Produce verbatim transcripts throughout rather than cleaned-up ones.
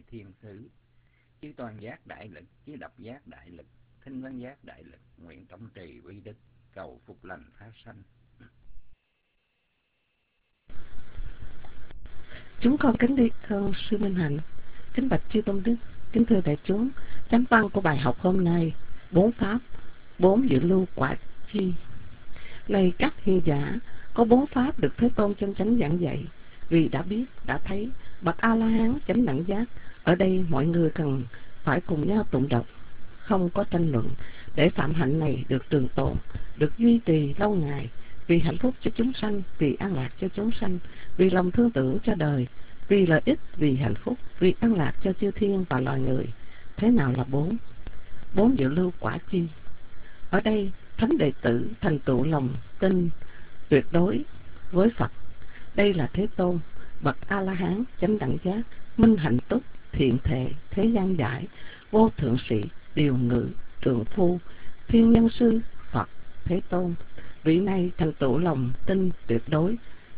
thiên sứ. Chư toàn giác đại lực, chư độc giác đại lực, thinh văn giác đại lực, nguyện tổng trì uy đức, cầu phục lành phát sanh. Chúng con kính đi ơn sư Minh Hạnh, kính bạch chư tôn đức, kính thưa đại chúng. Chánh văn của bài học hôm nay: bốn pháp, bốn dự lưu quả chi. Này các hiền giả, có bốn pháp được Thế Tôn chân chánh giảng dạy. Vì đã biết, đã thấy, bậc A La Hán chánh đẳng giác. Ở đây mọi người cần phải cùng nhau tụng đọc, không có tranh luận, để phạm hạnh này được trường tồn, được duy trì lâu ngày, vì hạnh phúc cho chúng sanh, vì an lạc cho chúng sanh, vì lòng thương tưởng cho đời, vì lợi ích, vì hạnh phúc, vì an lạc cho chư thiên và loài người. Thế nào là bốn? Bốn dự lưu quả chi? Ở đây thánh đệ tử thành tựu lòng tin tuyệt đối với Phật. Đây là Thế Tôn, bậc A La Hán chánh đẳng giác, minh hạnh túc, thiện thệ, thế gian giải, vô thượng sĩ, điều ngự, trượng phu, thiên nhân sư, Phật Thế Tôn. Vị này thành tựu lòng tin tuyệt đối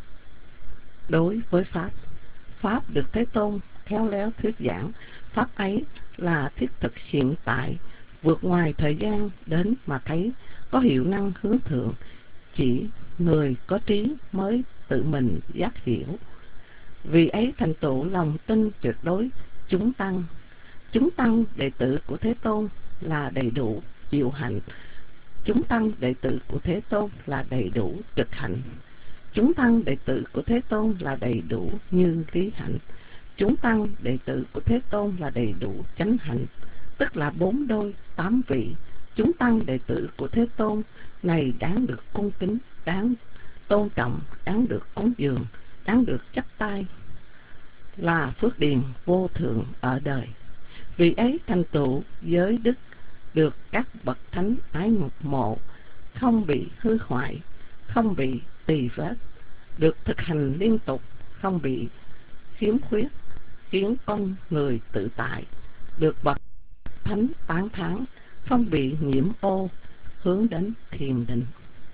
đối với Pháp. Pháp được Thế Tôn khéo léo thuyết giảng. Pháp ấy là thiết thực hiện tại, vượt ngoài thời gian đến mà thấy, có hiệu năng hướng thượng. Chỉ người có trí mới tự mình giác hiểu. Vì ấy thành tựu lòng tin tuyệt đối chúng tăng. Chúng tăng đệ tử của Thế Tôn là đầy đủ diệu hạnh. Chúng tăng đệ tử của Thế Tôn là đầy đủ trực hạnh. Chúng tăng đệ tử của Thế Tôn là đầy đủ như lý hạnh. Chúng tăng đệ tử của Thế Tôn là đầy đủ chánh hạnh, tức là bốn đôi tám vị. Chúng tăng đệ tử của Thế Tôn này đáng được cung kính, đáng tôn trọng, đáng được cúng dường, đáng được chắp tay, là phước điền vô thượng ở đời. Vì ấy thành tựu giới đức, được các bậc thánh ái mộ, không bị hư hoại, không bị tỳ vết, được thực hành liên tục, không bị khiếm khuyết, khiến con người tự tại, được bậc thánh tán thán, không bị nhiễm ô, hướng đến thiền định.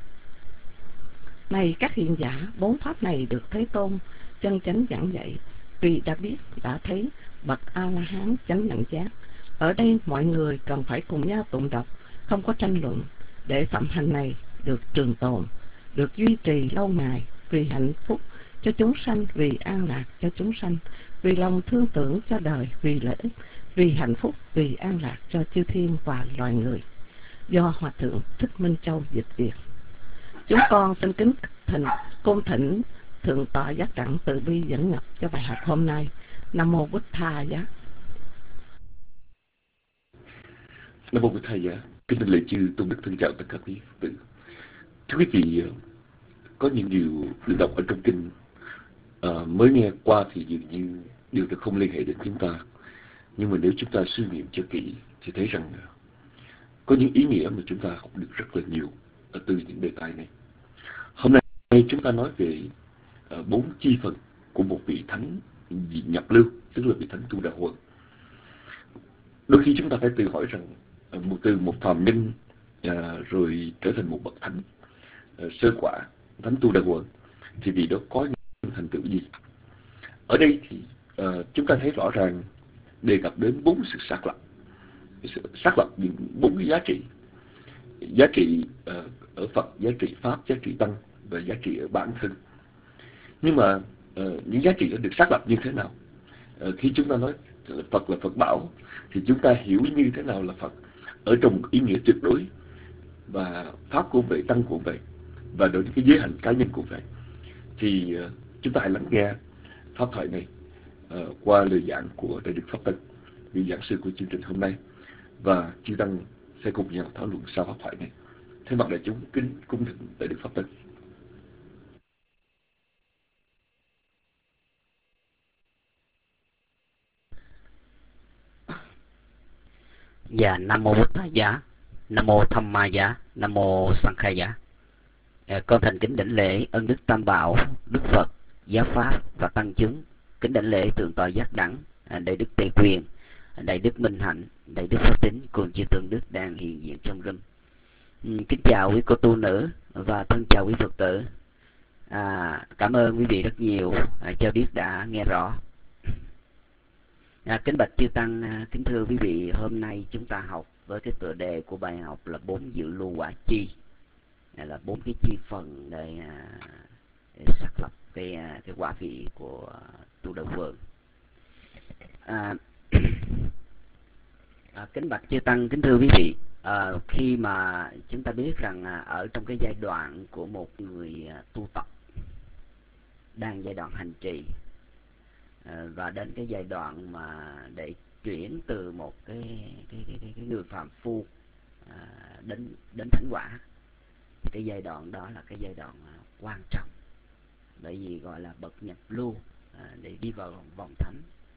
Này các hiền giả, bốn pháp này được Thế Tôn chân chánh giảng dạy. Vì đã biết, đã thấy, bậc A La Hán chánh đẳng giác. Ở đây mọi người cần phải cùng nhau tụng đọc, không có tranh luận, để phạm hạnh này được trường tồn, được duy trì lâu ngày, vì hạnh phúc cho chúng sanh, vì an lạc cho chúng sanh, vì lòng thương tưởng cho đời, vì lợi ích, vì hạnh phúc, vì an lạc cho chư thiên và loài người. Do Hòa Thượng Thích Minh Châu dịch việt. Chúng con xin kính thỉnh cung thỉnh Thượng tọa Giác Đẳng từ bi dẫn nhập cho bài học hôm nay. Nam mô Bụt Tha Giá. Nam mô Bụt Tha Giá. Kính thưa lễ chư tôn đức thân chào tất cả quý vị. Thưa quý vị, có những điều được đọc ở trong kinh à, mới nghe qua thì dường như điều đó không liên hệ đến chúng ta, nhưng mà nếu chúng ta suy nghiệm cho kỹ thì thấy rằng có những ý nghĩa mà chúng ta học được rất là nhiều từ những đề tài này. Hôm nay chúng ta nói về uh, bốn chi phần của một vị thánh nhập lưu, tức là vị thánh tu đạo huân. Đôi khi chúng ta phải tự hỏi rằng uh, một từ một phàm nhân uh, rồi trở thành một bậc thánh uh, sơ quả, thánh tu đạo huân, thì vì đó có những thành tựu gì? Ở đây thì uh, chúng ta thấy rõ ràng đề cập đến bốn sự xác lập, sự xác lập những bốn cái giá trị, giá trị uh, ở Phật, giá trị Pháp, giá trị Tăng và giá trị ở bản thân. Nhưng mà uh, những giá trị đó được xác lập như thế nào? Uh, khi chúng ta nói Phật là Phật bảo thì chúng ta hiểu như thế nào là Phật ở trong ý nghĩa tuyệt đối, và Pháp cũng vậy, Tăng cũng vậy, và đối với cái giới hạnh cá nhân cũng vậy. Thì uh, chúng ta hãy lắng nghe pháp thoại này uh, qua lời giảng của Đại Đức Pháp Tân, vị giảng sư của chương trình hôm nay, và chư Tăng sẽ cùng nhau thảo luận sau pháp thoại này. Thay mặt đại chúng kính cung thỉnh Đại Đức Pháp Tân. Dạ, Nam mô Bụt Tha Giá, Nam mô Tham Ma Giá, Nam mô Sang Khai Giá. À, con thành kính đảnh lễ ân đức Tam Bảo, Đức Phật, Giáo Pháp và Tăng chứng. Kính đảnh lễ Thượng tọa Giác Đẳng, à, Đại Đức Tề Quyền, Đại Đức Minh Hạnh, Đại Đức Pháp Tính cùng chư tôn đức đang hiện diện trong room. Ừ, kính chào quý cô tu nữ và thân chào quý Phật tử. À, cảm ơn quý vị rất nhiều, à, cho biết đã nghe rõ. À, kính bạch chư tăng, à, kính thưa quý vị, hôm nay chúng ta học với cái tựa đề của bài học là bốn dự lưu quả chi, là bốn cái chi phần để, à, để xác lập cái à, cái quả vị của tu đà vương. À, à, kính bạch chư tăng, kính thưa quý vị, à, khi mà chúng ta biết rằng à, ở trong cái giai đoạn của một người à, tu tập đang giai đoạn hành trì, và đến cái giai đoạn mà để chuyển từ một cái cái cái, cái, cái người phàm phu à, đến đến thánh quả, thì cái giai đoạn đó là cái giai đoạn à, quan trọng, bởi vì gọi là bậc nhập lưu, à, để đi vào vòng, vòng thánh.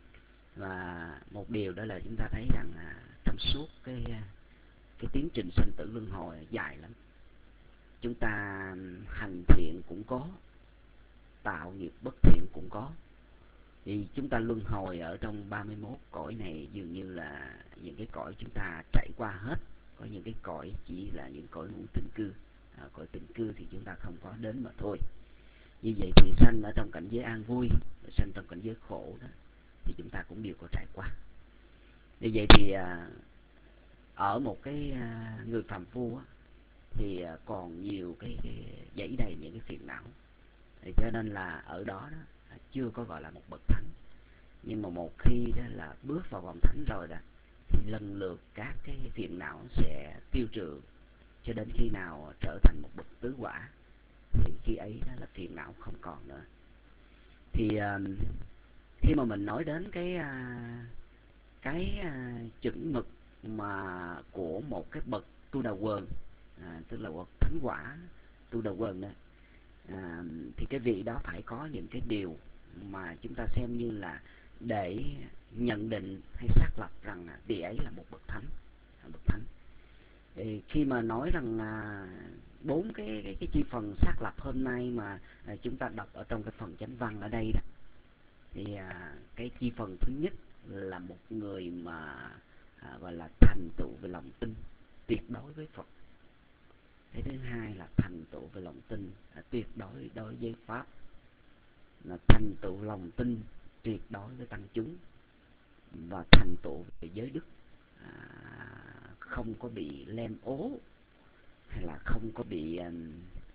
Và một điều đó là chúng ta thấy rằng à, trong suốt cái cái tiến trình sanh tử luân hồi dài lắm, chúng ta hành thiện cũng có, tạo nghiệp bất thiện cũng có. Thì chúng ta luân hồi ở trong ba mươi mốt cõi này dường như là những cái cõi chúng ta trải qua hết. Có những cái cõi chỉ là những cõi ngũ tịnh cư, à, cõi tịnh cư thì chúng ta không có đến mà thôi. Như vậy thì sanh ở trong cảnh giới an vui, sanh trong cảnh giới khổ đó, thì chúng ta cũng đều có trải qua. Như vậy thì à, ở một cái à, người phàm phu á, thì à, còn nhiều cái, cái dãy đầy những cái phiền não. Thì cho nên là ở đó, đó chưa có gọi là một bậc thánh. Nhưng mà một khi đó là bước vào vòng thánh rồi đó, thì lần lượt các cái phiền não sẽ tiêu trừ, cho đến khi nào trở thành một bậc tứ quả, thì khi ấy đó là phiền não không còn nữa. Thì uh, khi mà mình nói đến cái uh, cái uh, chuẩn mực mà của một cái bậc tu đà quần, uh, tức là bậc thánh quả tu đà quần đó, À, thì cái vị đó phải có những cái điều mà chúng ta xem như là để nhận định hay xác lập rằng vị ấy là một bậc thánh, bậc thánh. Thì khi mà nói rằng bốn à, cái, cái cái chi phần xác lập hôm nay mà à, chúng ta đọc ở trong cái phần chánh văn ở đây đó, thì à, cái chi phần thứ nhất là một người mà à, gọi là thành tựu về lòng tin tuyệt đối với Phật. Cái thứ hai là thành tựu về lòng tin à, tuyệt đối đối với Pháp, là thành tựu lòng tin tuyệt đối với tăng chúng, và thành tựu về giới đức, à, không có bị lem ố, hay là không có bị um,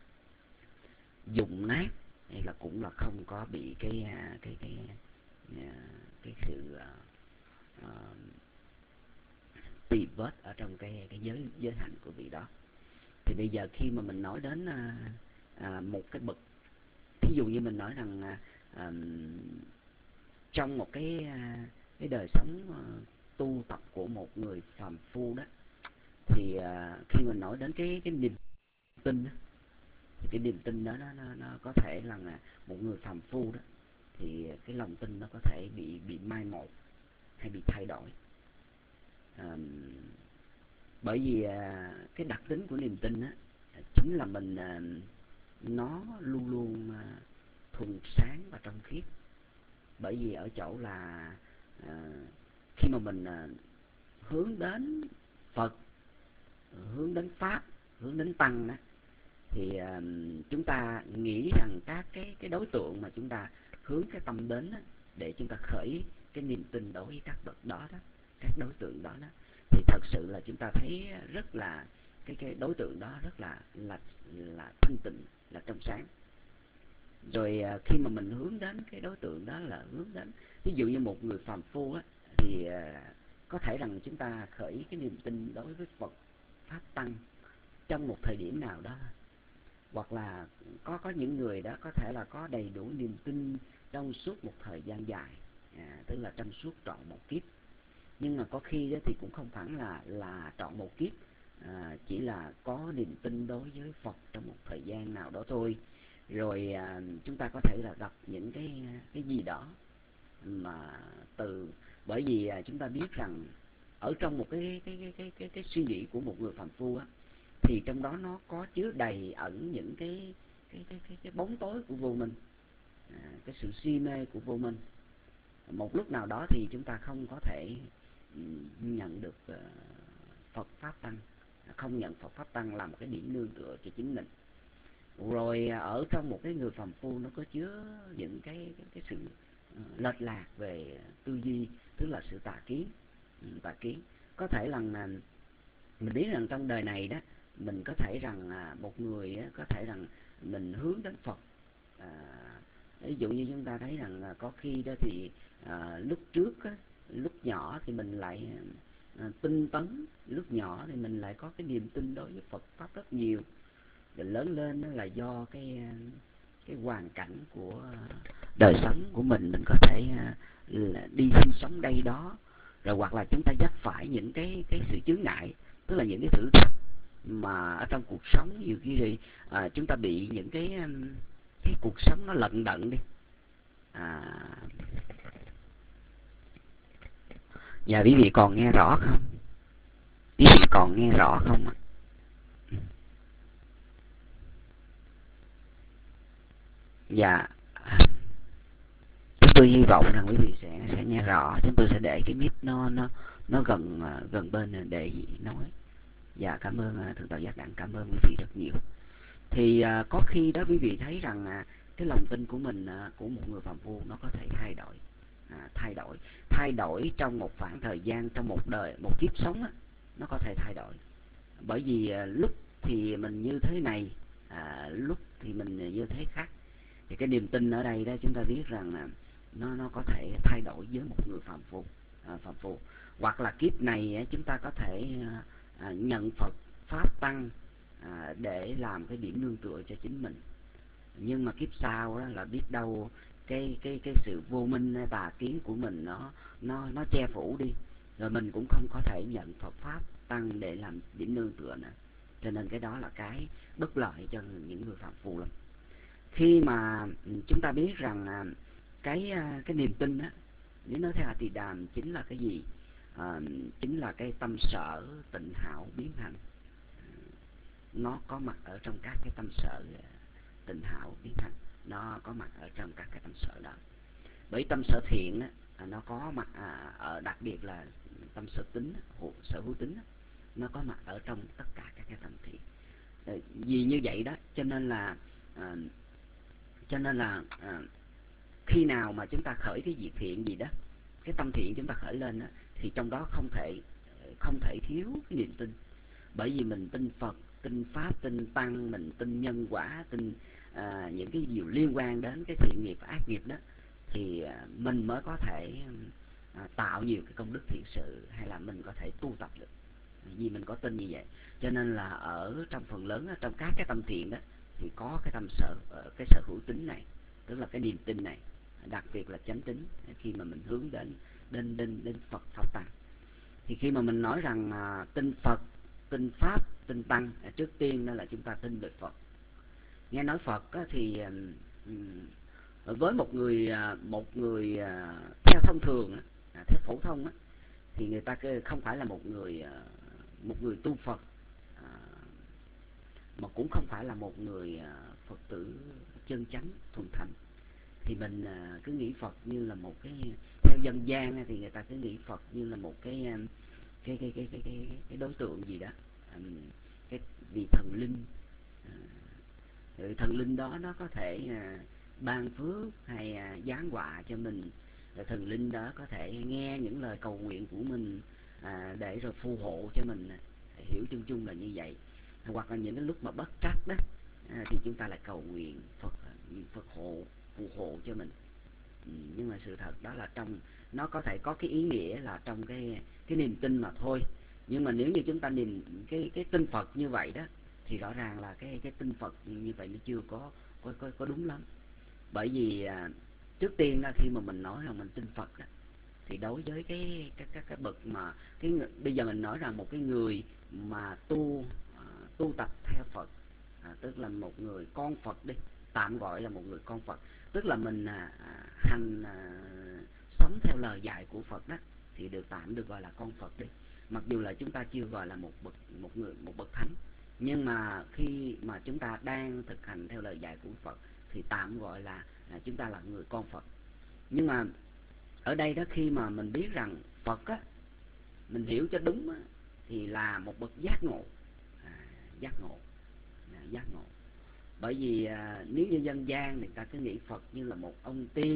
dụng nát, hay là cũng là không có bị cái cái cái cái, cái sự uh, uh, tì vết ở trong cái cái giới giới hạnh của vị đó. Thì bây giờ khi mà mình nói đến à, à, một cái bậc, thí dụ như mình nói rằng à, à, trong một cái à, cái đời sống à, tu tập của một người phàm phu đó, thì à, khi mình nói đến cái cái niềm tin đó, thì cái niềm tin đó nó, nó, nó có thể là một người phàm phu đó, thì cái lòng tin nó có thể bị bị mai một hay bị thay đổi. À, bởi vì à, cái đặc tính của niềm tin á, chính là mình à, nó luôn luôn à, thuần sáng và trong khiết. Bởi vì ở chỗ là à, khi mà mình à, hướng đến Phật, hướng đến Pháp, hướng đến Tăng đó, thì à, chúng ta nghĩ rằng các cái cái đối tượng mà chúng ta hướng cái tâm đến đó, để chúng ta khởi cái niềm tin đối với các bậc đó đó, các đối tượng đó đó, thì thật sự là chúng ta thấy rất là cái cái đối tượng đó rất là là là thanh tịnh, là trong sáng. Rồi à, khi mà mình hướng đến cái đối tượng đó là hướng đến, ví dụ như một người phàm phu á, thì à, có thể rằng chúng ta khởi cái niềm tin đối với Phật, Pháp, Tăng trong một thời điểm nào đó, hoặc là có có những người đó có thể là có đầy đủ niềm tin trong suốt một thời gian dài, à, tức là trong suốt trọn một kiếp. Nhưng mà có khi đó thì cũng không phải là là trọn một kiếp, à, chỉ là có niềm tin đối với Phật trong một thời gian nào đó thôi. Rồi à, chúng ta có thể là gặp những cái cái gì đó mà từ, bởi vì à, chúng ta biết rằng ở trong một cái cái cái cái cái, cái suy nghĩ của một người phàm phu á, thì trong đó nó có chứa đầy ẩn những cái cái cái cái, cái bóng tối của vô minh, à, cái sự si mê của vô minh. Một lúc nào đó thì chúng ta không có thể nhận được uh, Phật Pháp Tăng, không nhận Phật Pháp Tăng làm một cái điểm nương tựa cho chính mình. Rồi ở trong một cái người phàm phu nó có chứa những cái cái, cái sự lệch lạc về tư duy, tức là sự tà kiến. Tà kiến có thể là mình biết rằng trong đời này đó, mình có thể rằng một người có thể rằng mình hướng đến Phật. À, ví dụ như chúng ta thấy rằng có khi đó thì à, lúc trước á, lúc nhỏ thì mình lại à, tinh tấn, lúc nhỏ thì mình lại có cái niềm tin đối với Phật pháp rất nhiều. Rồi lớn lên đó là do cái cái hoàn cảnh của đời sống của mình, mình có thể là đi sinh sống đây đó, rồi hoặc là chúng ta dắt phải những cái cái sự chướng ngại, tức là những cái thử thách mà ở trong cuộc sống nhiều khi thì à, chúng ta bị những cái cái cuộc sống nó lận đận đi. À, và quý vị còn nghe rõ không? Quý vị còn nghe rõ không ạ? Dạ, chúng tôi hy vọng rằng quý vị sẽ sẽ nghe rõ. Chúng tôi sẽ để cái mic nó nó nó gần gần bên để nói. Dạ, cảm ơn thượng tọa Giác Đặng, cảm ơn quý vị rất nhiều. Thì à, có khi đó quý vị thấy rằng à, cái lòng tin của mình à, của một người phàm phu nó có thể thay đổi, à, thay đổi, thay đổi trong một khoảng thời gian, trong một đời, một kiếp sống á, nó có thể thay đổi. Bởi vì à, lúc thì mình như thế này, à, lúc thì mình như thế khác. Thì cái niềm tin ở đây đó chúng ta biết rằng à, nó nó có thể thay đổi với một người phàm phu, à, phàm phu. Hoặc là kiếp này à, chúng ta có thể à, nhận Phật pháp tăng à, để làm cái điểm nương tựa cho chính mình. Nhưng mà kiếp sau đó là biết đâu cái cái cái sự vô minh tà kiến của mình nó nó nó che phủ đi, rồi mình cũng không có thể nhận Phật pháp tăng để làm điểm nương tựa nữa. Cho nên cái đó là cái bất lợi cho những người phàm phu lắm. Khi mà chúng ta biết rằng cái cái niềm tin á, nếu nói theo thì đàm chính là cái gì? À, chính là cái tâm sở tịnh hảo biến hành. Nó có mặt ở trong các cái tâm sở tịnh hảo biến hành, nó có mặt ở trong các cái tâm sở đó. Bởi tâm sở thiện á, nó có mặt à, ở đặc biệt là tâm sở tính, sở hữu tính á, nó có mặt ở trong tất cả các cái tâm thiện. Vì như vậy đó, cho nên là à, cho nên là à, khi nào mà chúng ta khởi cái việc thiện gì đó, cái tâm thiện chúng ta khởi lên đó, thì trong đó không thể không thể thiếu cái niềm tin. Bởi vì mình tin Phật, tin pháp, tin tăng, mình tin nhân quả, tin à, những cái điều liên quan đến cái thiện nghiệp và ác nghiệp đó, thì à, mình mới có thể à, tạo nhiều cái công đức thiện sự, hay là mình có thể tu tập được, vì mình có tin như vậy. Cho nên là ở trong phần lớn trong các cái tâm thiện đó thì có cái tâm sở, cái sở hữu tính này, tức là cái niềm tin này, đặc biệt là chánh tín khi mà mình hướng đến đến đến, đến Phật pháp tăng. Thì khi mà mình nói rằng à, tin Phật, tin pháp, tin tăng, trước tiên đó là chúng ta tin về Phật. Nghe nói Phật á, thì um, với một người một người uh, theo thông thường, uh, theo phổ thông á, thì người ta không phải là một người uh, một người tu Phật, uh, mà cũng không phải là một người uh, Phật tử chân chánh thuần thành. Thì mình uh, cứ nghĩ Phật như là một cái, theo dân gian thì người ta cứ nghĩ Phật như là một cái um, cái, cái, cái, cái, cái, cái đối tượng gì đó, um, cái vị thần linh. Uh, thần linh đó nó có thể uh, ban phước hay uh, giáng họa cho mình. Rồi thần linh đó có thể nghe những lời cầu nguyện của mình uh, để rồi phù hộ cho mình. Uh, hiểu chung chung là như vậy. Hoặc là những cái lúc mà bất trắc đó, uh, thì chúng ta lại cầu nguyện Phật, Phật hộ, phù hộ cho mình. Uh, nhưng mà sự thật đó là trong nó có thể có cái ý nghĩa là trong cái cái niềm tin mà thôi. Nhưng mà nếu như chúng ta niềm cái cái tin Phật như vậy đó, thì rõ ràng là cái cái tin Phật như vậy nó chưa có có có, có đúng lắm. Bởi vì à, trước tiên là khi mà mình nói rằng mình tin Phật đó, thì đối với cái các các cái bậc mà cái bây giờ mình nói rằng một cái người mà tu à, tu tập theo Phật, à, tức là một người con Phật đi, tạm gọi là một người con Phật, tức là mình à, hành à, sống theo lời dạy của Phật đó, thì được tạm được gọi là con Phật đi. Mặc dù là chúng ta chưa gọi là một bậc một người một bậc thánh, nhưng mà khi mà chúng ta đang thực hành theo lời dạy của Phật thì tạm gọi là, là chúng ta là người con Phật. Nhưng mà ở đây đó, khi mà mình biết rằng Phật á, mình hiểu cho đúng á, thì là một bậc giác ngộ, à, giác ngộ, à, giác ngộ. Bởi vì à, nếu như dân gian người ta cứ nghĩ Phật như là một ông tiên,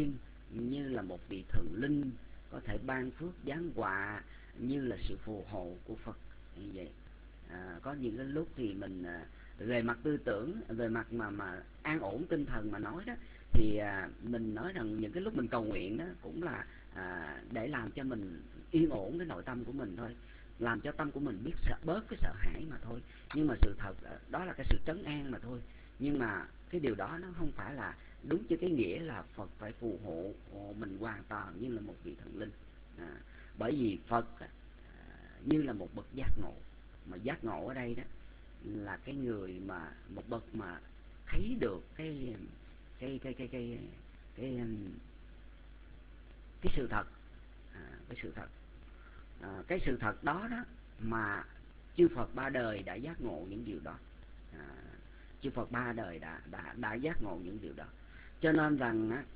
như là một vị thần linh có thể ban phước giáng họa, như là sự phù hộ của Phật như vậy. À, có những cái lúc thì mình à, về mặt tư tưởng, về mặt mà mà an ổn tinh thần mà nói đó, thì à, mình nói rằng những cái lúc mình cầu nguyện đó cũng là à, để làm cho mình yên ổn cái nội tâm của mình thôi, làm cho tâm của mình biết sợ, bớt cái sợ hãi mà thôi. Nhưng mà sự thật đó là cái sự trấn an mà thôi. Nhưng mà cái điều đó nó không phải là đúng chứ cái nghĩa là Phật phải phù hộ mình hoàn toàn như là một vị thần linh. À, bởi vì Phật à, như là một bậc giác ngộ, mà giác ngộ ở đây đó là cái người mà một bậc mà thấy được cái cái cái cái cái cái cái, cái sự thật, à, cái sự thật, à, cái sự thật đó đó mà chư Phật ba đời đã giác ngộ những điều đó. À, chư Phật ba đời đã đã đã giác ngộ những điều đó, cho nên rằng á,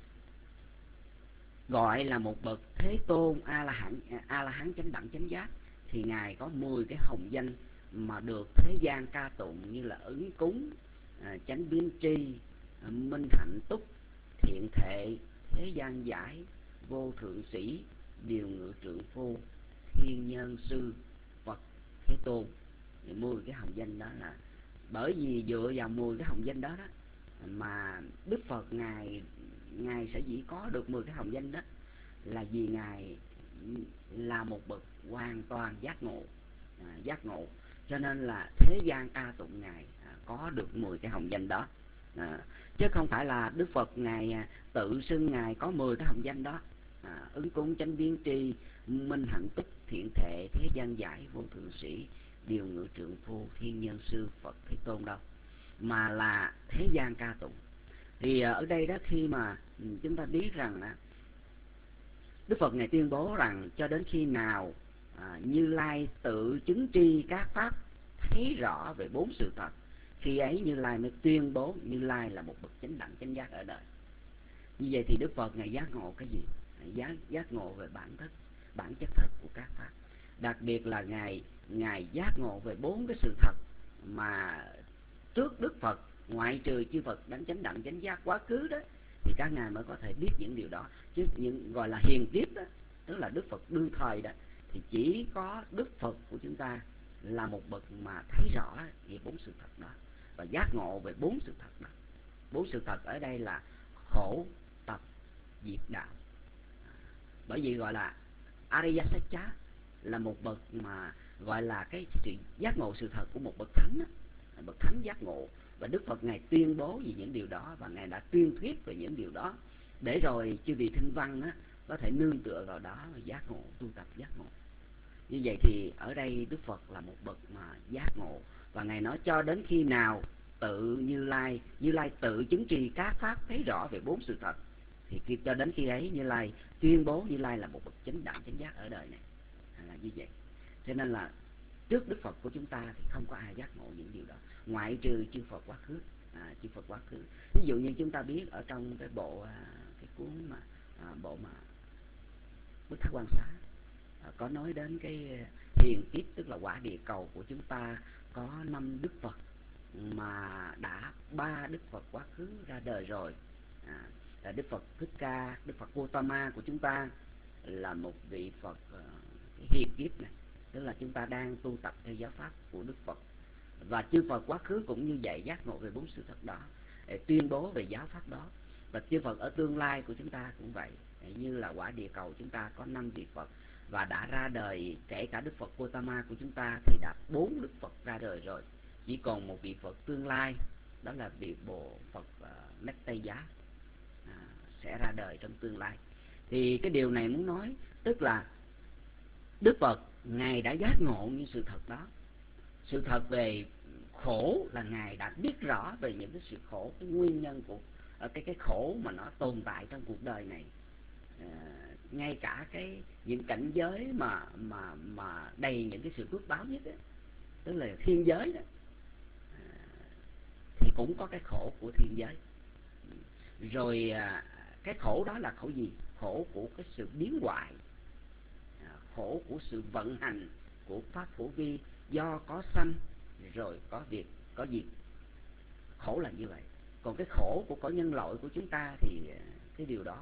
gọi là một bậc Thế Tôn a la hán a la hán chánh đẳng chánh giác, thì ngài có mười cái hồng danh mà được thế gian ca tụng, như là ứng cúng, à, chánh biến tri, à, minh hạnh túc, thiện thệ, thế gian giải, vô thượng sĩ, điều ngự trượng phu, thiên nhân sư, Phật Thế Tôn. Mười cái hồng danh đó là bởi vì dựa vào mười cái hồng danh đó đó mà Đức Phật ngài ngài sẽ chỉ có được mười cái hồng danh đó, là vì ngài là một bậc hoàn toàn giác ngộ, à, giác ngộ, cho nên là thế gian ca tụng ngài à, có được mười cái hồng danh đó, à, chứ không phải là Đức Phật ngài à, tự xưng ngài có mười cái hồng danh đó, à, ứng cúng, chánh biến tri, minh hạnh túc, thiện thệ, thế gian giải, vô thượng sĩ, điều ngự trượng phu, thiên nhân sư, Phật Thế Tôn đâu, mà là thế gian ca tụng. Thì ở đây đó, khi mà chúng ta biết rằng Đức Phật ngài tuyên bố rằng cho đến khi nào à, Như Lai tự chứng tri các pháp, thấy rõ về bốn sự thật, khi ấy Như Lai mới tuyên bố Như Lai là một bậc chánh đẳng chánh giác ở đời. Như vậy thì Đức Phật ngài giác ngộ cái gì? Giác, giác ngộ về bản chất, bản chất thật của các pháp. Đặc biệt là ngài ngài giác ngộ về bốn cái sự thật mà trước Đức Phật, ngoại trừ chư Phật đẳng chánh đẳng chánh giác quá khứ đó, thì các ngài mới có thể biết những điều đó. Chứ những gọi là hiền kiếp đó, tức là Đức Phật đương thời đó, thì chỉ có Đức Phật của chúng ta là một bậc mà thấy rõ về bốn sự thật đó và giác ngộ về bốn sự thật đó. Bốn sự thật ở đây là khổ, tập, diệt, đạo. Bởi vì gọi là Ariya Satcha là một bậc mà gọi là cái sự giác ngộ sự thật của một bậc thánh đó, bậc thánh giác ngộ. Và Đức Phật ngài tuyên bố về những điều đó, và ngài đã tuyên thuyết về những điều đó, để rồi chư vị thinh văn á, có thể nương tựa vào đó và giác ngộ, tu tập giác ngộ. Như vậy thì ở đây Đức Phật là một bậc mà giác ngộ, và ngài nói cho đến khi nào tự Như Lai Như Lai tự chứng trì các pháp, thấy rõ về bốn sự thật, thì khi, cho đến khi ấy Như Lai tuyên bố Như Lai là một bậc chánh đẳng chánh giác ở đời này, là như vậy. Cho nên là trước Đức Phật của chúng ta thì không có ai giác ngộ những điều đó, ngoại trừ chư Phật quá khứ, à, chư Phật quá khứ. Ví dụ như chúng ta biết ở trong cái bộ à, cái cuốn mà à, bộ mà Bức Thác Quan Xá à, có nói đến cái hiền kiếp, tức là quả địa cầu của chúng ta có năm Đức Phật, mà đã ba Đức Phật quá khứ ra đời rồi. À, là Đức Phật Thích Ca, Đức Phật Gautama của chúng ta là một vị Phật uh, hiền kiếp này, tức là chúng ta đang tu tập theo giáo pháp của Đức Phật. Và chư Phật quá khứ cũng như vậy, giác ngộ về bốn sự thật đó, để tuyên bố về giáo pháp đó. Và chư Phật ở tương lai của chúng ta cũng vậy, như là quả địa cầu chúng ta có năm vị Phật và đã ra đời, kể cả Đức Phật Gautama của chúng ta thì đã bốn Đức Phật ra đời rồi, chỉ còn một vị Phật tương lai, đó là vị Bồ Phật uh, Mét Tây Giá à, sẽ ra đời trong tương lai. Thì cái điều này muốn nói tức là Đức Phật ngài đã giác ngộ những sự thật đó. Sự thật về khổ là ngài đã biết rõ về những cái sự khổ, cái nguyên nhân của cái cái khổ mà nó tồn tại trong cuộc đời này. À, ngay cả cái những cảnh giới mà mà mà đầy những cái sự phước báo nhất ấy, tức là thiên giới đó, à, thì cũng có cái khổ của thiên giới. Rồi à, cái khổ đó là khổ gì? Khổ của cái sự biến hoại, à, khổ của sự vận hành của pháp phổ vi, do có sanh rồi có việc có diệt. Khổ là như vậy. Còn cái khổ của cõi nhân loại của chúng ta thì cái điều đó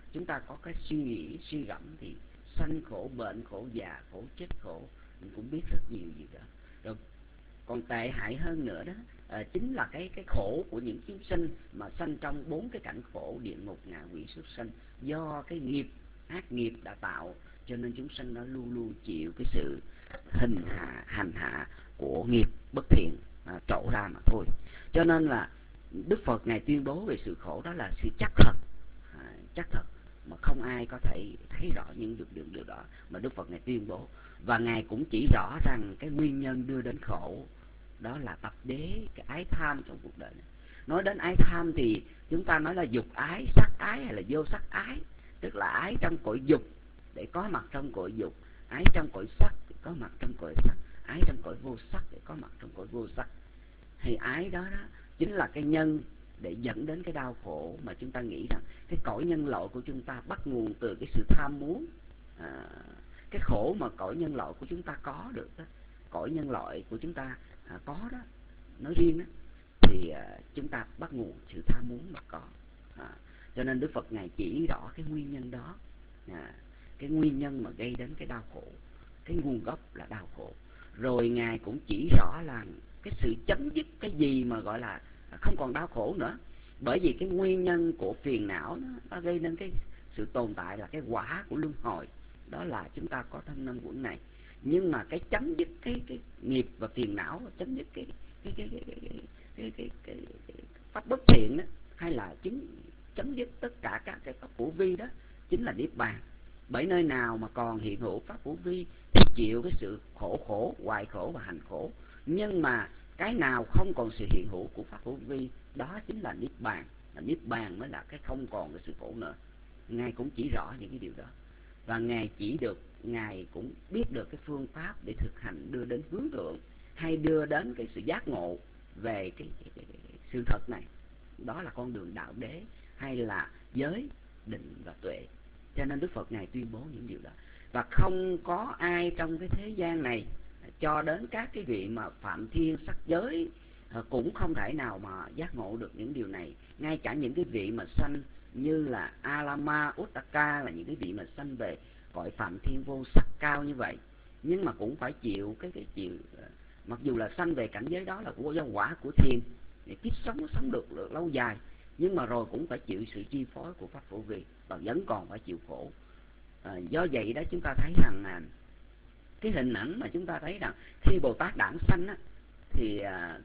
chúng ta có cái suy nghĩ suy gẫm thì sanh khổ, bệnh khổ, già khổ, chết khổ, mình cũng biết rất nhiều gì đó. Rồi còn tệ hại hơn nữa đó, à, chính là cái cái khổ của những chúng sinh mà sanh trong bốn cái cảnh khổ: địa ngục, ngạ quỷ, súc sanh. Do cái nghiệp ác nghiệp đã tạo, cho nên chúng sinh nó luôn luôn chịu cái sự hình hạ hành hạ của nghiệp bất thiện à, trổ ra mà thôi. Cho nên là Đức Phật Ngài tuyên bố về sự khổ đó là sự chắc thật, à, chắc thật mà không ai có thể thấy rõ những được điều, điều đó mà Đức Phật Ngài tuyên bố. Và Ngài cũng chỉ rõ rằng cái nguyên nhân đưa đến khổ đó là tập đế, cái ái tham trong cuộc đời này. Nói đến ái tham thì chúng ta nói là dục ái, sắc ái hay là vô sắc ái, tức là ái trong cõi dục để có mặt trong cõi dục, ái trong cõi sắc để có mặt trong cõi sắc, ái trong cõi vô sắc để có mặt trong cõi vô sắc. Thì ái đó đó chính là cái nhân để dẫn đến cái đau khổ mà chúng ta nghĩ rằng cái cõi nhân loại của chúng ta bắt nguồn từ cái sự tham muốn. À, cái khổ mà cõi nhân loại của chúng ta có được đó, cõi nhân loại của chúng ta à, có đó, nói riêng đó, thì à, chúng ta bắt nguồn sự tham muốn mà có. À, cho nên Đức Phật Ngài chỉ rõ cái nguyên nhân đó, à, cái nguyên nhân mà gây đến cái đau khổ, cái nguồn gốc là đau khổ. Rồi Ngài cũng chỉ rõ là cái sự chấm dứt cái gì mà gọi là không còn đau khổ nữa. Bởi vì cái nguyên nhân của phiền não nó, nó gây nên cái sự tồn tại là cái quả của luân hồi, đó là chúng ta có thân năm quẩn này. Nhưng mà cái chấm dứt cái cái nghiệp và phiền não, chấm dứt cái cái cái cái cái cái, cái, cái, cái, cái pháp bất thiện đó, hay là chứng chấm dứt tất cả các cái pháp hữu vi đó, chính là niết bàn. Bởi nơi nào mà còn hiện hữu pháp hữu vi thì chịu cái sự khổ khổ, hoại khổ và hành khổ. Nhưng mà cái nào không còn sự hiện hữu của pháp hữu vi, đó chính là niết bàn. Niết bàn mới là cái không còn cái sự khổ nữa. Ngài cũng chỉ rõ những cái điều đó, và Ngài chỉ được, Ngài cũng biết được cái phương pháp để thực hành đưa đến hướng thượng, hay đưa đến cái sự giác ngộ về cái, cái, cái, cái sự thật này. Đó là con đường đạo đế, hay là giới, định và tuệ. Cho nên Đức Phật Ngài tuyên bố những điều đó. Và không có ai trong cái thế gian này, cho đến các cái vị mà phạm thiên sắc giới, cũng không thể nào mà giác ngộ được những điều này. Ngay cả những cái vị mà sanh như là Alama, Uttaka, là những cái vị mà sanh về cõi phạm thiên vô sắc cao như vậy, nhưng mà cũng phải chịu cái cái chịu, mặc dù là sanh về cảnh giới đó là của do quả của thiền, để kiếp sống sống được, được lâu dài, nhưng mà rồi cũng phải chịu sự chi phối của pháp phổ vi và vẫn còn phải chịu khổ. À, do vậy đó chúng ta thấy rằng là cái hình ảnh mà chúng ta thấy rằng khi Bồ Tát đản sanh á, thì à,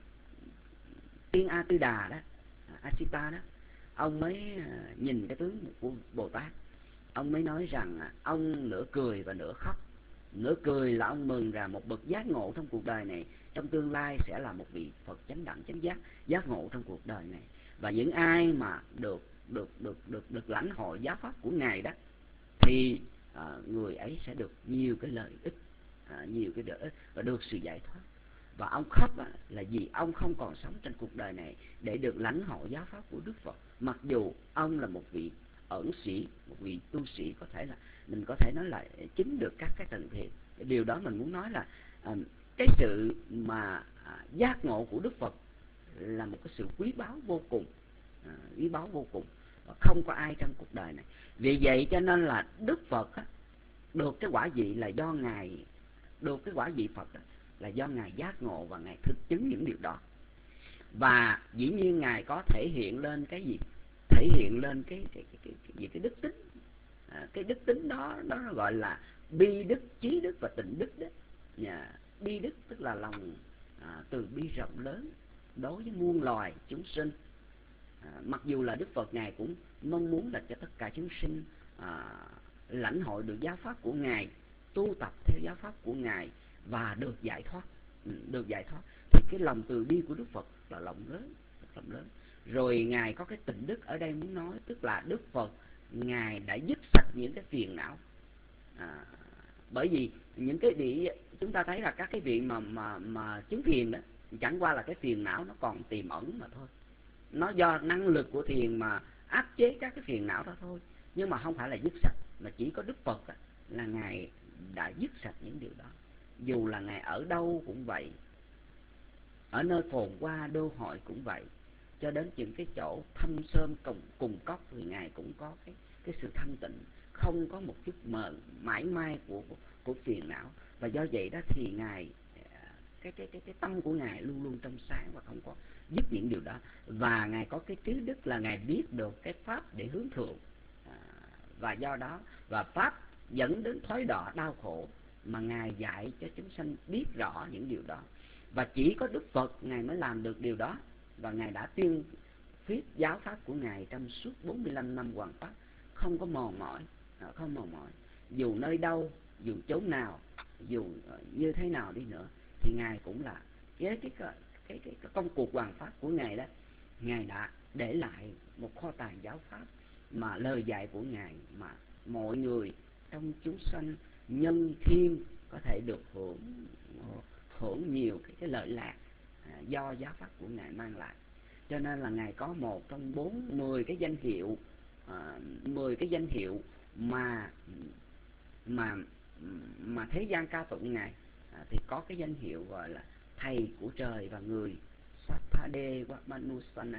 Tiên A Tư Đà đó, Asita đó, ông mới à, nhìn cái tướng của Bồ Tát, ông mới nói rằng à, ông nửa cười và nửa khóc. Nửa cười là ông mừng rằng một bậc giác ngộ trong cuộc đời này, trong tương lai sẽ là một vị Phật chánh đẳng chánh giác, giác ngộ trong cuộc đời này. Và những ai mà được được được được được lãnh hội giáo pháp của Ngài đó, thì à, người ấy sẽ được nhiều cái lợi ích, à, nhiều cái lợi ích và được sự giải thoát. Và ông khóc á, là vì ông không còn sống trên cuộc đời này để được lãnh hội giáo pháp của Đức Phật. Mặc dù ông là một vị ẩn sĩ, một vị tu sĩ, có thể là mình có thể nói là chứng được các cái tầng thiền. Điều đó mình muốn nói là à, cái sự mà à, giác ngộ của Đức Phật là một cái sự quý báu vô cùng, à, quý báu vô cùng, và không có ai trong cuộc đời này. Vì vậy cho nên là Đức Phật á, được cái quả vị là do Ngài, được cái quả vị Phật á, là do Ngài giác ngộ và Ngài thực chứng những điều đó. Và dĩ nhiên Ngài có thể hiện lên cái gì? Thể hiện lên cái cái cái cái, cái, cái, cái đức tính. À, cái đức tính đó đó gọi là bi đức, trí đức và tịnh đức đó. Yeah. Bi đức tức là lòng à, từ bi rộng lớn đối với muôn loài chúng sinh. À, mặc dù là Đức Phật Ngài cũng mong muốn là cho tất cả chúng sinh à, lãnh hội được giáo pháp của Ngài, tu tập theo giáo pháp của Ngài và được giải thoát, được giải thoát. Thì cái lòng từ bi của Đức Phật là lòng lớn, lòng lớn. Rồi Ngài có cái tịnh đức ở đây muốn nói, tức là Đức Phật Ngài đã dứt sạch những cái phiền não. À, bởi vì những cái vị chúng ta thấy là các cái vị mà mà mà chứng thiền đó, chẳng qua là cái phiền não nó còn tiềm ẩn mà thôi. Nó do năng lực của thiền mà áp chế các cái phiền não đó thôi, nhưng mà không phải là dứt sạch. Mà chỉ có Đức Phật đó, là Ngài đã dứt sạch những điều đó. Dù là Ngài ở đâu cũng vậy, ở nơi phồn hoa đô hội cũng vậy, cho đến những cái chỗ thâm sơn cùng, cùng cốc thì Ngài cũng có cái cái sự thanh tịnh, không có một chút mờ mãi mai của, của của phiền não. Và do vậy đó thì ngài cái cái cái cái tâm của ngài luôn luôn trong sáng và không có dứt những điều đó. Và ngài có cái trí đức là ngài biết được cái pháp để hướng thượng, à, và do đó và pháp dẫn đến thói đọa đau khổ mà ngài dạy cho chúng sanh biết rõ những điều đó. Và chỉ có Đức Phật ngài mới làm được điều đó, và ngài đã tuyên thuyết giáo pháp của ngài trong suốt bốn mươi lăm năm hoàn pháp, không có mòn mỏi, không mòn mỏi. Dù nơi đâu, dù chốn nào, dù như thế nào đi nữa thì ngài cũng là cái cái cái cái, cái, cái công cuộc hoàn pháp của ngài đó, ngài đã để lại một kho tàng giáo pháp mà lời dạy của ngài mà mọi người trong chúng sanh nhân thiên có thể được hưởng hưởng nhiều cái, cái lợi lạc à, do giáo pháp của ngài mang lại. Cho nên là ngài có một trong bốn mười cái danh hiệu, à, mười cái danh hiệu mà mà mà thế gian ca tụng ngài, à, thì có cái danh hiệu gọi là thầy của trời và người, Sappade Manusana,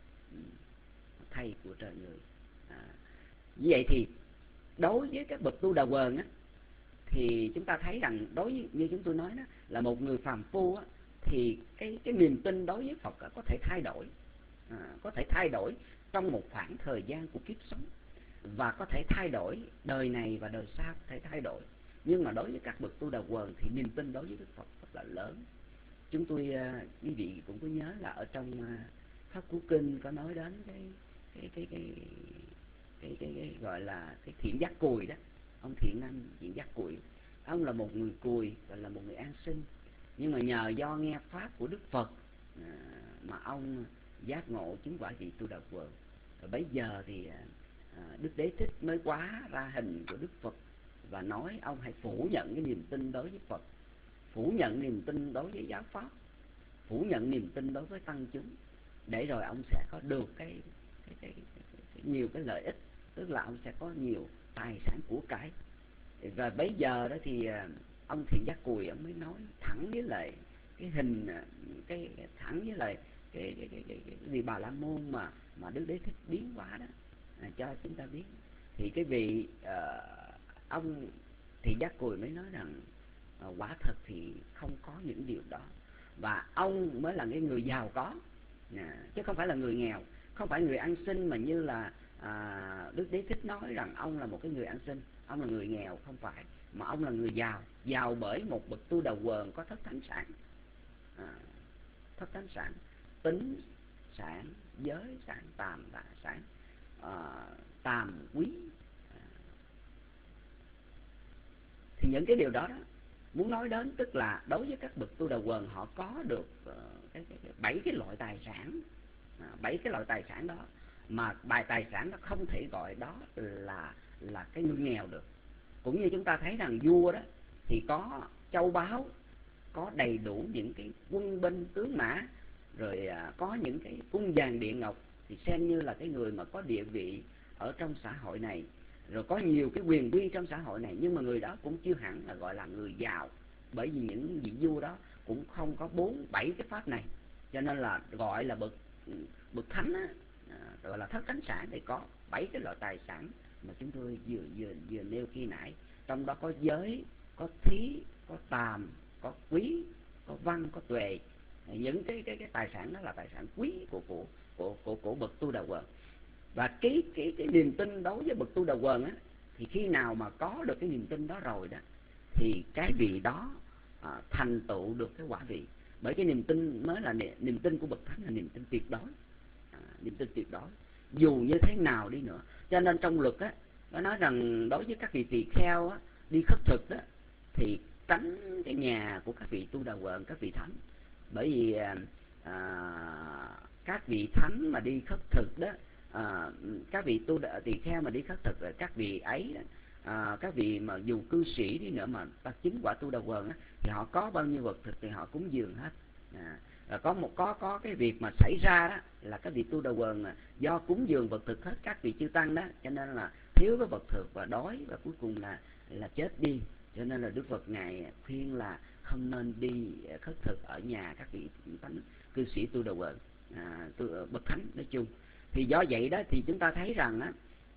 thầy của trời người. À, như vậy thì đối với các bậc tu đà quần á, thì chúng ta thấy rằng đối với, như chúng tôi nói đó, là một người phàm phu á, thì cái cái niềm tin đối với Phật á, có thể thay đổi, à, có thể thay đổi trong một khoảng thời gian của kiếp sống, và có thể thay đổi đời này và đời sau có thể thay đổi. Nhưng mà đối với các bậc tu đà quần thì niềm tin đối với Đức Phật rất là lớn. Chúng tôi uh, quý vị cũng có nhớ là ở trong uh, Pháp Cú Kinh có nói đến cái cái cái cái cái, cái, cái gọi là cái Thiện Giác Cùi đó, ông Thiện Nam Thiện Giác Cùi. Ông là một người cùi và là một người an sinh, nhưng mà nhờ do nghe pháp của Đức Phật uh, mà ông giác ngộ chứng quả vị tu đà quần. Và bây giờ thì uh, Đức Đế Thích mới hóa ra hình của Đức Phật và nói ông hãy phủ nhận cái niềm tin đối với Phật, phủ nhận niềm tin đối với giáo pháp, phủ nhận niềm tin đối với tăng chúng, để rồi ông sẽ có được cái, cái, cái, cái, cái nhiều cái lợi ích, tức là ông sẽ có nhiều tài sản của cải. Và bây giờ đó thì ông Thiện Giác Cùi ông mới nói thẳng với lại cái hình cái, cái thẳng với lại cái cái cái cái, cái vị Bà La Môn mà mà Đức Đế Thích biến hóa đó, à, cho chúng ta biết. Thì cái vị uh, ông Thiện Giác Cùi mới nói rằng uh, quả thật thì không có những điều đó, và ông mới là cái người giàu có, à, chứ không phải là người nghèo, không phải người ăn xin mà như là à, Đức Đế Thích nói rằng ông là một cái người ăn xin, ông là người nghèo, không phải, mà ông là người giàu, giàu bởi một bậc tu đà quần có thất thánh sản, à, thất thánh sản, tính sản, giới sản, tàm đà sản, à, tàm quý. À, thì những cái điều đó đó muốn nói đến, tức là đối với các bậc tu đà quần họ có được uh, cái, cái, cái, bảy cái loại tài sản, à, bảy cái loại tài sản đó, mà bài tài sản đó không thể gọi đó là là cái người nghèo được. Cũng như chúng ta thấy rằng vua đó thì có châu báu, có đầy đủ những cái quân binh tướng mã, rồi à, có những cái cung vàng điện ngọc, thì xem như là cái người mà có địa vị ở trong xã hội này, rồi có nhiều cái quyền uy trong xã hội này, nhưng mà người đó cũng chưa hẳn là gọi là người giàu, bởi vì những vị vua đó cũng không có bốn bảy cái pháp này, cho nên là gọi là bậc bậc thánh á, à, gọi là thất thánh sản, thì có bảy cái loại tài sản mà chúng tôi vừa vừa vừa nêu khi nãy. Trong đó có giới, có thí, có tàm, có quý, có văn, có tuệ. Những cái cái cái tài sản đó là tài sản quý của của của của, của bậc tu đà quần. Và cái cái cái niềm tin đối với bậc tu đà quần á, thì khi nào mà có được cái niềm tin đó rồi đó, thì cái vị đó à, thành tựu được cái quả vị. Bởi cái niềm tin mới là niềm tin của bậc thánh, là niềm tin tuyệt đối, à, niềm tin tuyệt đối dù như thế nào đi nữa. Cho nên trong luật á, nó nói rằng đối với các vị tỳ kheo á, đi khất thực đó, thì tránh cái nhà của các vị tu đà quần, các vị thánh. Bởi vì à, các vị thánh mà đi khất thực đó, à, các vị tu đà tỳ kheo mà đi khất thực, các vị ấy đó, à, các vị mà dù cư sĩ đi nữa mà ta chứng quả tu đà quần á, thì họ có bao nhiêu vật thực thì họ cúng dường hết. À, rồi có một có có cái việc mà xảy ra đó là các vị tu đà quần do cúng dường vật thực hết các vị chư tăng đó, cho nên là thiếu cái vật thực và đói, và cuối cùng là là chết đi. Cho nên là Đức Phật ngài khuyên là không nên đi khất thực ở nhà các vị thánh cư sĩ tu đà quần, à, tu, bậc thánh nói chung. Thì do vậy đó thì chúng ta thấy rằng á,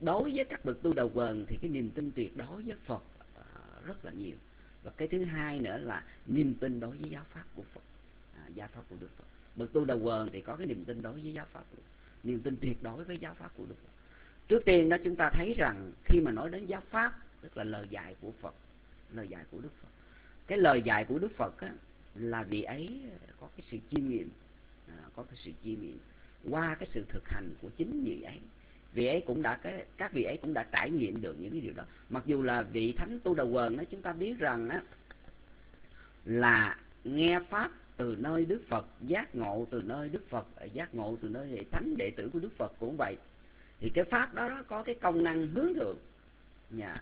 đối với các bậc tu đầu quần thì cái niềm tin tuyệt đối với Phật uh, rất là nhiều. Và cái thứ hai nữa là niềm tin đối với giáo pháp của Phật, à, giáo pháp của Đức Phật. Bậc tu đầu quần thì có cái niềm tin đối với giáo pháp của Đức Phật, niềm tin tuyệt đối với giáo pháp của Đức Phật. Trước tiên đó chúng ta thấy rằng khi mà nói đến giáo pháp, tức là lời dạy của Phật, lời dạy của Đức Phật, cái lời dạy của Đức Phật á, là vị ấy có cái sự chiêm nghiệm, à, có cái sự chiêm nghiệm qua cái sự thực hành của chính vị ấy. Vị ấy cũng đã cái các vị ấy cũng đã trải nghiệm được những cái điều đó. Mặc dù là vị thánh tu đầu quần đó, chúng ta biết rằng á, là nghe pháp từ nơi Đức Phật, giác ngộ từ nơi Đức Phật, giác ngộ từ nơi đệ thánh đệ tử của Đức Phật cũng vậy. Thì cái pháp đó, đó có cái công năng hướng thượng, yeah.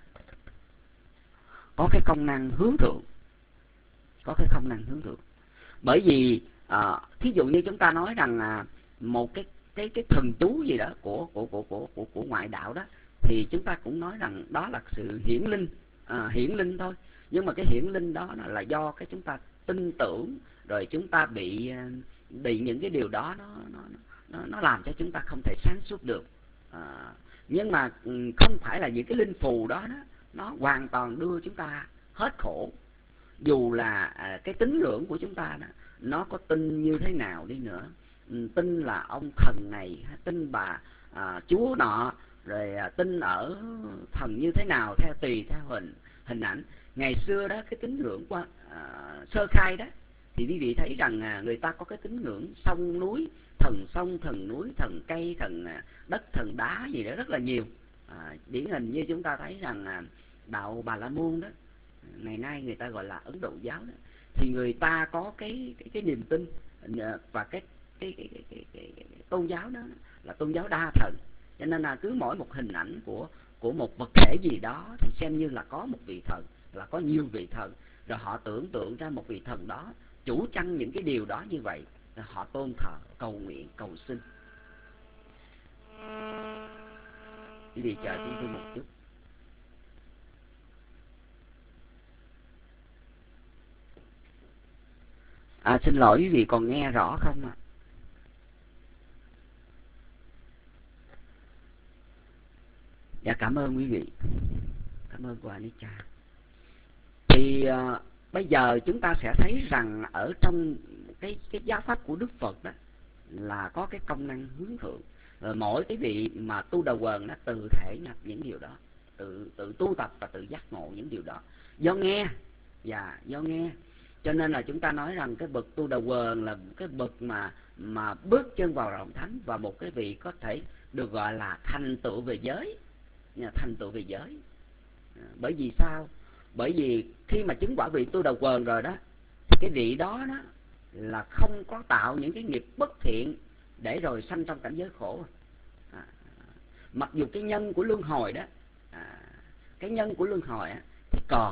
có cái công năng hướng thượng, có cái công năng hướng thượng. Bởi vì à, thí dụ như chúng ta nói rằng à, một cái cái cái thần chú gì đó của của của của của, của ngoại đạo đó, thì chúng ta cũng nói rằng đó là sự hiển linh, à, hiển linh thôi. Nhưng mà cái hiển linh đó là do cái chúng ta tin tưởng, rồi chúng ta bị bị những cái điều đó nó nó nó, nó làm cho chúng ta không thể sáng suốt được. À, nhưng mà không phải là những cái linh phù đó, đó nó hoàn toàn đưa chúng ta hết khổ. Dù là à, cái tín ngưỡng của chúng ta đó, nó có tin như thế nào đi nữa, tin là ông thần này, tin bà à, chúa nọ, rồi à, tin ở thần như thế nào, theo tùy theo hình hình ảnh. Ngày xưa đó cái tín ngưỡng qua à, sơ khai đó, thì quý vị thấy rằng à, người ta có cái tín ngưỡng sông núi, thần sông, thần núi, thần cây, thần à, đất, thần đá gì đó rất là nhiều. À, điển hình như chúng ta thấy rằng à, đạo Bà La Môn đó, ngày nay người ta gọi là Ấn Độ giáo đó, thì người ta có cái cái, cái niềm tin và cái cái, cái, cái, cái, cái, cái tôn giáo đó là tôn giáo đa thần. Cho nên là cứ mỗi một hình ảnh của của một vật thể gì đó thì xem như là có một vị thần, là có nhiều vị thần, rồi họ tưởng tượng ra một vị thần đó chủ trăng những cái điều đó như vậy, rồi họ tôn thờ, cầu nguyện, cầu xin. Quý vị chờ chúng tôi một chút. À, xin lỗi quý vị còn nghe rõ không ạ? À? Dạ cảm ơn quý vị, cảm ơn cô Anisha. Thì uh, bây giờ chúng ta sẽ thấy rằng ở trong cái cái giáo pháp của Đức Phật đó là có cái công năng hướng thượng. Rồi mỗi cái vị mà tu đầu quần nó tự thể nhập những điều đó, tự tự tu tập và tự giác ngộ những điều đó do nghe, và do nghe. Cho nên là chúng ta nói rằng cái bậc tu đầu quần là cái bậc mà mà bước chân vào lòng thánh, và một cái vị có thể được gọi là thành tựu về giới, thành tựu về giới. Bởi vì sao? Bởi vì khi mà chứng quả vị tu đầu quần rồi đó, thì cái vị đó đó là không có tạo những cái nghiệp bất thiện để rồi sanh trong cảnh giới khổ. À, mặc dù cái nhân của luân hồi đó, à, cái nhân của luân hồi á, thì còn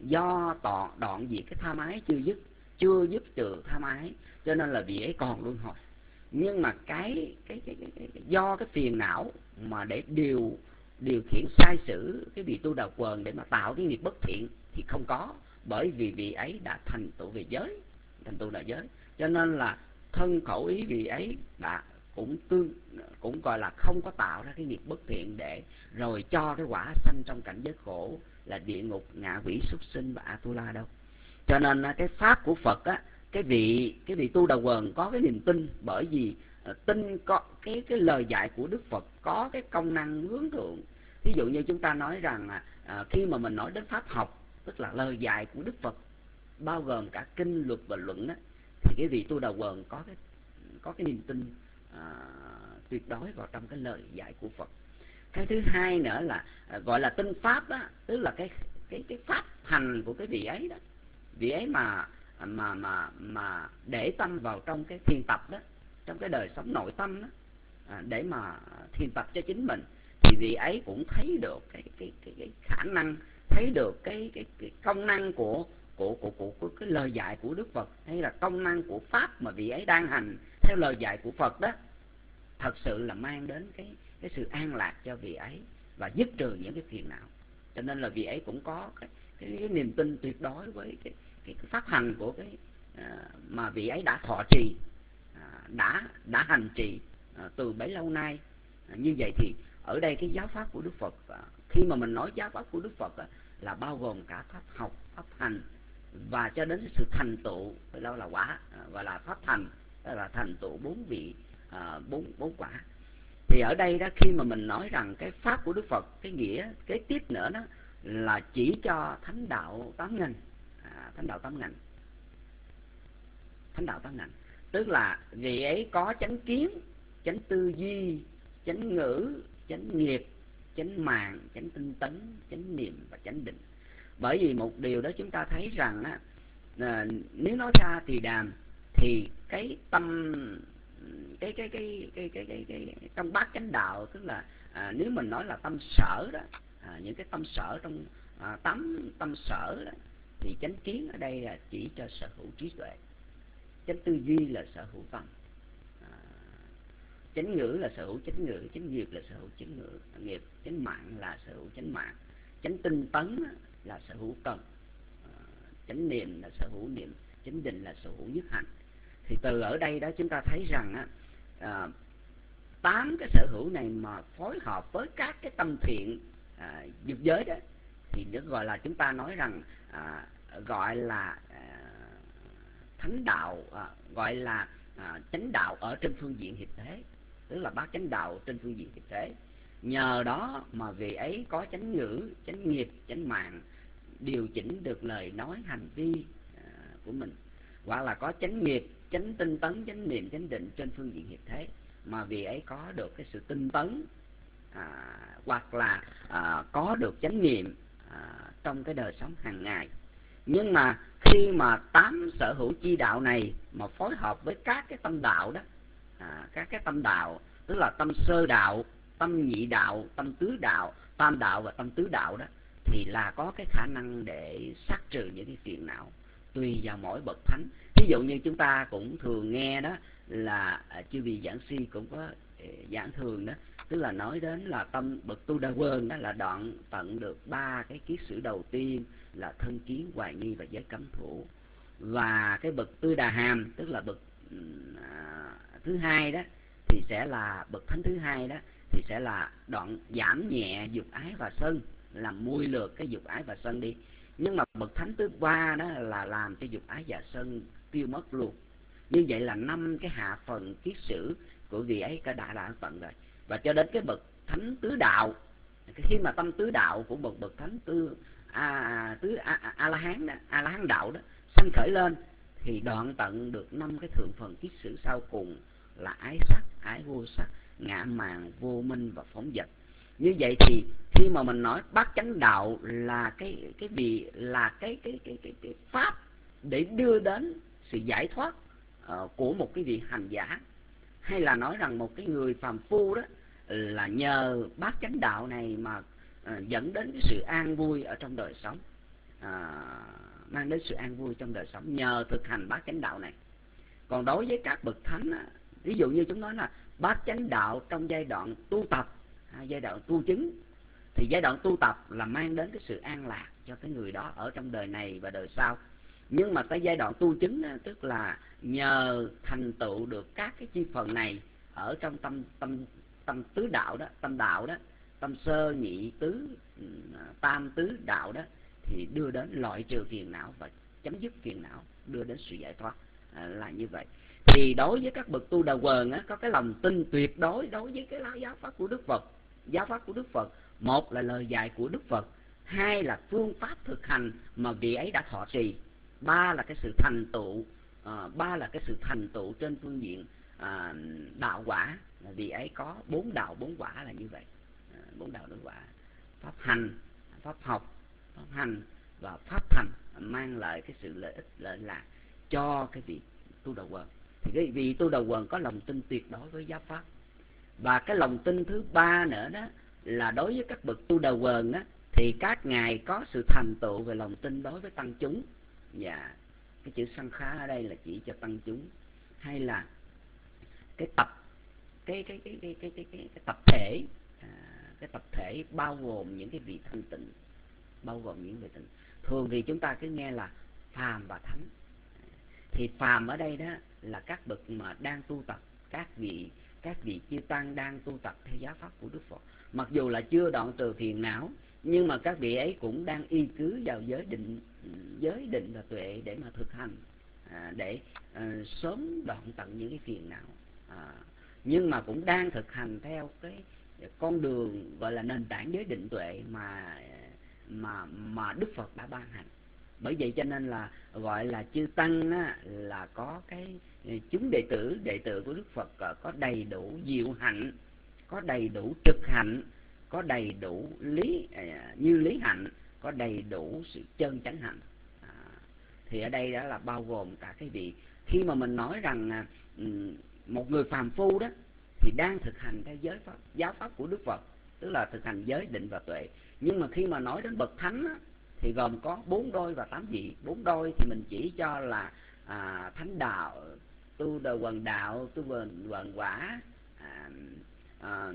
do đoạn, đoạn diệt cái tham ái chưa dứt, chưa dứt trừ tham ái, cho nên là vị ấy còn luân hồi. Nhưng mà cái, cái, cái, cái, cái, cái do cái phiền não mà để điều điều khiển sai sử cái vị tu đầu quần để mà tạo cái nghiệp bất thiện thì không có, bởi vì vị ấy đã thành tựu về giới, thành tựu là giới. Cho nên là thân khẩu ý vị ấy đã cũng tương cũng gọi là không có tạo ra cái nghiệp bất thiện để rồi cho cái quả sanh trong cảnh giới khổ là địa ngục, ngạ quỷ, súc sinh và Atula đâu. Cho nên cái pháp của Phật á, cái vị cái vị tu đầu quần có cái niềm tin, bởi vì tin có cái cái lời dạy của Đức Phật có cái công năng hướng thượng. Ví dụ như chúng ta nói rằng à, khi mà mình nói đến pháp học, tức là lời dạy của Đức Phật bao gồm cả kinh luật và luận đó, thì cái vị tu đầu quần có cái có cái niềm tin à, tuyệt đối vào trong cái lời dạy của Phật. Cái thứ hai nữa là à, gọi là tinh pháp đó, tức là cái cái cái pháp hành của cái vị ấy đó. Vị ấy mà mà mà mà để tâm vào trong cái thiền tập đó, trong cái đời sống nội tâm đó, à, để mà thiền tập cho chính mình, thì vị ấy cũng thấy được cái cái cái, cái khả năng, thấy được cái cái, cái công năng của của, của của của cái lời dạy của Đức Phật, hay là công năng của pháp mà vị ấy đang hành theo lời dạy của Phật đó, thật sự là mang đến cái cái sự an lạc cho vị ấy và dứt trừ những cái phiền não. Cho nên là vị ấy cũng có cái cái, cái niềm tin tuyệt đối với cái cái, cái pháp hành của cái à, mà vị ấy đã thọ trì, à, đã đã hành trì à, từ bấy lâu nay. À, như vậy thì ở đây cái giáo pháp của Đức Phật, khi mà mình nói giáo pháp của Đức Phật là bao gồm cả pháp học, pháp hành và cho đến sự thành tựu, đó là quả, gọi là pháp thành, đó là thành tựu bốn vị bốn bốn quả. Thì ở đây đó, khi mà mình nói rằng cái pháp của Đức Phật, cái nghĩa kế tiếp nữa đó là chỉ cho thánh đạo tám ngành, à, thánh đạo tám ngành, thánh đạo tám ngành, tức là vị ấy có chánh kiến, chánh tư duy, chánh ngữ, chánh nghiệp, chánh mạng, chánh tinh tấn, chánh niệm và chánh định. Bởi vì một điều đó chúng ta thấy rằng á, à, nếu nói ra thì đàm thì cái tâm cái cái cái cái cái cái, cái, cái trong bát chánh đạo, tức là à, nếu mình nói là tâm sở đó, à, những cái tâm sở trong à, tám tâm sở đó, thì chánh kiến ở đây là chỉ cho sở hữu trí tuệ, chánh tư duy là sở hữu tâm, à, chánh ngữ là sở hữu chánh ngữ, chánh nghiệp là sở hữu chánh ngữ nghiệp, chánh mạng là sở hữu chánh mạng, chánh tinh tấn là sở hữu cần, à, chánh niệm là sở hữu niệm, chánh định là sở hữu nhất hành. Thì từ ở đây đó chúng ta thấy rằng á, à, tám cái sở hữu này mà phối hợp với các cái tâm thiện à, dục giới đó thì được gọi là, chúng ta nói rằng à, gọi là à, thánh đạo, à, gọi là à, chánh đạo ở trên phương diện hiệp thế, tức là bát chánh đạo trên phương diện hiệp thế. Nhờ đó mà vị ấy có chánh ngữ, chánh nghiệp, chánh mạng, điều chỉnh được lời nói hành vi à, của mình, hoặc là có chánh nghiệp, chánh tinh tấn, chánh niệm, chánh định trên phương diện hiệp thế, mà vì ấy có được cái sự tinh tấn, à, hoặc là à, có được chánh niệm à, trong cái đời sống hàng ngày. Nhưng mà khi mà tám sở hữu chi đạo này mà phối hợp với các cái tâm đạo đó, à, các cái tâm đạo, tức là tâm sơ đạo, tâm nhị đạo, tâm tứ đạo, tam đạo và tâm tứ đạo đó, thì là có cái khả năng để sát trừ những cái phiền não tùy vào mỗi bậc thánh. Ví dụ như chúng ta cũng thường nghe đó là chư vị giảng si cũng có giảng thường đó, tức là nói đến là tâm bậc Tu Đà Quên đó là đoạn tận được ba cái kiết sử đầu tiên là thân kiến, hoài nghi và giới cấm thủ. Và cái bậc Tư Đà Hàm, tức là bậc à, thứ hai đó, thì sẽ là bậc thánh thứ hai đó, thì sẽ là đoạn giảm nhẹ dục ái và sân, làm muôi lược cái dục ái và sân đi. Nhưng mà bậc thánh thứ ba đó là làm cho dục ái và sân tiêu mất luôn. Như vậy là năm cái hạ phần kiết sử của vị ấy cả đã đã tận rồi. Và cho đến cái bậc thánh tứ đạo, khi mà tâm tứ đạo của một bậc thánh tư a tứ a, a, a la hán đó, a la hán đạo đó sanh khởi lên, thì đoạn tận được năm cái thượng phần kiết sử sau cùng là ái sắc, ái vô sắc, ngã mạn, vô minh và phóng dật. Như vậy thì khi mà mình nói bát chánh đạo là cái cái vị là cái cái cái cái, cái pháp để đưa đến sự giải thoát uh, của một cái vị hành giả, hay là nói rằng một cái người phàm phu đó là nhờ bát chánh đạo này mà uh, dẫn đến cái sự an vui ở trong đời sống, uh, mang đến sự an vui trong đời sống nhờ thực hành bát chánh đạo này. Còn đối với các bậc thánh á, ví dụ như chúng nói là bát chánh đạo trong giai đoạn tu tập, giai đoạn tu chứng, thì giai đoạn tu tập là mang đến cái sự an lạc cho cái người đó ở trong đời này và đời sau. Nhưng mà tới giai đoạn tu chứng đó, tức là nhờ thành tựu được các cái chi phần này ở trong tâm tâm tâm tứ đạo đó, tâm đạo đó, tâm sơ nhị tứ tam tứ đạo đó, thì đưa đến loại trừ phiền não và chấm dứt phiền não, đưa đến sự giải thoát, à, là như vậy. Thì đối với các bậc Tu Đà Quần á, có cái lòng tin tuyệt đối đối với cái giáo pháp của Đức Phật. Giáo pháp của Đức Phật, một là lời dạy của Đức Phật, hai là phương pháp thực hành mà vị ấy đã thọ trì, ba là cái sự thành tựu, à, ba là cái sự thành tựu trên phương diện à, đạo quả. Vị ấy có bốn đạo bốn quả là như vậy, à, bốn đạo bốn quả: pháp hành, pháp học, pháp hành và pháp thành, mang lại cái sự lợi ích lợi lạc cho cái vị Tu Đà Quần. Thì cái vị Tu Đà Quần có lòng tin tuyệt đối với giáo pháp. Và cái lòng tin thứ ba nữa đó là đối với các bậc Tu Đà Quần á, thì các ngài có sự thành tựu về lòng tin đối với tăng chúng. Và cái chữ sanh khá ở đây là chỉ cho tăng chúng, hay là cái tập cái cái cái cái cái cái, cái, cái tập thể, à, cái tập thể bao gồm những cái vị thanh tịnh, bao gồm những vị thanh. Thường thì chúng ta cứ nghe là phàm và thánh. Thì phàm ở đây đó là các bậc mà đang tu tập, các vị các vị chư tăng đang tu tập theo giáo pháp của Đức Phật. Mặc dù là chưa đoạn trừ phiền não, nhưng mà các vị ấy cũng đang y cứ vào giới định, giới định và tuệ để mà thực hành, à, để à, sớm đoạn tận những cái phiền não. À, nhưng mà cũng đang thực hành theo cái con đường gọi là nền tảng giới định tuệ mà mà mà Đức Phật đã ban hành. Bởi vậy cho nên là gọi là chư tăng á, là có cái chúng đệ tử đệ tử của Đức Phật có đầy đủ diệu hạnh, có đầy đủ trực hạnh, có đầy đủ lý như lý hạnh, có đầy đủ sự chân chánh hạnh. À, thì ở đây đó là bao gồm cả cái vị. Khi mà mình nói rằng một người phàm phu đó thì đang thực hành theo giới pháp, giáo pháp của Đức Phật, tức là thực hành giới định và tuệ. Nhưng mà khi mà nói đến bậc thánh á, thì gồm có bốn đôi và tám vị. Bốn đôi thì mình chỉ cho là à, thánh đạo, tu đời quần đạo, tu quần quần quả, à, à,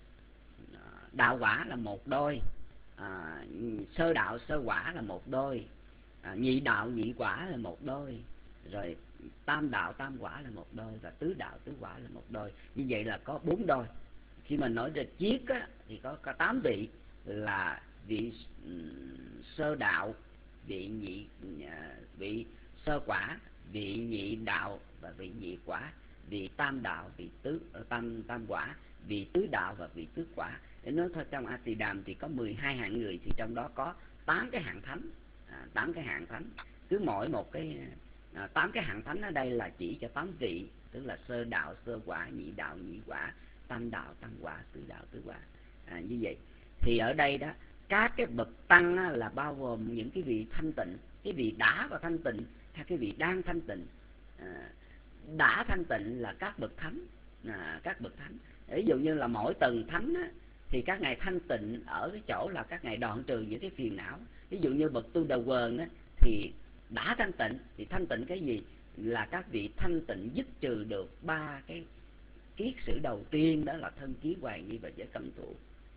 đạo quả là một đôi, à, sơ đạo sơ quả là một đôi, à, nhị đạo nhị quả là một đôi, rồi tam đạo tam quả là một đôi, và tứ đạo tứ quả là một đôi. Như vậy là có bốn đôi. Khi mình nói về chiết á, thì có, có tám vị, là vị sơ đạo, vị nhị vị sơ quả, vị nhị đạo và vị nhị quả, vị tam đạo, vị tứ tam tam quả, vị tứ đạo và vị tứ quả. Để nói thôi, trong A Tỳ Đàm thì có mười hai hạng người, thì trong đó có tám cái hạng thánh, à, tám cái hạng thánh. Cứ mỗi một cái à, tám cái hạng thánh ở đây là chỉ cho tám vị, tức là sơ đạo sơ quả, nhị đạo nhị quả, tam đạo tam quả, tứ đạo tứ quả. À, như vậy thì ở đây đó, các cái bậc tăng á, là bao gồm những cái vị thanh tịnh, cái vị đã và thanh tịnh, hay cái vị đang thanh tịnh. À, đã thanh tịnh là các bậc thánh, à, các bậc thánh. Ví dụ như là mỗi tầng thánh á, thì các ngài thanh tịnh ở cái chỗ là các ngài đoạn trừ những cái phiền não. Ví dụ như bậc tu đà quần á, thì đã thanh tịnh, thì thanh tịnh cái gì? Là các vị thanh tịnh dứt trừ được ba cái kiết sử đầu tiên, đó là thân kiến hoàng nghi và giới cấm thủ.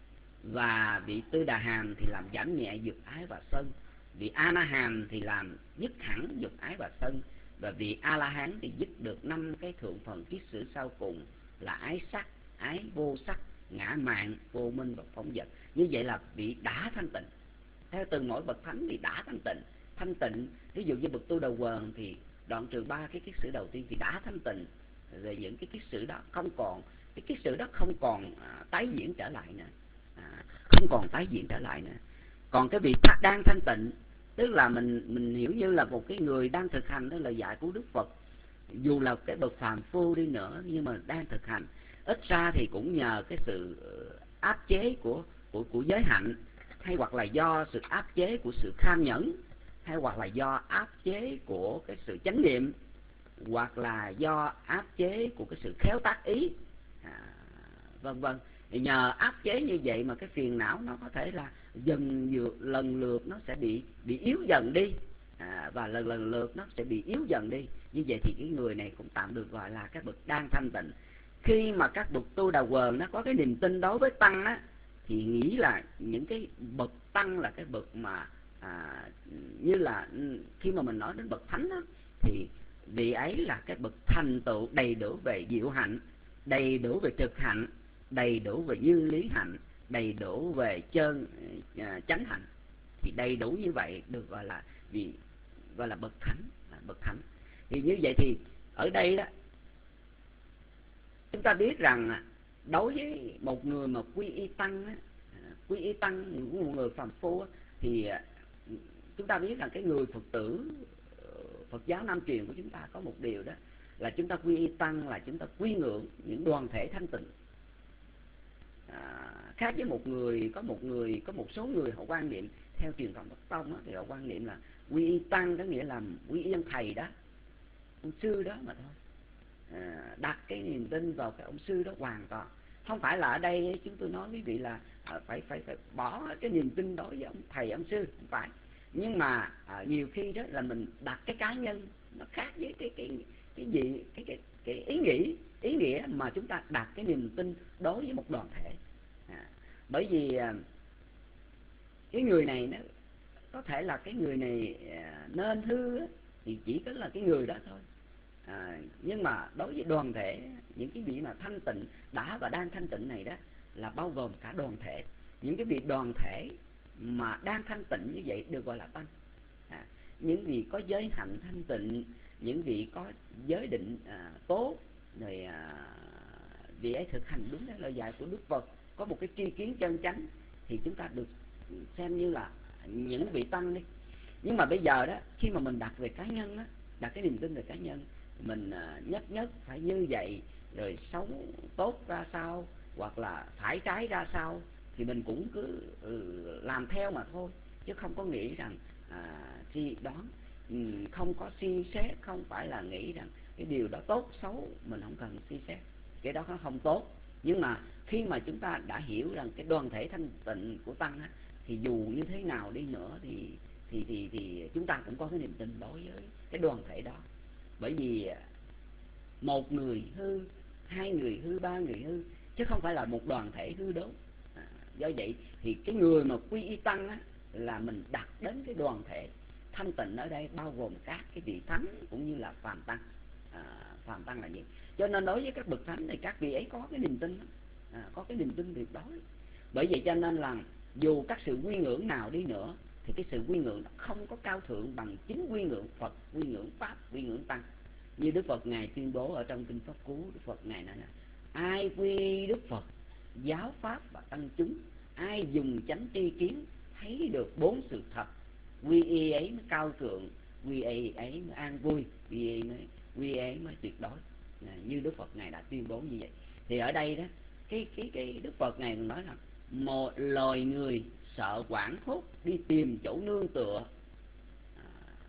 Và vị tư đà hàm thì làm giảm nhẹ dục ái và sân. Vị a na hàm thì làm dứt hẳn dục ái và sân. Và vị a la hán thì dứt được năm cái thượng phần kiết sử sau cùng, là ái sắc, ái vô sắc, ngã mạn, vô minh và phóng dật. Như vậy là vị đã thanh tịnh. Theo từng mỗi bậc thánh thì đã thanh tịnh. Thanh tịnh, ví dụ như bậc tu đà quần thì đoạn trừ ba cái kiết sử đầu tiên thì đã thanh tịnh. Rồi những cái kiết sử đó không còn, cái kiết sử đó không còn à, tái diễn trở lại nữa, à, không còn tái diễn trở lại nữa. Còn cái vị đang thanh tịnh, tức là mình mình hiểu như là một cái người đang thực hành đó là dạy của Đức Phật, dù là cái bậc phàm phu đi nữa nhưng mà đang thực hành, ít ra thì cũng nhờ cái sự áp chế của của của giới hạnh, hay hoặc là do sự áp chế của sự kham nhẫn, hay hoặc là do áp chế của cái sự chánh niệm, hoặc là do áp chế của cái sự khéo tác ý, à, vân vân. Thì nhờ áp chế như vậy mà cái phiền não nó có thể là dần dần lần lượt nó sẽ bị bị yếu dần đi, à, và lần lần lượt nó sẽ bị yếu dần đi. Như vậy thì cái người này cũng tạm được gọi là các bậc đang thanh tịnh. Khi mà các bậc tu đà quần nó có cái niềm tin đối với tăng á, thì nghĩ là những cái bậc tăng là cái bậc mà à, như là khi mà mình nói đến bậc thánh á, thì vị ấy là cái bậc thành tựu đầy đủ về diệu hạnh, đầy đủ về trực hạnh, đầy đủ về như lý hạnh, đầy đủ về chân uh, chánh hạnh. Thì đầy đủ như vậy được gọi là vị gọi là bậc thánh, là bậc thánh. Thì như vậy thì ở đây đó chúng ta biết rằng đối với một người mà quy y tăng á, quy y tăng một người phàm phu á, thì chúng ta biết rằng cái người Phật tử Phật giáo Nam truyền của chúng ta có một điều đó là chúng ta quy y tăng là chúng ta quy ngưỡng những đoàn thể thanh tịnh. À, khác với một người có một người có một số người họ quan niệm theo truyền thống Bắc Tông á, thì họ quan niệm là quy y tăng có nghĩa là quy y ông thầy đó, ông sư đó mà thôi. À, đặt cái niềm tin vào cái ông sư đó hoàn toàn. Không phải là ở đây chúng tôi nói quý vị là à, phải phải phải bỏ cái niềm tin đối với ông thầy ông sư, không phải. Nhưng mà à, nhiều khi đó là mình đặt cái cá nhân nó khác với cái cái cái gì cái cái cái ý nghĩ ý nghĩa mà chúng ta đặt cái niềm tin đối với một đoàn thể. À, bởi vì à, cái người này nó có thể là cái người này à, nên hư á, thì chỉ có là cái người đó thôi. À, nhưng mà đối với đoàn thể, những cái vị mà thanh tịnh đã và đang thanh tịnh này đó là bao gồm cả đoàn thể. Những cái vị đoàn thể mà đang thanh tịnh như vậy được gọi là tăng. À, những vị có giới hạnh thanh tịnh, những vị có giới định à, tốt, rồi à, vị ấy thực hành đúng cái lời dạy của Đức Phật, có một cái tri kiến chân chánh, thì chúng ta được xem như là những vị tăng đi. Nhưng mà bây giờ đó, khi mà mình đặt về cá nhân đó, đặt cái niềm tin về cá nhân, mình uh, nhất nhất phải như vậy, rồi sống tốt ra sao, hoặc là phải trái ra sao, thì mình cũng cứ uh, làm theo mà thôi, chứ không có nghĩ rằng uh, suy đoán, um, không có suy xét, không phải là nghĩ rằng cái điều đó tốt xấu mình không cần suy xét, cái đó nó không tốt. Nhưng mà khi mà chúng ta đã hiểu rằng cái đoàn thể thanh tịnh của tăng á, thì dù như thế nào đi nữa thì thì thì thì chúng ta cũng có cái niềm tin đối với cái đoàn thể đó. Bởi vì một người hư, hai người hư, ba người hư, chứ không phải là một đoàn thể hư đốn. À, do vậy thì cái người mà quy y tăng á, là mình đặt đến cái đoàn thể thanh tịnh, ở đây bao gồm các cái vị thánh cũng như là phàm tăng. À, phàm tăng là gì? Cho nên đối với các bậc thánh thì các vị ấy có cái niềm tin, à, có cái niềm tin tuyệt đối. Bởi vậy cho nên là dù các sự quy ngưỡng nào đi nữa, thì cái sự quy ngưỡng không có cao thượng bằng chính quy ngưỡng Phật, quy ngưỡng Pháp, quy ngưỡng Tăng. Như Đức Phật Ngài tuyên bố ở trong Kinh Pháp Cú, Đức Phật Ngài nói là ai quy Đức Phật, giáo Pháp và Tăng chúng, ai dùng chánh tri kiến, thấy được bốn sự thật, quy y ấy mới cao thượng, quy y ấy mới an vui, quy y mới, quy y ấy mới tuyệt đối. Như Đức Phật Ngài đã tuyên bố như vậy. Thì ở đây đó, cái, cái, cái Đức Phật Ngài nói là một loài người sợ quảng hốt đi tìm chỗ nương tựa, à,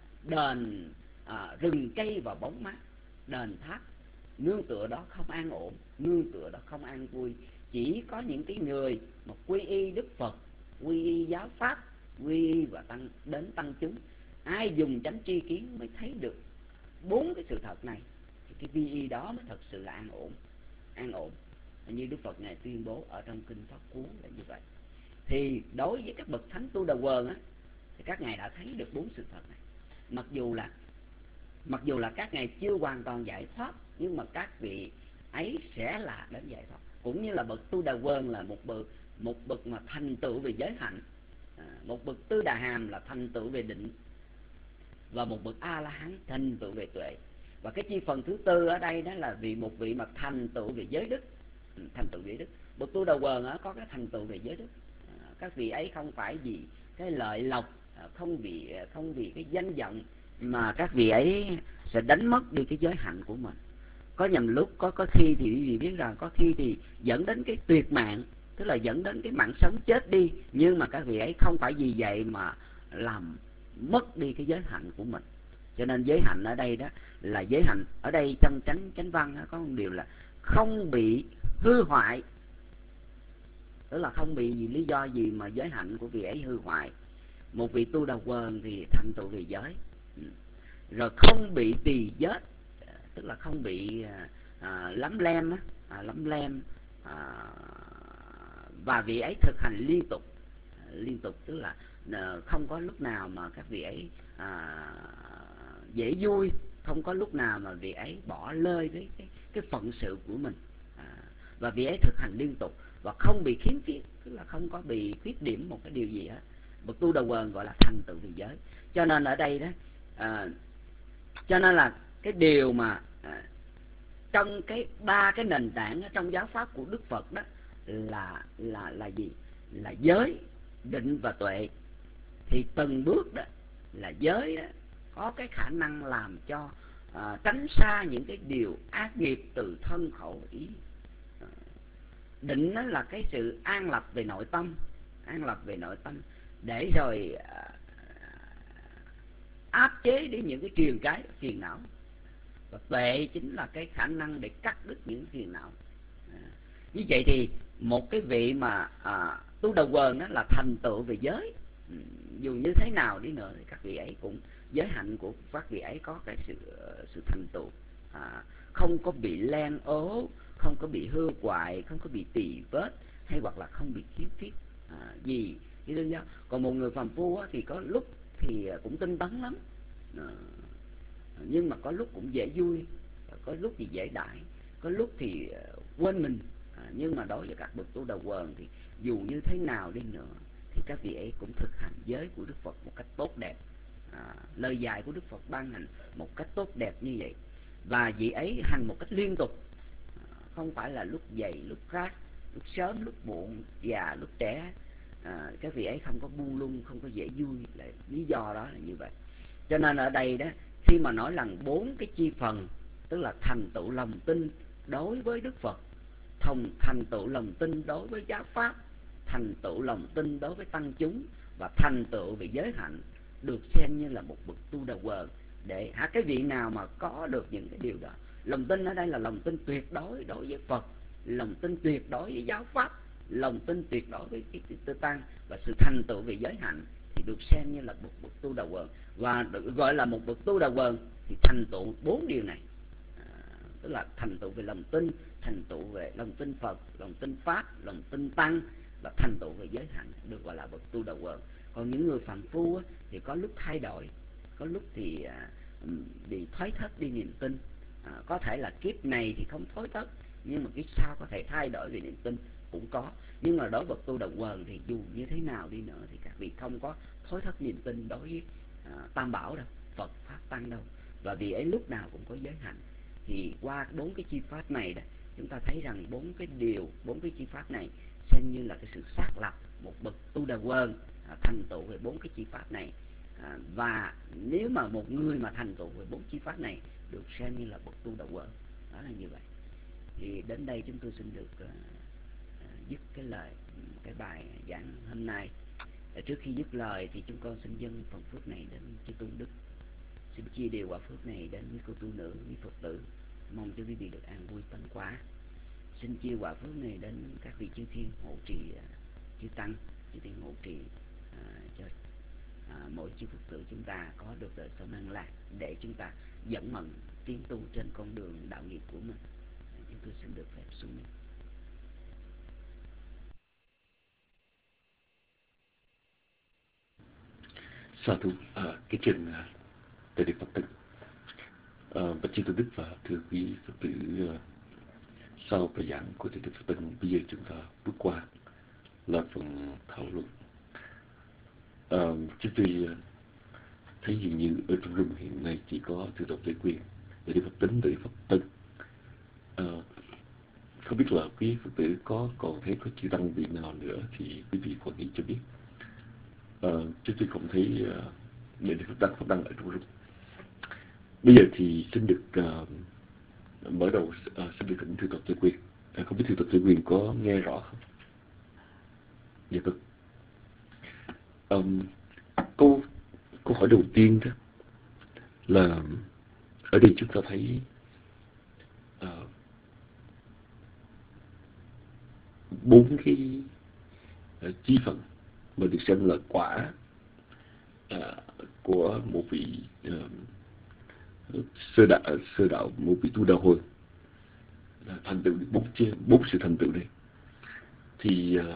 đền à, rừng cây và bóng mát, đền tháp, nương tựa đó không an ổn, nương tựa đó không an vui. Chỉ có những cái người mà quy y Đức Phật, quy y giáo Pháp, quy y và tăng đến tăng chúng, ai dùng chánh tri kiến mới thấy được bốn cái sự thật này, thì cái quy y đó mới thật sự là an ổn, an ổn. Như Đức Phật Ngài tuyên bố ở trong Kinh Pháp Cú là như vậy. Thì đối với các bậc thánh tu đà quần á, thì các ngài đã thấy được bốn sự thật này. Mặc dù là mặc dù là các ngài chưa hoàn toàn giải thoát, nhưng mà các vị ấy sẽ là đến giải thoát. Cũng như là bậc tu đà quần là một bậc một bậc mà thành tựu về giới hạnh, à, một bậc tư đà hàm là thành tựu về định, và một bậc a la hán thành tựu về tuệ. Và cái chi phần thứ tư ở đây đó là vì một vị mà thành tựu về giới đức, thành tựu về đức. Bậc tu đà quần á có cái thành tựu về giới đức. À, các vị ấy không phải vì cái lợi lộc, không vì không vì cái danh vọng mà các vị ấy sẽ đánh mất đi cái giới hạnh của mình. Có nhầm lúc, có có khi thì quý vị biết rằng có khi thì dẫn đến cái tuyệt mạng, tức là dẫn đến cái mạng sống chết đi, nhưng mà các vị ấy không phải vì vậy mà làm mất đi cái giới hạnh của mình. Cho nên giới hạnh ở đây đó là giới hạnh ở đây trong chánh chánh văn đó, có một điều là không bị hư hoại, tức là không bị vì lý do gì mà giới hạnh của vị ấy hư hoại. Một vị tu đà quần thì thành tựu về giới, rồi không bị tỳ vết, tức là không bị à, lắm lem à, lắm lem à, và vị ấy thực hành liên tục, liên tục tức là à, không có lúc nào mà các vị ấy à, dễ vui, không có lúc nào mà vị ấy bỏ lơi cái cái, cái phận sự của mình, à, và vị ấy thực hành liên tục và không bị khiếm khuyết, tức là không có bị khuyết điểm một cái điều gì hết. Bậc tu đà quần gọi là thành tựu về giới. Cho nên ở đây đó, à, cho nên là cái điều mà à, trong cái ba cái nền tảng trong giáo pháp của Đức Phật đó là là là gì? Là giới, định và tuệ. Thì từng bước đó là giới đó có cái khả năng làm cho à, tránh xa những cái điều ác nghiệp từ thân khẩu ý. À, định đó là cái sự an lập về nội tâm, an lập về nội tâm để rồi à, áp chế đi những cái triền cái phiền não. Và tuệ chính là cái khả năng để cắt đứt những phiền não. À, như vậy thì một cái vị mà à, tu đà quần đó là thành tựu về giới, ừ, dù như thế nào đi nữa thì các vị ấy cũng giới hạnh của các vị ấy có cái sự sự thành tựu, à, không có bị len ố, không có bị hư hoại, không có bị tỳ vết, hay hoặc là không bị khiếm khuyết à, gì cái đó. Còn một người phàm phu á, thì có lúc thì cũng tinh tấn lắm, à, nhưng mà có lúc cũng dễ vui, có lúc thì dễ đãi, có lúc thì quên mình. À, nhưng mà đối với các bậc tu Đà Quần thì dù như thế nào đi nữa thì các vị ấy cũng thực hành giới của Đức Phật một cách tốt đẹp. À, lời dạy của Đức Phật ban hành một cách tốt đẹp như vậy, và vị ấy hành một cách liên tục, à, không phải là lúc dậy lúc khác, lúc sớm lúc muộn, già lúc trẻ. À, các vị ấy không có buông lung, không có dễ vui, là lý do đó là như vậy. Cho nên ở đây đó, khi mà nói rằng bốn cái chi phần, tức là thành tựu lòng tin đối với Đức Phật, thông thành tựu lòng tin đối với giáo pháp, thành tựu lòng tin đối với tăng chúng, và thành tựu về giới hạnh, được xem như là một bậc tu Đà Quần. Để hả cái vị nào mà có được những cái điều đó, lòng tin ở đây là lòng tin tuyệt đối đối với Phật, lòng tin tuyệt đối với giáo pháp, lòng tin tuyệt đối với cái tư tăng, và sự thành tựu về giới hạnh, thì được xem như là một bậc tu Đà Quần. Và được gọi là một bậc tu Đà Quần thì thành tựu bốn điều này, à, tức là thành tựu về lòng tin, thành tựu về lòng tin Phật, lòng tin pháp, lòng tin tăng, và thành tựu về giới hạnh, được gọi là bậc tu Đà Quần. Còn những người phàm phu á, thì có lúc thay đổi, có lúc thì à, bị thoái thất đi niềm tin. À, có thể là kiếp này thì không thoái thất, nhưng mà kiếp sau có thể thay đổi về niềm tin cũng có. Nhưng mà đối với bậc tu Đà Quần thì dù như thế nào đi nữa thì các vị không có thối thất niềm tin đối với à, Tam Bảo đâu, Phật pháp tăng đâu, và vì ấy lúc nào cũng có giới hạnh. Thì qua bốn cái chi pháp này đó, chúng ta thấy rằng bốn cái điều, bốn cái chi pháp này xem như là cái sự xác lập một bậc tu Đà Quần à, thành tựu về bốn cái chi pháp này. À, và nếu mà một người mà thành tựu về bốn chi pháp này được xem như là bậc tu Đà Quần, đó là như vậy. Thì đến đây chúng tôi xin được uh, uh, dứt cái lời, cái bài giảng hôm nay. Và trước khi dứt lời thì chúng con xin dâng phần phước này đến chư tôn đức, xin chia đều quả phước này đến quý cô tu nữ, quý Phật tử, mong cho quý vị được an vui tấn quả. Xin chia quả phước này đến các vị chư thiên hộ trì, uh, chư tăng, chư thiên hộ trì uh, cho À, mỗi chư Phật tử chúng ta có được đời sống an lạc, để chúng ta dẫn mận tiến tu trên con đường đạo nghiệp của mình. Chúng tôi xin được phép xuống mình. Sa thú à, cái trình à, tại Đức Phật tử, à, và chư tôn đức và thưa quý Phật tử, à, sau bài giảng của thầy Đức Phật tử, bây giờ chúng ta bước qua là phần thảo luận. À, chúng tôi thấy dường như ở trong room hiện nay chỉ có Thượng tọa Lê Quyền, để Phật Tính, để Phật Tân. À, không biết là quý Phật tử có còn thấy có chư tăng vị nào nữa thì quý vị quan nghĩ cho biết. À, chúng tôi không thấy uh, để Phật Đăng Phật Đăng ở trong room. Bây giờ thì xin được uh, mở đầu, uh, xin được thỉnh Thượng tọa Lê Quyền. À, không biết Thượng tọa Lê Quyền có nghe rõ không? Dạ vâng. Um, câu câu hỏi đầu tiên đó là ở đây chúng ta thấy uh, bốn cái uh, chi phần mà được xem là quả uh, của một vị uh, sơ đạo sơ đạo một vị tu đạo hồi uh, thành tựu bốn bốn sự thành tựu này. Thì uh,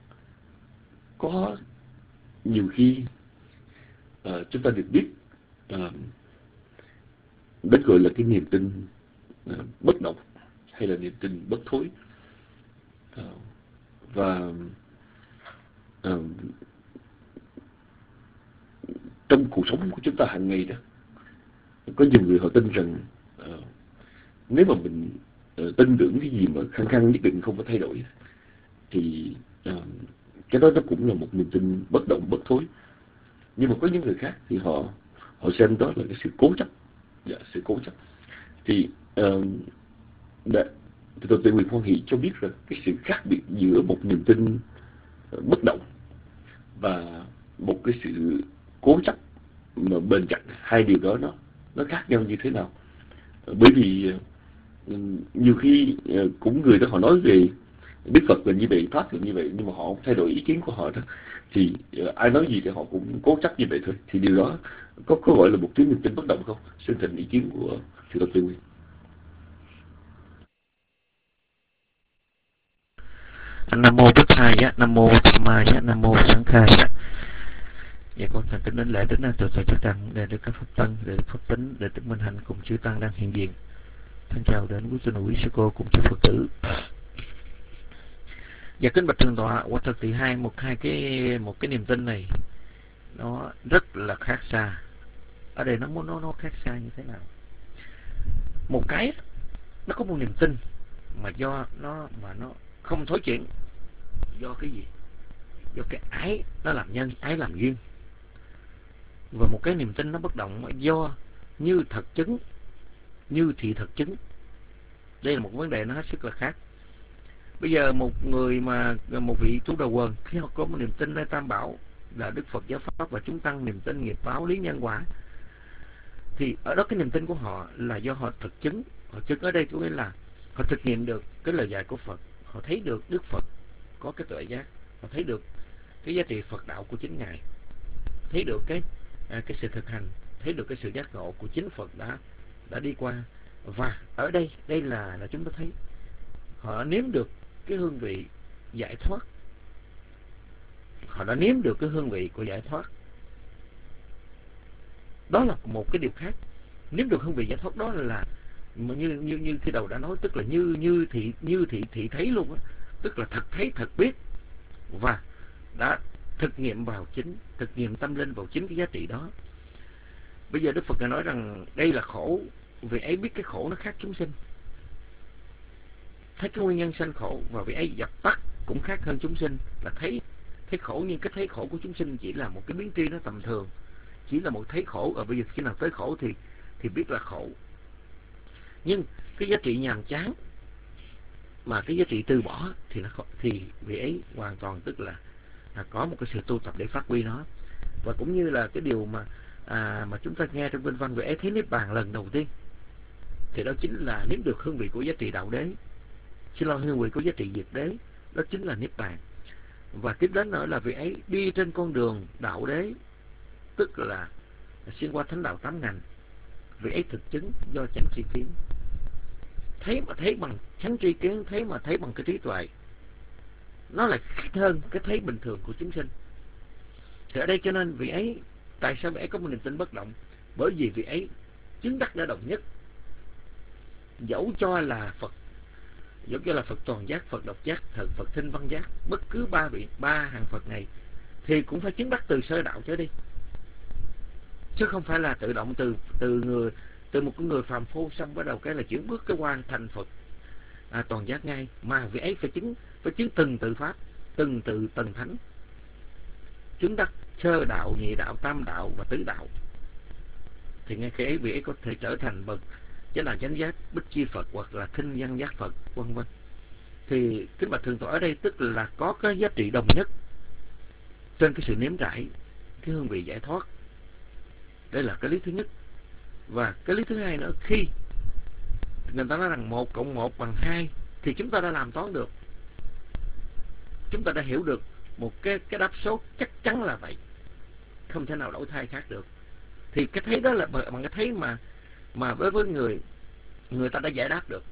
có nhiều khi uh, chúng ta được biết uh, đó gọi là cái niềm tin uh, bất động hay là niềm tin bất thối. Uh, và uh, trong cuộc sống của chúng ta hàng ngày đó, có nhiều người họ tin rằng uh, nếu mà mình uh, tin tưởng cái gì mà khăng khăng nhất định không có thay đổi thì uh, cái đó nó cũng là một niềm tin bất động bất thối. Nhưng mà có những người khác thì họ họ xem đó là cái sự cố chấp, dạ, sự cố chấp. Thì uh, thì tôi tự quyền hoan hỷ cho biết rằng cái sự khác biệt giữa một niềm tin bất động và một cái sự cố chấp mà bền chặt, hai điều đó nó nó khác nhau như thế nào. Bởi vì uh, nhiều khi uh, cũng người đó họ nói về Đức Phật là như vậy, Pháp là như vậy, nhưng mà họ không thay đổi ý kiến của họ đó. Thì uh, ai nói gì thì họ cũng cố chấp như vậy thôi. Thì điều đó có có gọi là một cái niềm tin bất động không? Xin thành ý kiến của Thượng tọa Lê Quyền. Nam mô Bụt Thầy, Nam mô Tham Mai, Nam mô Sanh Khai. Dạ con thành kính đến lễ đến từ thầy Đức Tăng để được các pháp tân, để được pháp tính, để được minh hạnh cùng chư tăng đang hiện diện. Thân chào đến quý sư quý sư cô cùng chư Phật tử. Dạ kính bạch thượng tọa, quả thật thì hai một hai cái một cái niềm tin này nó rất là khác xa. Ở đây nó nó nó khác xa như thế nào? Một cái nó có một niềm tin mà do nó mà nó không thối chuyển, do cái gì? Do cái ái nó làm nhân, ái làm duyên. Và một cái niềm tin nó bất động do như thật chứng, như thị thật chứng. Đây là một vấn đề nó hết sức là khác. Bây giờ một người mà một vị tu đầu quần, khi họ có một niềm tin nơi Tam Bảo là Đức Phật giáo pháp và chúng tăng niềm tin nghiệp báo lý nhân quả, thì ở đó cái niềm tin của họ là do họ thực chứng. Họ chứng ở đây có nghĩa là họ thực nghiệm được cái lời dạy của Phật, họ thấy được Đức Phật có cái tuệ giác, họ thấy được cái giá trị Phật đạo của chính Ngài, thấy được cái à, cái sự thực hành, thấy được cái sự giác ngộ của chính Phật đã đã đi qua. Và ở đây đây là là chúng ta thấy họ nếm được cái hương vị giải thoát, họ đã nếm được cái hương vị của giải thoát. Đó là một cái điều khác. Nếm được hương vị giải thoát đó là như như như khi đầu đã nói, tức là như như thị như thị thị thấy luôn á, tức là thật thấy thật biết và đã thực nghiệm vào chính, thực nghiệm tâm linh vào chính cái giá trị đó. Bây giờ Đức Phật đã nói rằng đây là khổ, vì ấy biết cái khổ nó khác chúng sinh, thấy cái nguyên nhân sanh khổ, và vì ấy dập tắt cũng khác hơn chúng sinh, là thấy thấy khổ, nhưng cái thấy khổ của chúng sinh chỉ là một cái biến tri nó tầm thường, chỉ là một thấy khổ. Ở bây giờ khi nào tới khổ thì thì biết là khổ. Nhưng cái giá trị nhàm chán mà cái giá trị từ bỏ thì nó thì vì ấy hoàn toàn tức là, là có một cái sự tu tập để phát huy nó. Và cũng như là cái điều mà à, mà chúng ta nghe trong kinh văn, vì ấy thấy niết bàn lần đầu tiên, thì đó chính là nếm được hương vị của giá trị đạo đế, xin lỗi, hương vị của giá trị diệt đế, đó chính là niết bàn. Và tiếp đến nữa là vì ấy đi trên con đường đạo đế, tức là xuyên qua thánh đạo tám ngành. Vì ấy thực chứng do chánh tri kiến, thấy mà thấy bằng chánh tri kiến, thấy mà thấy bằng cái trí tuệ, nó lại khác hơn cái thấy bình thường của chúng sinh. Thì ở đây cho nên vị ấy, tại sao vị ấy có một niềm tin bất động? Bởi vì vị ấy chứng đắc đã đồng nhất. Dẫu cho là Phật, dẫu cho là Phật toàn giác, Phật độc giác, Phật, Phật thinh văn giác, bất cứ ba vị ba hàng Phật này thì cũng phải chứng đắc từ sơ đạo trở đi, chứ không phải là tự động từ từ người từ một cái người phàm phu xong bắt đầu cái là chuyển bước cái quan thành Phật à, toàn giác ngay. Mà vị ấy phải chứng phải chứng từng tự pháp, từng tự tầng thánh, chứng đắc sơ đạo, nhị đạo, tam đạo và tứ đạo, thì ngay khi ấy vị ấy có thể trở thành bậc chánh đẳng chánh giác, bích chi Phật hoặc là thinh văn giác Phật, vân vân. Thì kính bạch thượng tọa, ở đây tức là có cái giá trị đồng nhất trên cái sự nếm trải cái hương vị giải thoát. Đây là cái lý thứ nhất. Và cái lý thứ hai nữa, khi người ta nói rằng một cộng một bằng hai thì chúng ta đã làm toán được, chúng ta đã hiểu được một cái cái đáp số chắc chắn là vậy, không thể nào đổi thay khác được. Thì cái thấy đó là bằng cái thấy mà mà với với người người ta đã giải đáp được.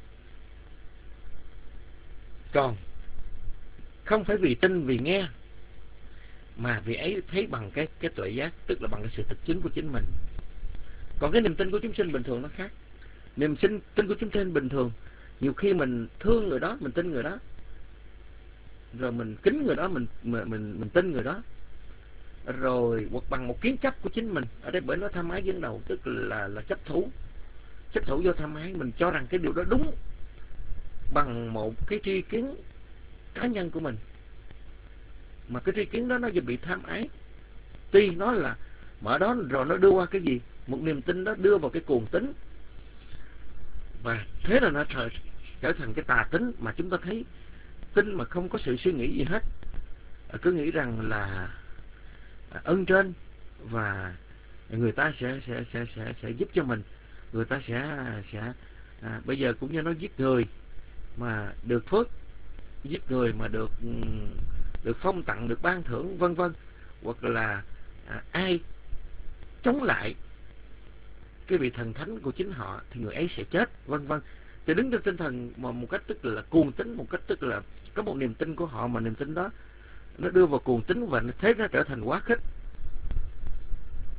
Còn không phải vì tin vì nghe, mà vì ấy thấy bằng cái cái tuệ giác, tức là bằng cái sự thực chứng của chính mình. Còn cái niềm tin của chúng sinh bình thường nó khác. Niềm sinh tin của chúng sinh bình thường, nhiều khi mình thương người đó, mình tin người đó, rồi mình kính người đó, mình mình mình, mình tin người đó, rồi hoặc bằng một kiến chấp của chính mình. Ở đây bởi nó tham ái dẫn đầu, tức là là chấp thủ, chấp thủ do tham ái, mình cho rằng cái điều đó đúng bằng một cái tri kiến cá nhân của mình, mà cái tri kiến đó nó bị tham ái. Tuy nó là mở đó rồi nó đưa qua cái gì, một niềm tin đó đưa vào cái cuồng tín, và thế là nó trở, trở thành cái tà tính. Mà chúng ta thấy tin mà không có sự suy nghĩ gì hết, cứ nghĩ rằng là ơn trên và người ta sẽ sẽ sẽ sẽ sẽ giúp cho mình, người ta sẽ sẽ à, bây giờ cũng như nó giết người mà được phước, giết người mà được được phong tặng, được ban thưởng, vân vân, hoặc là à, ai chống lại cái vị thần thánh của chính họ thì người ấy sẽ chết, vân vân. Thì đứng trên tinh thần mà một cách tức là cuồng tín, một cách tức là có một niềm tin của họ mà niềm tin đó nó đưa vào cuồng tín, và thế nó trở thành quá khích.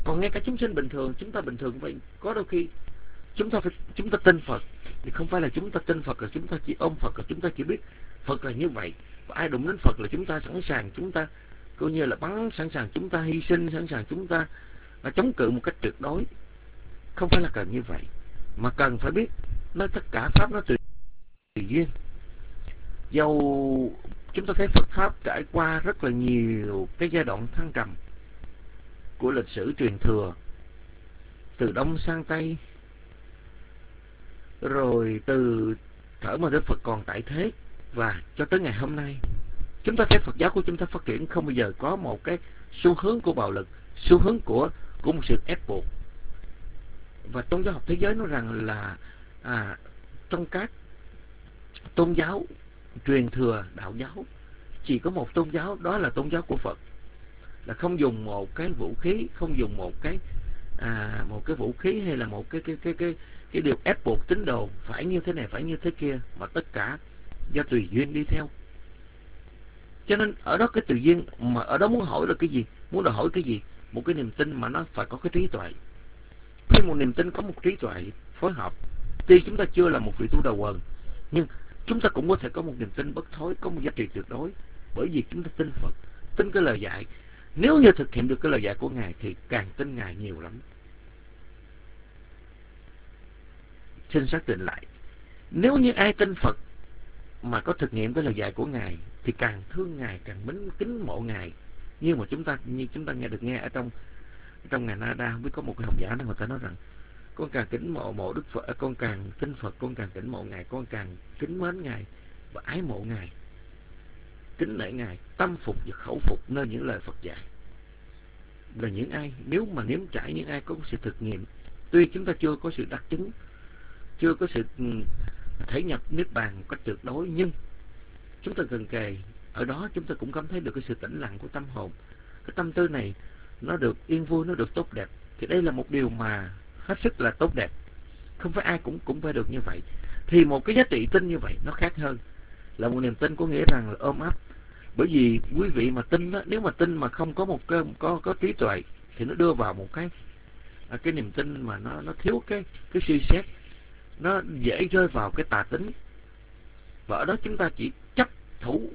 Còn ngay cả chúng sinh bình thường, chúng ta bình thường vậy, có đôi khi chúng ta phải chúng ta tin Phật thì không phải là chúng ta tin Phật là chúng ta chỉ ôm Phật, là chúng ta chỉ biết Phật là như vậy, và ai đụng đến Phật là chúng ta sẵn sàng, chúng ta coi như là bắn, sẵn sàng chúng ta hy sinh, sẵn sàng chúng ta là chống cự một cách tuyệt đối. Không phải là cần như vậy, mà cần phải biết nó tất cả pháp nó tùy duyên. Dầu chúng ta thấy Phật pháp trải qua rất là nhiều cái giai đoạn thăng trầm của lịch sử truyền thừa, từ Đông sang Tây, rồi từ thở mà Đức Phật còn tại thế, và cho tới ngày hôm nay chúng ta thấy Phật giáo của chúng ta phát triển không bao giờ có một cái xu hướng của bạo lực, xu hướng của của một sự ép buộc. Và tôn giáo học thế giới nói rằng là à, trong các tôn giáo truyền thừa đạo giáo chỉ có một tôn giáo, đó là tôn giáo của Phật, là không dùng một cái vũ khí, không dùng một cái à, một cái vũ khí hay là một cái cái cái cái cái điều ép buộc tín đồ phải như thế này phải như thế kia, mà tất cả do tùy duyên đi theo. Cho nên ở đó cái tùy duyên, mà ở đó muốn hỏi là cái gì, muốn đòi hỏi cái gì, một cái niềm tin mà nó phải có cái trí tuệ. Khi một niềm tin có một trí tuệ phối hợp, tuy chúng ta chưa là một vị tu đầu quần, nhưng chúng ta cũng có thể có một niềm tin bất thối, có một giá trị tuyệt đối, bởi vì chúng ta tin Phật, tin cái lời dạy. Nếu như thực hiện được cái lời dạy của Ngài thì càng tin Ngài nhiều lắm. Xin xác định lại, nếu như ai tin Phật mà có thực nghiệm cái lời dạy của Ngài thì càng thương Ngài, càng mến kính mộ Ngài. Nhưng mà chúng ta như chúng ta nghe được nghe ở trong trong ngài Nada, không biết có một cái học giả đó người ta nói rằng con càng kính mộ mộ Đức Phật, con càng tin Phật, con càng kính mộ Ngài, con càng kính mến Ngài và ái mộ Ngài, kính nể Ngài, tâm phục và khẩu phục nơi những lời Phật dạy. Là những ai nếu mà nếm trải, những ai có sự thực nghiệm, tuy chúng ta chưa có sự đắc chứng, chưa có sự thể nhập niết bàn một cách tuyệt đối, nhưng chúng ta gần kề ở đó, chúng ta cũng cảm thấy được cái sự tĩnh lặng của tâm hồn. Cái tâm tư này nó được yên vui, nó được tốt đẹp, thì đây là một điều mà hết sức là tốt đẹp. Không phải ai cũng cũng phải được như vậy. Thì một cái giá trị tin như vậy nó khác hơn là một niềm tin có nghĩa rằng là ôm ấp. Bởi vì quý vị mà tin đó, nếu mà tin mà không có một cái có có trí tuệ thì nó đưa vào một cái cái niềm tin mà nó nó thiếu cái cái suy xét, nó dễ rơi vào cái tà tính. Và ở đó chúng ta chỉ chấp thủ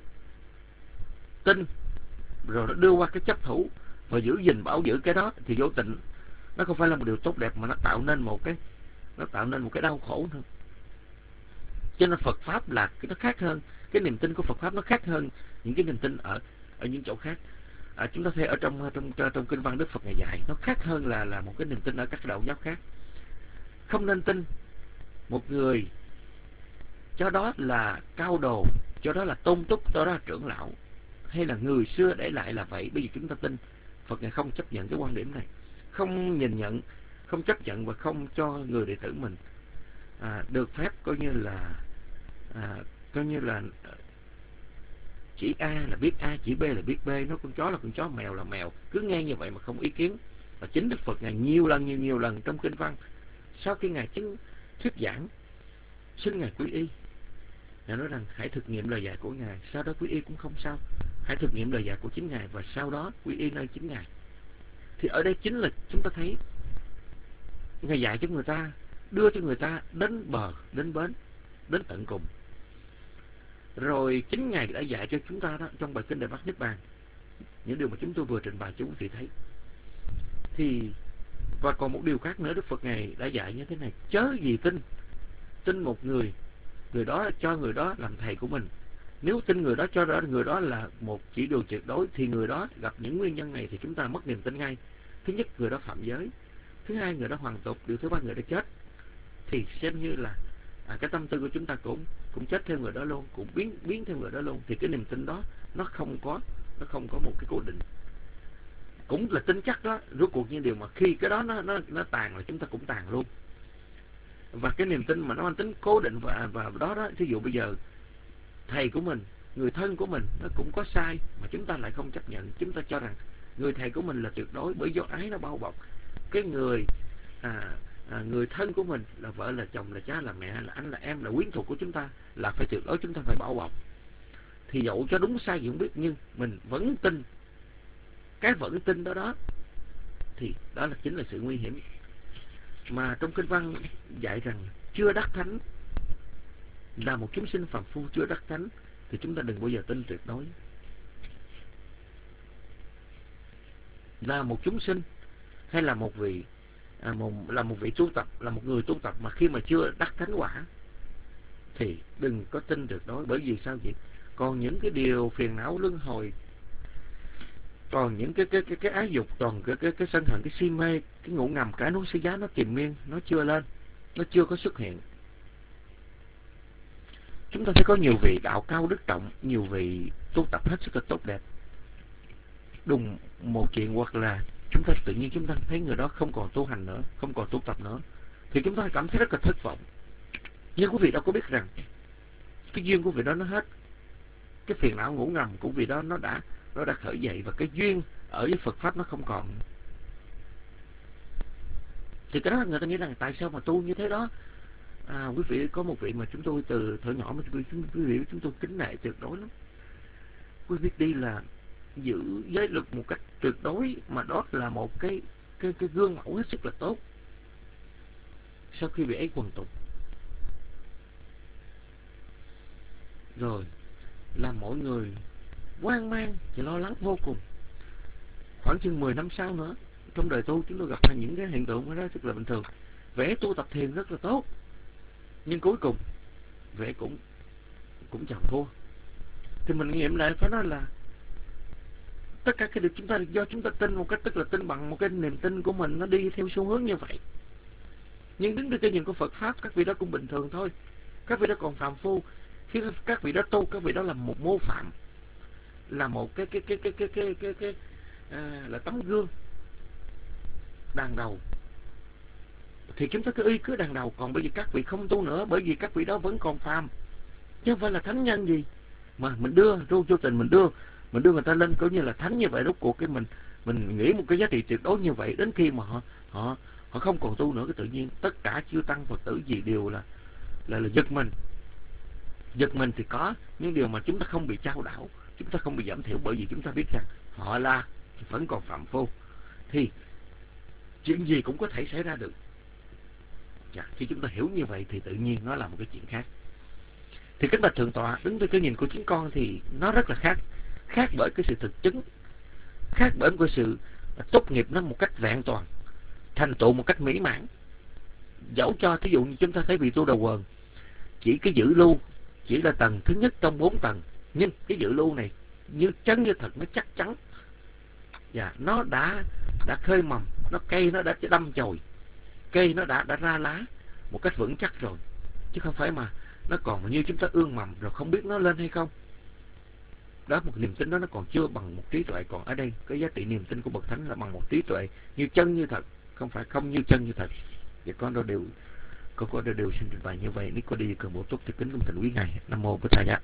tin, rồi nó đưa qua cái chấp thủ và giữ gìn bảo giữ cái đó, thì vô tình nó không phải là một điều tốt đẹp, mà nó tạo nên một cái nó tạo nên một cái đau khổ nữa. Cho nên Phật pháp là cái nó khác hơn, cái niềm tin của Phật pháp nó khác hơn những cái niềm tin ở ở những chỗ khác. À, chúng ta thấy ở trong trong trong kinh văn Đức Phật Ngài dạy nó khác hơn là là một cái niềm tin ở các đạo giáo khác. Không nên tin một người cho đó là cao đồ, cho đó là tôn túc, cho đó là trưởng lão, hay là người xưa để lại là vậy. Bây giờ chúng ta tin Phật Ngài không chấp nhận cái quan điểm này, không nhìn nhận, không chấp nhận và không cho người đệ tử mình à, được phép coi như là à, coi như là chỉ A là biết A, chỉ B là biết B, nó con chó là con chó, mèo là mèo, cứ nghe như vậy mà không ý kiến. Và chính Đức Phật Ngài nhiều lần nhiều nhiều lần trong kinh văn, sau khi Ngài chứng thuyết giảng xin Ngài quy y, Ngài nói rằng hãy thực nghiệm lời dạy của Ngài, sau đó quy y cũng không sao, hãy thực nghiệm lời dạy của chính Ngài và sau đó quy y nơi chính Ngài. Thì ở đây chính là chúng ta thấy Ngài dạy cho người ta, đưa cho người ta đến bờ, đến bến, đến tận cùng. Rồi chính Ngài đã dạy cho chúng ta đó trong bài kinh Đại Bát Niết Bàn, những điều mà chúng tôi vừa trình bày cho quý vị thấy. Thì và còn một điều khác nữa, Đức Phật Ngài đã dạy như thế này: chớ gì tin tin một người, người đó cho người đó làm thầy của mình. Nếu tin người đó cho đó người đó là một chỉ đường tuyệt đối, thì người đó gặp những nguyên nhân này thì chúng ta mất niềm tin ngay. Thứ nhất, người đó phạm giới. Thứ hai, người đó hoàn tục. Điều thứ ba, người đó chết. Thì xem như là à, cái tâm tư của chúng ta cũng cũng chết theo người đó luôn, cũng biến biến theo người đó luôn. Thì cái niềm tin đó nó không có nó không có một cái cố định, cũng là tin chắc đó. Rốt cuộc như điều mà khi cái đó nó nó nó tàn là chúng ta cũng tàn luôn. Và cái niềm tin mà nó mang tính cố định và và đó đó, thí dụ bây giờ thầy của mình, người thân của mình nó cũng có sai mà chúng ta lại không chấp nhận. Chúng ta cho rằng người thầy của mình là tuyệt đối bởi do ái nó bao bọc. Cái người à, à, người thân của mình là vợ, là chồng, là cha, là mẹ, là anh, là em, là quyến thuộc của chúng ta là phải tuyệt đối, chúng ta phải bảo bọc. Thì dẫu cho đúng sai gì không biết, nhưng mình vẫn tin. Cái vẫn tin đó đó thì đó là chính là sự nguy hiểm. Mà trong kinh văn dạy rằng chưa đắc thánh, là một chúng sinh phàm phu chưa đắc thánh, thì chúng ta đừng bao giờ tin tuyệt đối. Là một chúng sinh hay là một vị à, một, là một vị tu tập, là một người tu tập mà khi mà chưa đắc thánh quả thì đừng có tin tuyệt đối. Bởi vì sao vậy? Còn những cái điều phiền não luân hồi, còn những cái cái cái cái ái dục, còn cái cái cái sân hận, cái si mê, cái ngủ ngầm, cái núi xứ giá nó triền miên, nó chưa lên, nó chưa có xuất hiện. Chúng ta thấy có nhiều vị đạo cao đức trọng, nhiều vị tu tập hết sức là tốt đẹp. Đùng một chuyện hoặc là chúng ta tự nhiên chúng ta thấy người đó không còn tu hành nữa, không còn tu tập nữa, thì chúng ta cảm thấy rất là thất vọng. Nhưng quý vị đâu có biết rằng cái duyên của vị đó nó hết, cái phiền não ngủ ngầm của vị đó nó đã nó đã khởi dậy, và cái duyên ở với Phật pháp nó không còn. Thì cái đó người ta nghĩ rằng tại sao mà tu như thế đó. À, quý vị có một vị mà chúng tôi từ thời nhỏ mà quý vị chúng tôi kính nể tuyệt đối lắm. Quý vị đi là giữ giới luật một cách tuyệt đối, mà đó là một cái cái cái gương mẫu hết sức là tốt. Sau khi vị ấy quần tụng rồi, làm mọi người hoang mang và lo lắng vô cùng. Khoảng chừng mười năm sau nữa, trong đời tu chúng tôi gặp những cái hiện tượng đó rất là bình thường. Vẽ tu tập thiền rất là tốt, nhưng cuối cùng vẽ cũng cũng chào thua. Thì mình nghiệm lại phải nói là tất cả cái điều chúng ta do chúng ta tin một cách, tức là tin bằng một cái niềm tin của mình, nó đi theo xu hướng như vậy. Nhưng đứng trên cái nhìn của Phật pháp, các vị đó cũng bình thường thôi. Các vị đó còn phàm phu. Khi các vị đó tu, các vị đó là một mô phạm, là một cái cái cái cái cái cái cái, cái à, là tấm gương đàn đầu. Thì chúng ta cứ y cứ đàn đầu. Còn bởi vì các vị không tu nữa, bởi vì các vị đó vẫn còn phàm, chứ không phải là thánh nhân gì. Mà mình đưa vô, vô tình mình đưa mình đưa người ta lên coi như là thánh như vậy. Rốt cuộc cái mình mình nghĩ một cái giá trị tuyệt đối như vậy, đến khi mà họ họ họ không còn tu nữa, cái tự nhiên tất cả chư tăng Phật tử gì đều là là là giật mình. Giật mình thì có những điều mà chúng ta không bị trao đảo, chúng ta không bị giảm thiểu, bởi vì chúng ta biết rằng họ là vẫn còn phạm phu, thì chuyện gì cũng có thể xảy ra được. Dạ, khi chúng ta hiểu như vậy thì tự nhiên nó là một cái chuyện khác. Thì kính bạch thượng tọa, đứng từ cái nhìn của chúng con thì nó rất là khác. Khác bởi cái sự thực chứng, khác bởi cái sự tốt nghiệp nó một cách vẹn toàn, thành tựu một cách mỹ mãn. Dẫu cho thí dụ như chúng ta thấy vị tu đầu quần chỉ cái giữ lưu chỉ là tầng thứ nhất trong bốn tầng, nhưng cái dự lưu này như chân như thật, nó chắc chắn, và nó đã đã khơi mầm, nó cây nó đã đâm chồi, cây nó đã đã ra lá một cách vững chắc rồi, chứ không phải mà nó còn như chúng ta ương mầm rồi không biết nó lên hay không. Đó, một niềm tin đó nó còn chưa bằng một trí tuệ. Còn ở đây cái giá trị niềm tin của bậc thánh là bằng một trí tuệ như chân như thật, không phải không như chân như thật. Và con đó đều con có đều, đều xin trình bày như vậy. Nếu có đi cần bổ túc thì kính cung thỉnh quý ngài. Nam mô Bổn Thầy Giá.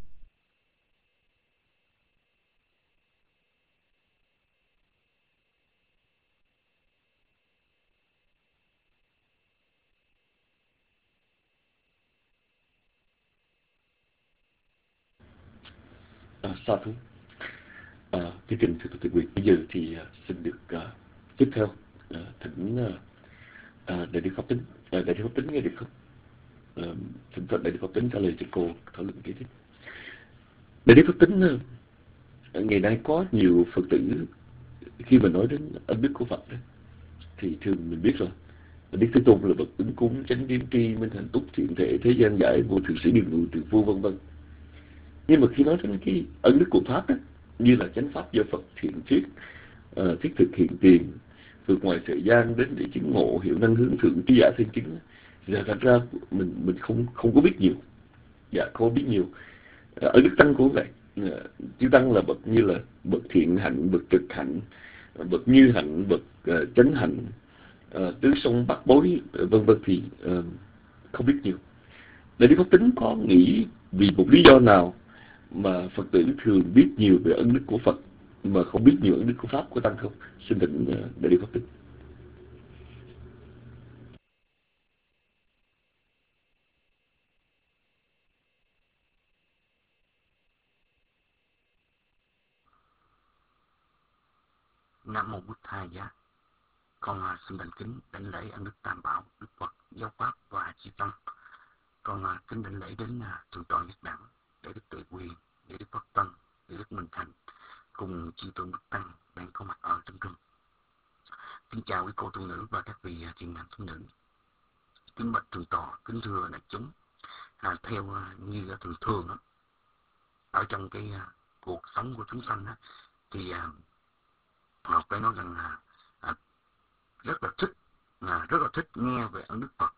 À, sa thú. À, chương trình thưa tự quyền bây giờ thì uh, xin được uh, tiếp theo uh, thỉnh uh, uh, đại đức Pháp Tính. Uh, đại đức Pháp Tính nghe được không? Uh, thỉnh phật đại đức Pháp Tính trả lời cho cô thảo luận kế tiếp. Đại đức Pháp Tính, uh, ngày nay có nhiều Phật tử khi mà nói đến ân đức của Phật đó, thì thường mình biết rồi, Đức Thế Tôn là bậc ứng cúng, chánh kiến tri, minh hạnh túc, thiện thể, thế gian giải, vô thượng sĩ, đường ngự, trường phu, vân vân. Nhưng mà khi nói đến cái ân đức của Pháp đó, như là chánh pháp do Phật thiện thuyết, uh, thiết thực hiện tiền, vượt ngoài thời gian đến để chứng ngộ, hiệu năng hướng thượng, trí giả thiên chứng, thì thật ra mình mình không không có biết nhiều. Dạ, không có biết nhiều. Uh, ở Đức Tăng cũng vậy. Uh, chư Tăng là bậc như là bậc thiện hạnh, bậc trực hạnh, bậc như hạnh, bậc uh, chánh hạnh, uh, tứ song bát bối, uh, vân vân, thì uh, không biết nhiều. Đại đức Pháp Tính có nghĩ vì một lý do nào mà Phật tử thường biết nhiều về ân đức của Phật mà không biết nhiều ân đức của Pháp của Tăng không? Xin thỉnh uh, Đại đức Pháp Tính. Nam mô Bổn Thầy Giá. Con à, xin thành kính đảnh lễ ân đức Tam Bảo, Đức Phật, Giáo Pháp và Chư Tăng. Con à, kính đảnh lễ đến à, Thượng tọa Nhất Đẳng, để Đức Tuệ Quy, để Đức Pháp Tân, để Đức Minh Thành cùng chư tôn Đức Tăng đang có mặt ở trong rừng. Kính chào quý cô tu nữ và các vị à, thiện nam tu nữ. Kính bạch Thượng tọa, kính thưa đại chúng. À, theo à, như thường thường đó, ở trong cái à, cuộc sống của chúng sanh đó, thì à, họ phải nói rằng là à, rất là thích à, rất là thích nghe về ơn Đức Phật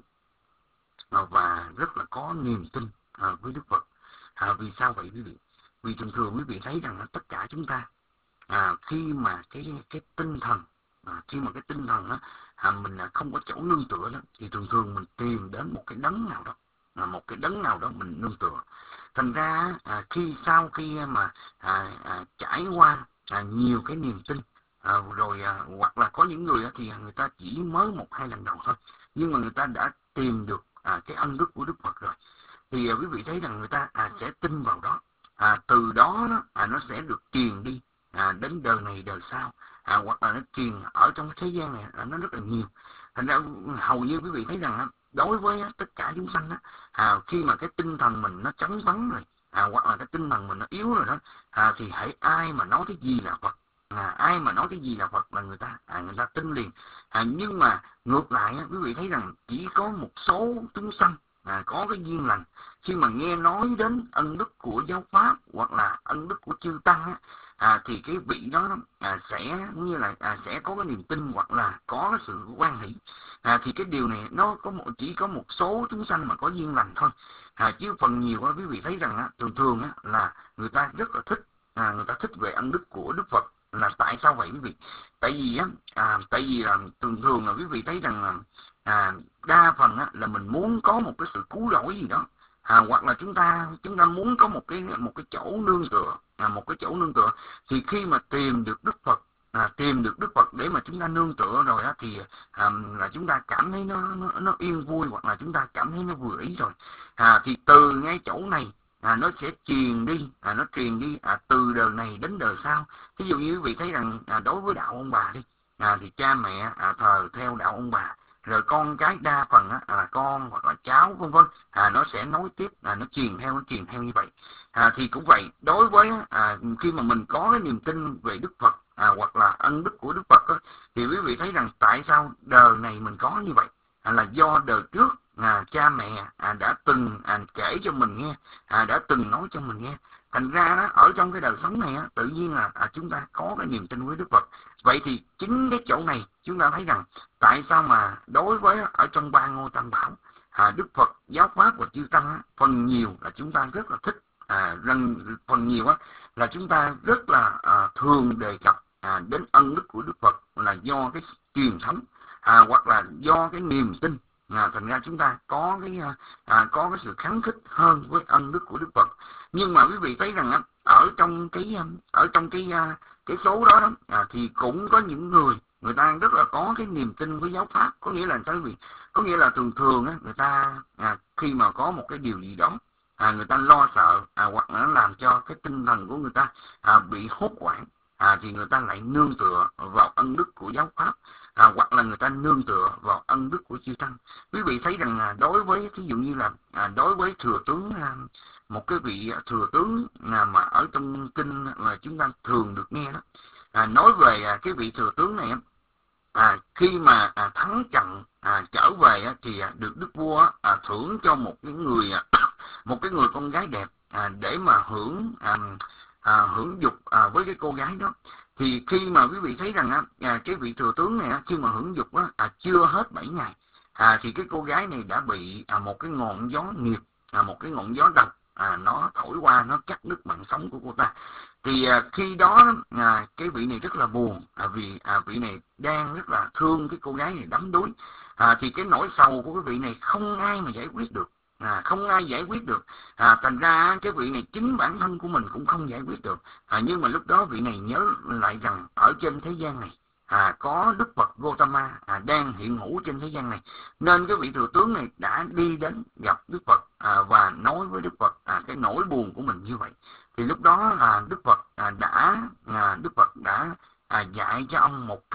à, và rất là có niềm tin à, với Đức Phật. À, vì sao vậy quý vị? Vì thường thường quý vị thấy rằng à, tất cả chúng ta à, khi mà cái cái tinh thần à, khi mà cái tinh thần á, à, mình à, không có chỗ nương tựa đó, thì thường thường mình tìm đến một cái đấng nào đó, à, một cái đấng nào đó mình nương tựa. Thành ra à, khi sau khi mà à, à, trải qua à, nhiều cái niềm tin à, rồi à, hoặc là có những người thì người ta chỉ mới một hai lần đầu thôi, nhưng mà người ta đã tìm được à, cái ân đức của Đức Phật rồi, thì à, quý vị thấy rằng người ta à, sẽ tin vào đó. À, từ đó, đó à, nó sẽ được truyền đi à, đến đời này đời sau, à, hoặc là nó truyền ở trong cái thế gian này à, nó rất là nhiều. Thành ra hầu như quý vị thấy rằng à, đối với à, tất cả chúng sanh á, à, khi mà cái tinh thần mình nó trống vắng rồi, à, hoặc là cái tinh thần mình nó yếu rồi đó, à, thì hãy ai mà nói cái gì là Phật, à, ai mà nói cái gì là Phật là người ta à, người ta tin liền. À, nhưng mà ngược lại á, quý vị thấy rằng chỉ có một số chúng sanh à, có cái duyên lành, khi mà nghe nói đến ân đức của giáo pháp hoặc là ân đức của chư tăng á, à, thì cái vị đó à, sẽ như là à, sẽ có cái niềm tin hoặc là có cái sự hoan hỷ. À, thì cái điều này nó có một chỉ có một số chúng sanh mà có duyên lành thôi. À, chứ phần nhiều á, quý vị thấy rằng á, thường thường á, là người ta rất là thích à, người ta thích về ân đức của Đức Phật. Là tại sao vậy quý vị? Tại vì á à, tại vì là thường thường là quý vị thấy rằng là à, đa phần á, là mình muốn có một cái sự cứu rỗi gì đó, à, hoặc là chúng ta chúng ta muốn có một cái một cái chỗ nương tựa, à, một cái chỗ nương tựa. Thì khi mà tìm được Đức Phật, à, tìm được Đức Phật để mà chúng ta nương tựa rồi á, thì à, là chúng ta cảm thấy nó, nó nó yên vui, hoặc là chúng ta cảm thấy nó vừa ý rồi. À, thì từ ngay chỗ này à, nó sẽ truyền đi, à, nó truyền đi à, từ đời này đến đời sau. Ví dụ như quý vị thấy rằng à, đối với đạo ông bà đi, à, thì cha mẹ à, thờ theo đạo ông bà, rồi con cái đa phần á, là con hoặc là cháu vân vân, à, nó sẽ nối tiếp, à, nó truyền theo, nó truyền theo như vậy. À, thì cũng vậy, đối với à, khi mà mình có cái niềm tin về Đức Phật à, hoặc là ân đức của Đức Phật á, thì quý vị thấy rằng tại sao đời này mình có như vậy, à, là do đời trước à, cha mẹ à, đã từng à, kể cho mình nghe, à, đã từng nói cho mình nghe. Thành ra đó, ở trong cái đời sống này á, tự nhiên là à, chúng ta có cái niềm tin với Đức Phật. Vậy thì chính cái chỗ này chúng ta thấy rằng tại sao mà đối với ở trong ba ngôi tam bảo, à, Đức Phật, giáo pháp và chư tăng á, phần nhiều là chúng ta rất là thích, à, rằng phần nhiều á, là chúng ta rất là à, thường đề cập à, đến ân đức của Đức Phật là do cái truyền thống, à, hoặc là do cái niềm tin. À, thành ra chúng ta có cái à, có cái sự kháng khích hơn với ân đức của Đức Phật. Nhưng mà quý vị thấy rằng á, ở trong cái ở trong cái cái số đó, đó à, thì cũng có những người người ta rất là có cái niềm tin với giáo pháp. Có nghĩa là sao quý vị? Có nghĩa là thường thường á, người ta à, khi mà có một cái điều gì đó à, người ta lo sợ à, hoặc là nó làm cho cái tinh thần của người ta à, bị hốt hoảng, à, thì người ta lại nương tựa vào ân đức của giáo pháp, à, hoặc là người ta nương tựa vào ân đức của chư tăng. Quý vị thấy rằng à, đối với ví dụ như là à, đối với thừa tướng à, một cái vị thừa tướng à, mà ở trong kinh mà chúng ta thường được nghe đó, à, nói về à, cái vị thừa tướng này à, khi mà à, thắng trận à, trở về á, thì à, được đức vua à, thưởng cho một cái người à, một cái người con gái đẹp à, để mà hưởng à, à, hưởng dục à, với cái cô gái đó. Thì khi mà quý vị thấy rằng á, à, cái vị thừa tướng này á, khi mà hưởng dục á, à, chưa hết bảy ngày à, thì cái cô gái này đã bị à, một cái ngọn gió nghiệp, à, một cái ngọn gió độc à, nó thổi qua, nó cắt đứt mạng sống của cô ta. Thì à, khi đó à, cái vị này rất là buồn, à, vì à, vị này đang rất là thương cái cô gái này đắm đuối. À, thì cái nỗi sầu của cái vị này không ai mà giải quyết được, à, không ai giải quyết được. À, thành ra cái vị này chính bản thân của mình cũng không giải quyết được. À, nhưng mà lúc đó vị này nhớ lại rằng ở trên thế gian này à, có Đức Phật Gautama à, đang hiện hữu trên thế gian này, nên cái vị thừa tướng này đã đi đến gặp Đức Phật à, và nói với Đức Phật à, cái nỗi buồn của mình như vậy. Thì lúc đó à, Đức Phật à, đã à, Đức Phật đã à, dạy cho ông một câu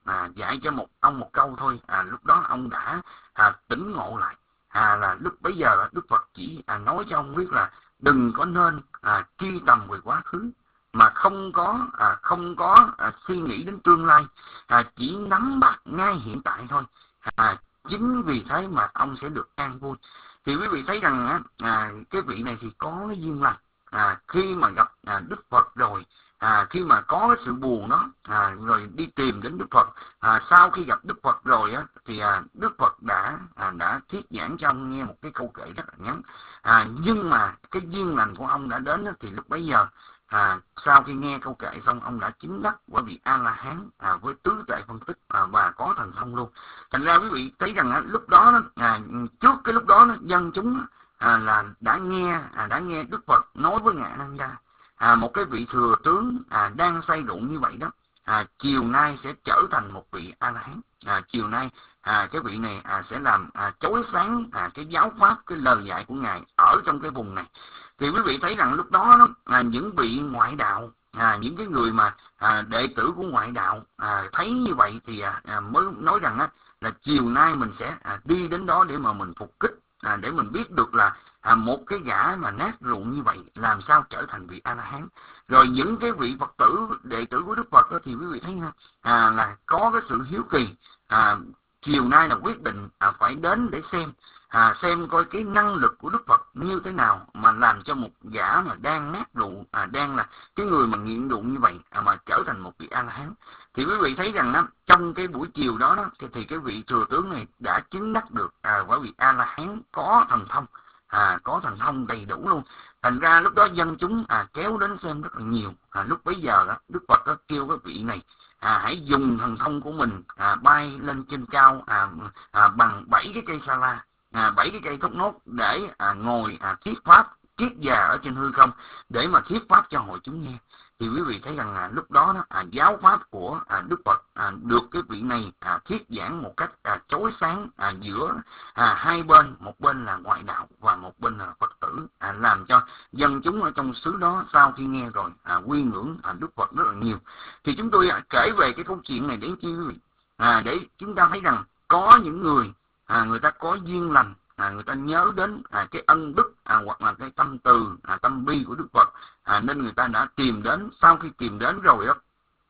à, dạy cho một ông một câu thôi, à, lúc đó ông đã à, tỉnh ngộ lại. À, là lúc bấy giờ Đức Phật chỉ à, nói cho ông biết là đừng có nên à, truy tầm về quá khứ, mà không có à, không có à, suy nghĩ đến tương lai, à, chỉ nắm bắt ngay hiện tại thôi. À, chính vì thế mà ông sẽ được an vui. Thì quý vị thấy rằng á, à, cái vị này thì có cái duyên lành, à, khi mà gặp à, Đức Phật rồi, à, khi mà có cái sự buồn đó, à, rồi đi tìm đến Đức Phật, à, sau khi gặp Đức Phật rồi á, thì à, Đức Phật đã à, đã thuyết giảng cho ông nghe một cái câu kệ rất là ngắn, à, nhưng mà cái duyên lành của ông đã đến á, thì lúc bấy giờ à, sau khi nghe câu kệ xong ông đã chứng đắc quả vị A La Hán à, với tứ tuệ phân tích à, và có thần thông luôn. Thành ra quý vị thấy rằng á, lúc đó, đó à, trước cái lúc đó, đó dân chúng à, là đã nghe à, đã nghe Đức Phật nói với ngài Ananda, à, một cái vị thừa tướng à, đang say rượu như vậy đó, à, chiều nay sẽ trở thành một vị A La Hán. À, chiều nay à, cái vị này à, sẽ làm à, chói sáng à, cái giáo pháp, cái lời dạy của ngài ở trong cái vùng này. Thì quý vị thấy rằng lúc đó, đó à, những vị ngoại đạo, à, những cái người mà à, đệ tử của ngoại đạo à, thấy như vậy thì à, à, mới nói rằng á, là chiều nay mình sẽ à, đi đến đó để mà mình phục kích, à, để mình biết được là à, một cái gã mà nát rượu như vậy làm sao trở thành vị A La Hán. Rồi những cái vị Phật tử đệ tử của Đức Phật đó, thì quý vị thấy ha, à, là có cái sự hiếu kỳ, à, chiều nay là quyết định à, phải đến để xem à, xem coi cái năng lực của Đức Phật như thế nào mà làm cho một gã mà đang nát rượu, à, đang là cái người mà nghiện rượu như vậy à, mà trở thành một vị A La Hán. Thì quý vị thấy rằng đó, trong cái buổi chiều đó, đó thì, thì cái vị thừa tướng này đã chứng đắc được à, quả vị A La Hán có thần thông, à, có thần thông đầy đủ luôn. Thành ra lúc đó dân chúng à, kéo đến xem rất là nhiều. À, lúc bấy giờ đó, Đức Phật đó kêu cái vị này à, hãy dùng thần thông của mình à, bay lên trên cao à, à, bằng bảy cái cây sa la, à, bảy cái cây thốt nốt để à, ngồi à, thuyết pháp triết già ở trên hư không để mà thuyết pháp cho hội chúng nghe. Thì quý vị thấy rằng à, lúc đó, đó à, giáo pháp của à, Đức Phật à, được cái vị này à, thuyết giảng một cách à, chói sáng à, giữa à, hai bên, một bên là ngoại đạo và một bên là Phật tử, à, làm cho dân chúng ở trong xứ đó sau khi nghe rồi à, quy ngưỡng à, Đức Phật rất là nhiều. Thì chúng tôi à, kể về cái câu chuyện này đến chi quý vị, à, để chúng ta thấy rằng có những người à, người ta có duyên lành, à, người ta nhớ đến à, cái ân đức à, hoặc là cái tâm từ à, tâm bi của Đức Phật, à, nên người ta đã tìm đến. Sau khi tìm đến rồi đó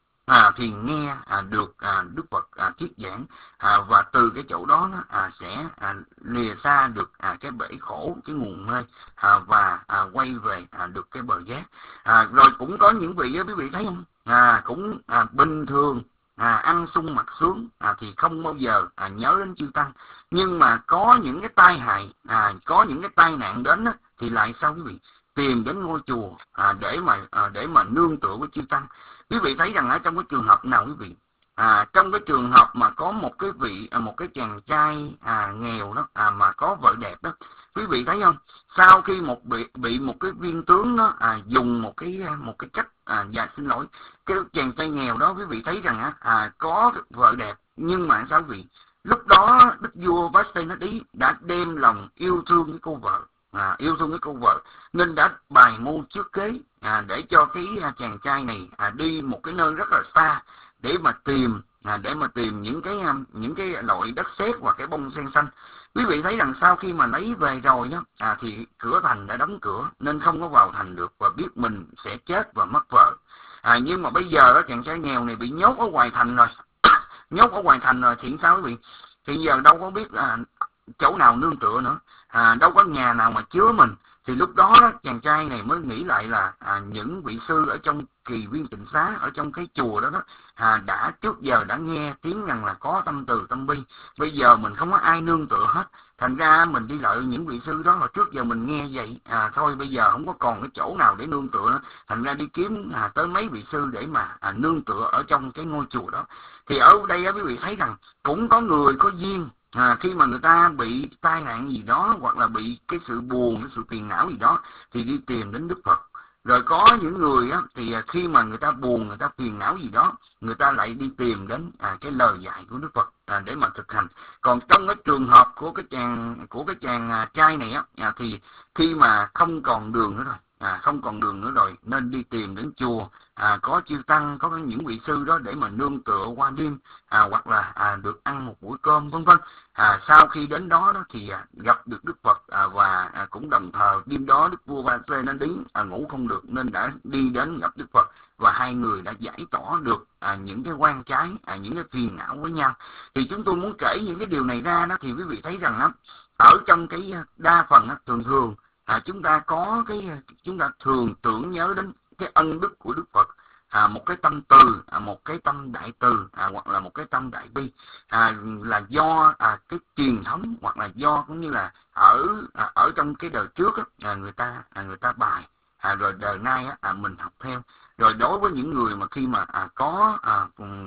à, thì nghe à, được à, Đức Phật à, thuyết giảng, à, và từ cái chỗ đó nó, à, sẽ à, lìa xa được à, cái bể khổ, cái nguồn mê, à, và à, quay về à, được cái bờ giác. À, rồi cũng có những vị quý vị thấy không, à, cũng à, bình thường à, ăn sung mặc sướng, à, thì không bao giờ à, nhớ đến chư tăng, nhưng mà có những cái tai hại, à, có những cái tai nạn đến á, thì lại sao quý vị tìm đến ngôi chùa à, để mà à, để mà nương tựa với chư tăng. Quý vị thấy rằng ở trong cái trường hợp nào quý vị, à, trong cái trường hợp mà có một cái vị à, một cái chàng trai à, nghèo đó à, mà có vợ đẹp đó, quý vị thấy không, sau khi một bị bị một cái viên tướng đó à, dùng một cái một cái cách à, dạ xin lỗi cái chàng trai nghèo đó, quý vị thấy rằng á, à, có vợ đẹp, nhưng mà sao quý vị, lúc đó đức vua Vashti đã đem lòng yêu thương cái cô vợ, à, yêu thương cái cô vợ, nên đã bài mưu trước kế à, để cho cái à, chàng trai này à, đi một cái nơi rất là xa để mà tìm à, để mà tìm những cái à, những cái loại đất sét và cái bông sen xanh. Quý vị thấy rằng sau khi mà lấy về rồi đó à, thì cửa thành đã đóng cửa nên không có vào thành được, và biết mình sẽ chết và mất vợ. À, nhưng mà bây giờ đó chàng trai nghèo này bị nhốt ở ngoài thành rồi nhốt ở ngoài thành rồi thì sao quý vị, thì giờ đâu có biết à, chỗ nào nương tựa nữa, à, đâu có nhà nào mà chứa mình. Thì lúc đó, đó chàng trai này mới nghĩ lại là à, những vị sư ở trong Kỳ Viên Tịnh Xá, ở trong cái chùa đó đó à, đã trước giờ đã nghe tiếng rằng là có tâm từ tâm bi, bây giờ mình không có ai nương tựa hết, thành ra mình đi lại những vị sư đó, mà trước giờ mình nghe vậy à, thôi bây giờ không có còn cái chỗ nào để nương tựa nữa, thành ra đi kiếm à, tới mấy vị sư để mà à, nương tựa ở trong cái ngôi chùa đó. Thì ở đây á, quý vị thấy rằng cũng có người có duyên, à, khi mà người ta bị tai nạn gì đó hoặc là bị cái sự buồn, cái sự phiền não gì đó thì đi tìm đến Đức Phật. Rồi có những người á, thì khi mà người ta buồn, người ta phiền não gì đó, người ta lại đi tìm đến à, cái lời dạy của Đức Phật à, để mà thực hành. Còn trong cái trường hợp của cái chàng của cái chàng à, trai này á, à, thì khi mà không còn đường nữa rồi, à, không còn đường nữa rồi, nên đi tìm đến chùa à, có chư tăng, có những vị sư đó để mà nương tựa qua đêm, à, hoặc là à, được ăn một buổi cơm vân vân. À, sau khi đến đó, đó thì à, gặp được Đức Phật à, và à, cũng đồng thời đêm đó Đức vua Ba Sê nó đến à, ngủ không được nên đã đi đến gặp Đức Phật, và hai người đã giải tỏa được à, những cái quan trái, à, những cái phiền não với nhau. Thì chúng tôi muốn kể những cái điều này ra đó, thì quý vị thấy rằng đó, ở trong cái đa phần đó, thường thường à, chúng ta có cái chúng ta thường tưởng nhớ đến cái ân đức của Đức Phật, à, một cái tâm từ, à, một cái tâm đại từ, à, hoặc là một cái tâm đại bi, à, là do à, cái truyền thống, hoặc là do cũng như là ở à, ở trong cái đời trước á, à, người ta à, người ta bài, à, rồi đời nay á, à, mình học theo. Rồi đối với những người mà khi mà à, có à,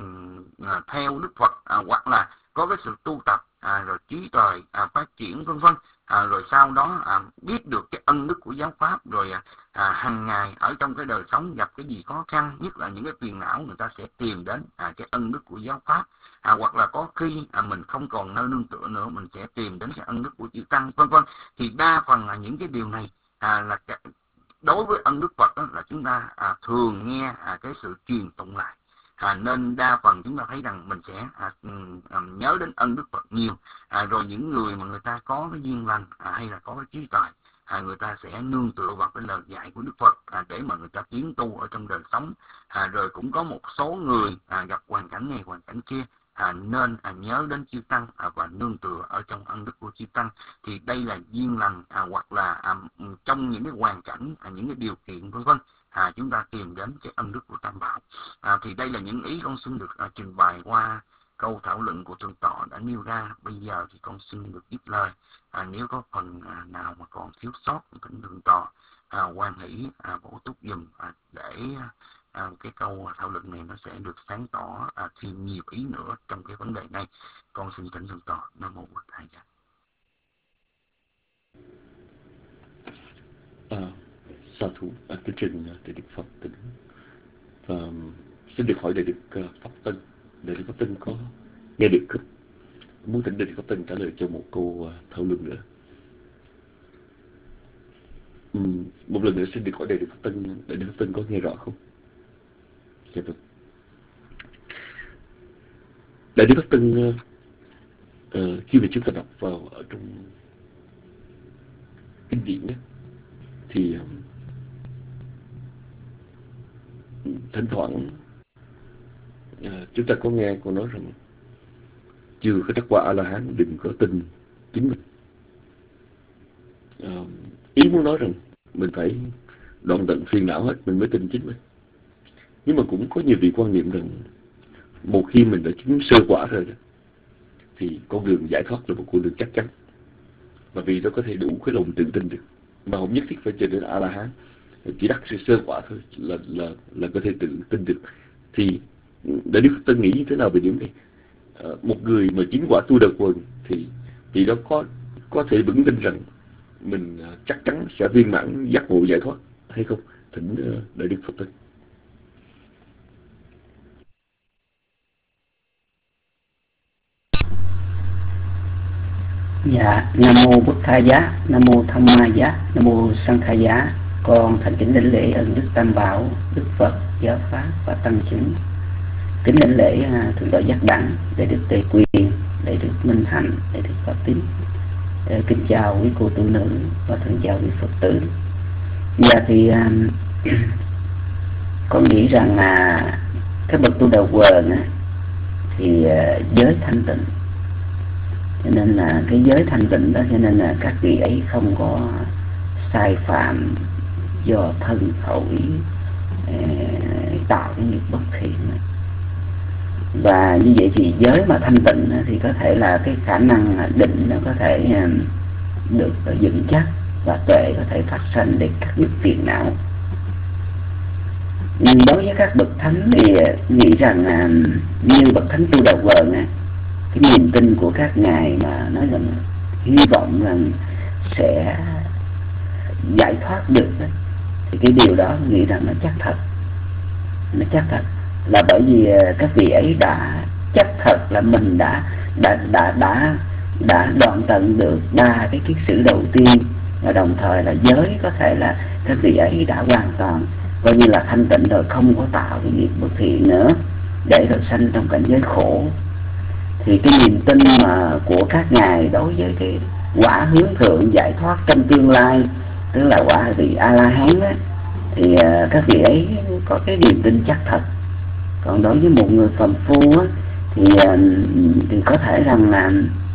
à, theo Đức Phật, à, hoặc là có cái sự tu tập, à, rồi trí tuệ à, phát triển vân vân, à, rồi sau đó à, biết được cái ân đức của giáo pháp, rồi à, à, hàng ngày ở trong cái đời sống gặp cái gì khó khăn, nhất là những cái phiền não, người ta sẽ tìm đến à, cái ân đức của giáo pháp, à, hoặc là có khi à, mình không còn nơi nương tựa nữa, mình sẽ tìm đến cái ân đức của chư tăng vân vân. Thì đa phần là những cái điều này à, là đối với ân đức Phật đó, là chúng ta à, thường nghe à, cái sự truyền tụng lại. À, nên đa phần chúng ta thấy rằng mình sẽ à, à, nhớ đến ân đức Phật nhiều. À, rồi những người mà người ta có cái duyên lành à, hay là có cái trí tuệ, à, người ta sẽ nương tựa vào cái lời dạy của Đức Phật à, để mà người ta tiến tu ở trong đời sống. À, rồi cũng có một số người à, gặp hoàn cảnh này hoàn cảnh kia, à, nên à, nhớ đến chư tăng à, và nương tựa ở trong ân đức của chư tăng. Thì đây là duyên lành, à, hoặc là à, trong những cái hoàn cảnh, à, những cái điều kiện vân vân, à, chúng ta tìm đến cái ân đức của Tam Bảo. À, thì đây là những ý con xin được à, trình bày qua câu thảo luận của thượng tọa đã nêu ra. Bây giờ thì con xin được dứt lời. À, nếu có phần à, nào mà còn thiếu sót, thỉnh thượng tọa à, hoan hỷ à, bổ túc dùm, à, để à, cái câu thảo luận này nó sẽ được sáng tỏ à, thêm nhiều ý nữa trong cái vấn đề này. Con xin thỉnh thượng tọa. Nam mô Bổn Thầy Giá. À, sa thú à, chương trình để Đức Phật tỉnh. Và xin được hỏi Đại Đức uh, Pháp Tân. Đại Đức Pháp Tân có nghe được không? Muốn thỉnh Đại Đức Pháp Tân trả lời cho một câu uh, thảo luận nữa. Uhm, một lần nữa xin được hỏi Đại Đức Pháp Tân. Đại Đức Pháp Tân có nghe rõ không? Dạ vâng. Đại Đức Pháp Tân, uh, uh, khi mà chúng ta đọc vào ở trong kinh điển đó, thì uh, thỉnh thoảng à, chúng ta có nghe cô nói rằng chưa có đắc quả A-la-hán đừng có tin chính mình. À, ý muốn nói rằng mình phải đoạn tận phiền não hết mình mới tin chính mình. Nhưng mà cũng có nhiều vị quan niệm rằng một khi mình đã chứng sơ quả rồi đó, thì con đường giải thoát là một con đường chắc chắn, và vì nó có thể đủ cái lòng tự tin được, mà không nhất thiết phải trở đến A-la-hán, chỉ đắc sự sơ quả thôi là là là có thể tự tin được. Thì Đại Đức Pháp Tân nghĩ như thế nào về điểm này? À, một người mà chứng quả tu đà quần thì thì nó có có thể vững tin rằng mình uh, chắc chắn sẽ viên mãn giác ngộ giải thoát hay không? Thỉnh uh, Đại Đức Pháp Tân. Dạ, Nam mô Bổn Thầy Giá, Nam mô Tham Ma Giá, Nam mô Sang Khai Giá. Con thành kính đảnh lễ ân đức Tam Bảo, Đức Phật, Giáo Pháp và Tăng Chứng. Kính đảnh lễ à, thượng tọa Giác Đẳng, Đại Đức Tề Quyền, Đại Đức Minh Hạnh, Đại Đức Pháp Tín. À, kính chào quý cô tu nữ và thân chào quý Phật tử. Dạ thì à, con nghĩ rằng là các bậc tu đạo quần á, thì à, giới thanh tịnh, cho nên là cái giới thanh tịnh đó, cho nên là các vị ấy không có sai phạm do thân khẩu ý tạo cái nghiệp bất thiện. Và như vậy thì giới mà thanh tịnh thì có thể là cái khả năng định nó có thể được vững chắc, và tuệ có thể phát sanh để cắt đứt phiền não. Nhưng đối với các bậc thánh thì nghĩ rằng là như bậc thánh tu đạo vợ, cái niềm tin của các ngài mà nói rằng hy vọng rằng sẽ giải thoát được đó, thì cái điều đó nghĩ rằng nó chắc thật. Nó chắc thật là bởi vì các vị ấy đã chắc thật là mình đã đã đã đã đã đoạn tận được ba cái kiết sử đầu tiên và đồng thời là giới có thể là các vị ấy đã hoàn toàn coi như là thanh tịnh rồi, không có tạo cái nghiệp bất thiện nữa để rồi sanh trong cảnh giới khổ. Thì cái niềm tin mà của các ngài đối với cái quả hướng thượng giải thoát trong tương lai, tức là quả vị A La Hán á, thì uh, các vị ấy có cái niềm tin chắc thật. Còn đối với một người phàm phu á, thì uh, thì có thể rằng là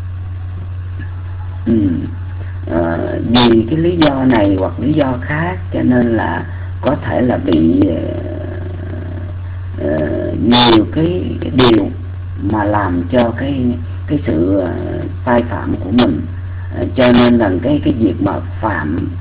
um, uh, vì cái lý do này hoặc lý do khác cho nên là có thể là bị uh, uh, nhiều cái, cái điều mà làm cho cái cái sự uh, sai phạm của mình. Uh, cho nên là cái cái việc mà phạm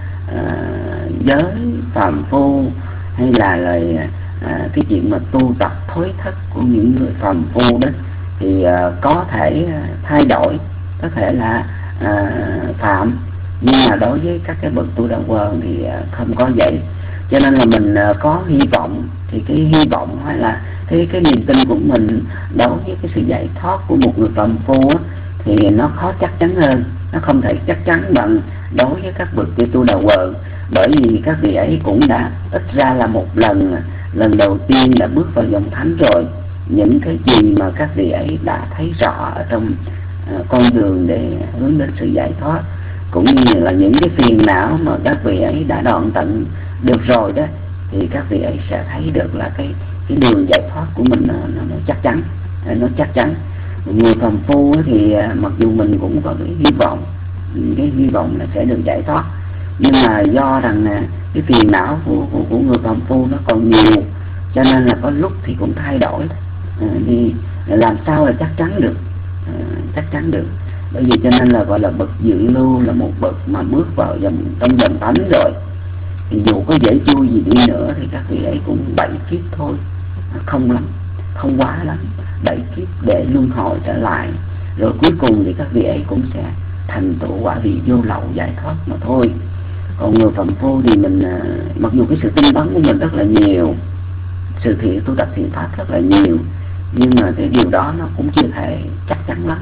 uh, giới phàm phu hay là lời uh, cái chuyện mà tu tập thối thất của những người phàm phu đó thì uh, có thể uh, thay đổi, có thể là uh, phạm, nhưng mà đối với các cái bậc tu đạo quần thì uh, không có vậy. Cho nên là mình uh, có hy vọng, thì cái hy vọng hay là cái cái niềm tin của mình đối với cái sự giải thoát của một người phàm phu á, thì nó khó chắc chắn hơn, nó không thể chắc chắn bằng đối với các bậc tu đạo quần, bởi vì các vị ấy cũng đã ít ra là một lần lần đầu tiên đã bước vào dòng thánh rồi. Những cái gì mà các vị ấy đã thấy rõ ở trong uh, con đường để hướng đến sự giải thoát, cũng như là những cái phiền não mà các vị ấy đã đoạn tận được rồi đó, thì các vị ấy sẽ thấy được là cái cái đường giải thoát của mình nó, nó, nó chắc chắn, nó chắc chắn. Người phàm phu thì mặc dù mình cũng có cái hy vọng, cái hy vọng là sẽ được giải thoát, nhưng mà do rằng là cái phiền não của, của, của người phàm phu nó còn nhiều, cho nên là có lúc thì cũng thay đổi. À, thì làm sao là chắc chắn được, à, chắc chắn được. Bởi vì cho nên là gọi là bậc dự lưu là một bậc mà bước vào dòng trong dòng tánh rồi, thì dù có dễ chui gì đi nữa thì các vị ấy cũng bảy kiếp thôi, không lắm, không quá lắm, bảy kiếp để luân hồi trở lại, rồi cuối cùng thì các vị ấy cũng sẽ thành tựu quả vị vô lậu giải thoát mà thôi. Còn người phàm phu thì mình mặc dù cái sự tinh tấn của mình rất là nhiều, sự thiện tu tập thiện pháp rất là nhiều, nhưng mà cái điều đó nó cũng chưa thể chắc chắn lắm,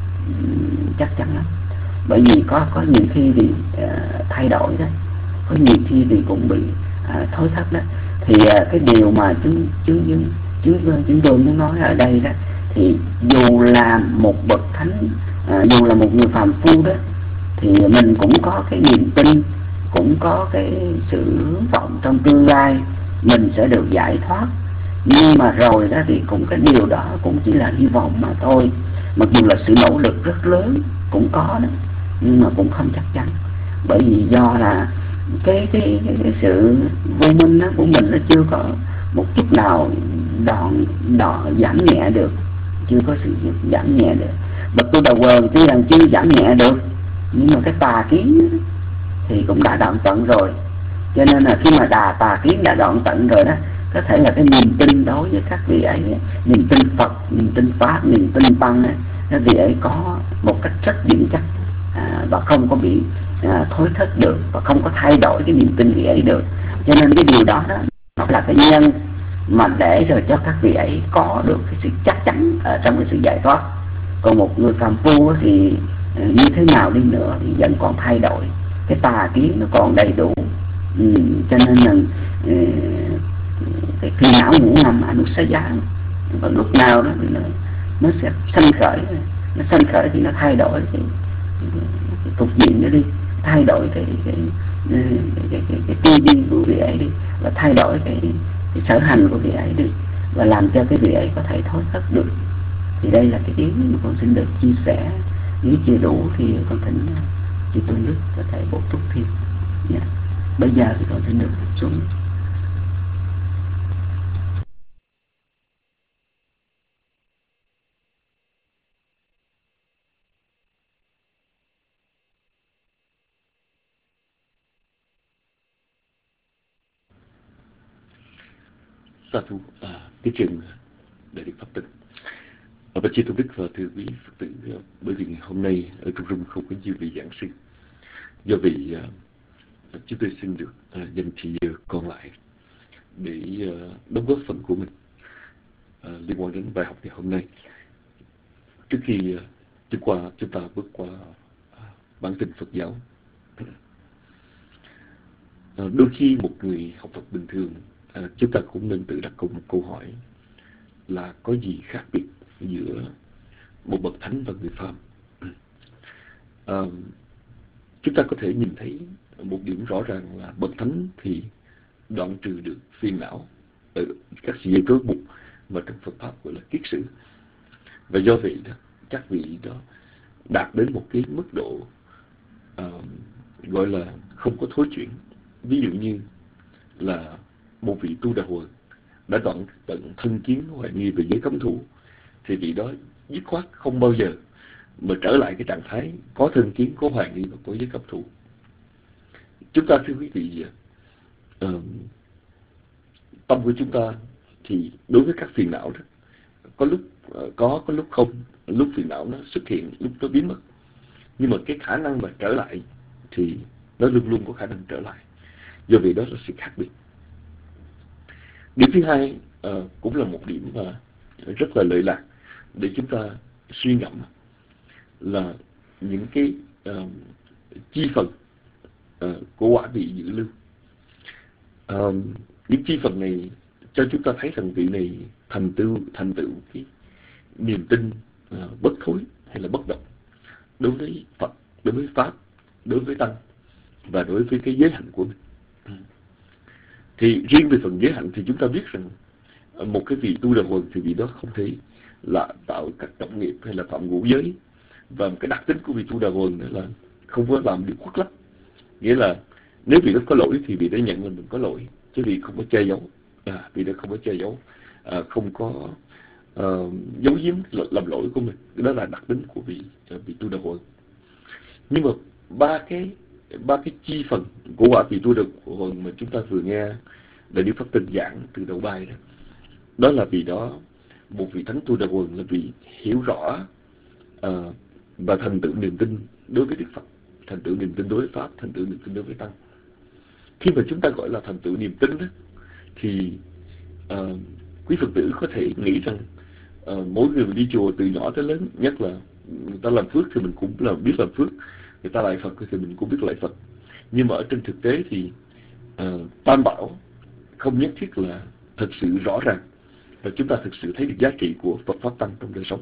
chắc chắn lắm. Bởi vì có có nhiều khi thì uh, thay đổi đó, có nhiều khi thì cũng bị uh, thối thất đó. Thì uh, cái điều mà chúng chúng chúng chúng chúng tôi muốn nói ở đây đó, thì dù là một bậc thánh, uh, dù là một người phàm phu đó, thì mình cũng có cái niềm tin, cũng có cái sự hướng vọng trong tương lai mình sẽ được giải thoát. Nhưng mà rồi đó thì cũng cái điều đó cũng chỉ là hy vọng mà thôi. Mặc dù là sự nỗ lực rất lớn cũng có đó, nhưng mà cũng không chắc chắn. Bởi vì do là cái cái cái, cái sự vô minh đó của mình nó chưa có một chút nào đoạn đoạn giảm nhẹ được, chưa có sự giảm nhẹ được. Bậc tu Đà Quần tuy rằng chưa giảm nhẹ được, nhưng mà cái tà kiến thì cũng đã đoạn tận rồi. Cho nên là khi mà đà tà kiến đã đoạn tận rồi đó, có thể là cái niềm tin đối với các vị ấy, niềm tin Phật, niềm tin Pháp, niềm tin Tăng ấy, các vị ấy có một cách rất vững chắc, à, và không có bị à, thối thất được, và không có thay đổi cái niềm tin vị ấy được. Cho nên cái điều đó đó nó là cái nhân mà để rồi cho các vị ấy có được cái sự chắc chắn ở trong cái sự giải thoát. Còn một người phàm phu thì như thế nào đi nữa thì vẫn còn thay đổi, cái tà kiến nó còn đầy đủ. Ừ, cho nên là ừ, cái phiền não ngủ nằm anusaya, và lúc nào đó nó, nó sẽ sanh khởi, nó sanh khởi thì nó thay đổi cái, cái, cái cục diện đó đi, thay đổi cái cái cái, cái, cái, cái tư duy của vị ấy đi, và thay đổi cái, cái sở hành của vị ấy đi, và làm cho cái vị ấy có thể thối thất được. Thì đây là cái ý mà con xin được chia sẻ. Nếu chưa đủ thì con thỉnh chị Tôn Đức có thể bổ túc thêm. Yeah. Bây giờ thì con xin được xuống. Sa thú à, tiết trường đại đức Pháp Tịnh. Ở Bạch Chi Tôn Đức và thưa quý Phật tử, bởi vì ngày hôm nay ở trong room không có nhiều vị giảng sư, do vậy uh, chúng tôi xin được uh, dành thời giờ còn lại để uh, đóng góp phần của mình uh, liên quan đến bài học ngày hôm nay. Trước khi uh, chúng, qua, chúng ta bước qua uh, bản tin Phật giáo, À, đôi khi một người học Phật bình thường, à, chúng ta cũng nên tự đặt một câu hỏi là có gì khác biệt giữa một bậc thánh và người phàm. À, chúng ta có thể nhìn thấy một điểm rõ ràng là bậc thánh thì đoạn trừ được phiền não ở các sự dây trói buộc mà trong Phật pháp gọi là kiết sử, và do vậy đó các vị đó đạt đến một cái mức độ uh, gọi là không có thối chuyển. Ví dụ như là một vị tu đà huần đã đoạn tận thân kiến hoài nghi về giới cấm thủ, thì vị đó dứt khoát không bao giờ mà trở lại cái trạng thái có thân kiến, có hoài nghi và có giới cấm thủ. Chúng ta thưa quý vị, uh, tâm của chúng ta thì đối với các phiền não đó, có lúc uh, có, có lúc không, lúc phiền não nó xuất hiện, lúc nó biến mất. Nhưng mà cái khả năng mà trở lại thì nó luôn luôn có khả năng trở lại. Do vì đó là sự khác biệt. Điểm thứ hai uh, cũng là một điểm mà rất là lợi lạc để chúng ta suy ngẫm, là những cái uh, chi phần uh, của quả vị dự lưu. Uh, những chi phần này cho chúng ta thấy rằng vị này thành tựu thành tựu cái niềm tin uh, bất thối hay là bất động đối với Phật, đối với Pháp, đối với Tăng và đối với cái giới hạnh của mình. Thì riêng về phần giới hạnh thì chúng ta biết rằng một cái vị tu đà huần thì vị đó không thể là tạo các trọng nghiệp hay là phạm ngũ giới. Và một cái đặc tính của vị tu đà huần đó là không có làm điều khuất lấp. Nghĩa là nếu vị đó có lỗi thì vị đó nhận là mình có lỗi, chứ vị không có che giấu. À, vị đó không có che giấu, à, không có uh, giấu giếm làm lỗi của mình. Đó là đặc tính của vị, vị tu đà huần. Nhưng mà ba cái ba cái chi phần của quả vị tu đà huần mà chúng ta vừa nghe Đại Đức Pháp Tinh giảng từ đầu bài đó, đó là vì đó một vị thánh tu đà huần là vì hiểu rõ uh, và thành tựu niềm tin đối với Đức Phật, thành tựu niềm tin đối với Pháp, thành tựu niềm tin đối với Tăng. Khi mà chúng ta gọi là thành tựu niềm tin đó, thì uh, quý Phật tử có thể nghĩ rằng uh, mỗi người đi chùa từ nhỏ tới lớn, nhất là người ta làm phước thì mình cũng là biết làm phước, người ta lại Phật thì mình cũng biết lại Phật. Nhưng mà ở trên thực tế thì uh, Tam Bảo không nhất thiết là thực sự rõ ràng, và chúng ta thực sự thấy được giá trị của Phật Pháp Tăng trong đời sống.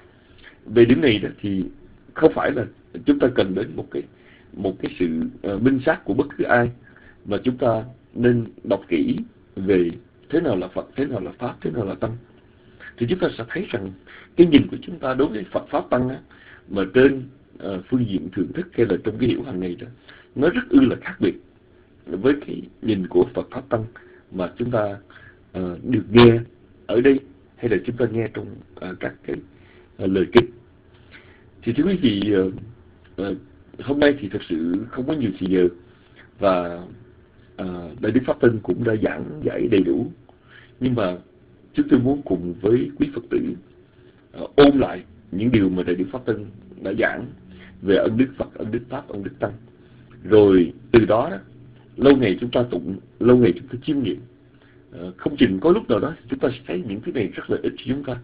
Về điểm này đó thì không phải là chúng ta cần đến một cái một cái sự uh, minh xác của bất cứ ai, mà chúng ta nên đọc kỹ về thế nào là Phật, thế nào là Pháp, thế nào là Tăng. Thì chúng ta sẽ thấy rằng cái nhìn của chúng ta đối với Phật Pháp Tăng á, mà trên uh, phương diện thưởng thức hay là trong cái hiểu hàng ngày đó, nó rất ư là khác biệt với cái nhìn của Phật Pháp Tăng mà chúng ta uh, được nghe ở đây, hay là chúng ta nghe trong uh, các cái uh, lời kinh. Thì thưa quý vị, uh, uh, hôm nay thì thật sự không có nhiều thời giờ, và uh, Đại Đức Pháp Tinh cũng đã giảng dạy đầy đủ. Nhưng mà chúng tôi muốn cùng với quý Phật tử uh, ôn lại những điều mà Đại Đức Pháp Tinh đã giảng về ân đức Phật, ân đức Pháp, ân đức Tăng. Rồi từ đó, đó lâu ngày chúng ta tụng, lâu ngày chúng ta chiêm nghiệm, uh, không chừng có lúc nào đó chúng ta sẽ thấy những thứ này rất là ích cho chúng ta.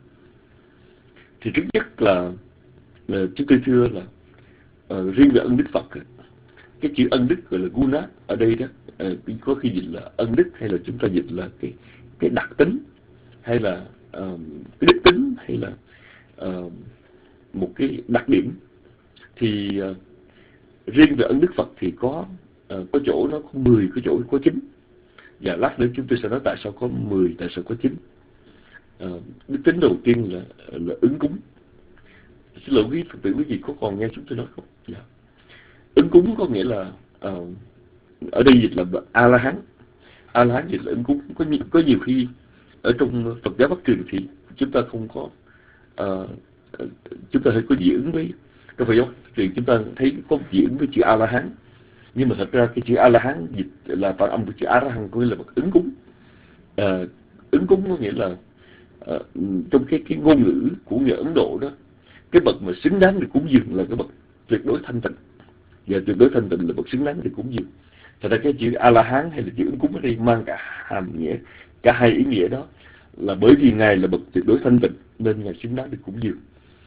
Thì trước nhất là, là chúng tôi thưa là uh, riêng về ân đức Phật, cái chữ ân đức gọi là guna ở đây đó, uh, có khi dịch là ân đức, hay là chúng ta dịch là cái cái đặc tính, hay là uh, cái đức tính, hay là uh, một cái đặc điểm. Thì uh, riêng về ân đức Phật thì có uh, có chỗ nó có mười, có chỗ có chín. Và lát nữa chúng tôi sẽ nói tại sao có mười, tại sao có chín. Uh, đức tính đầu tiên là là ứng cúng. Xin lỗi quý Phật tử, quý vị có còn nghe chúng tôi nói không? Dạ. Ứng cúng có nghĩa là uh, ở đây dịch là A-la-hán. A-la-hán dịch là ứng cúng. Có nhiều, có nhiều khi ở trong Phật giáo Bắc truyền thì chúng ta không có uh, chúng ta hơi có dị ứng với trong Phật giáo Bắc truyền, chúng ta thấy có dị ứng với chữ A-la-hán. Nhưng mà thật ra cái chữ A-la-hán dịch là phản âm của chữ A-ra-hăng, có nghĩa là bậc ứng cúng. Uh, ứng cúng có nghĩa là uh, trong cái cái ngôn ngữ của người Ấn Độ đó, cái bậc mà xứng đáng để cúng dường là cái bậc tuyệt đối thanh tịnh, và tuyệt đối thanh tịnh là bậc xứng đáng để cúng dường. Thật ra cái chữ A-la-hán hay là chữ ứng cúng ở đây mang cả hàm nghĩa, cả hai ý nghĩa đó, là bởi vì Ngài là bậc tuyệt đối thanh tịnh nên Ngài xứng đáng để cúng dường.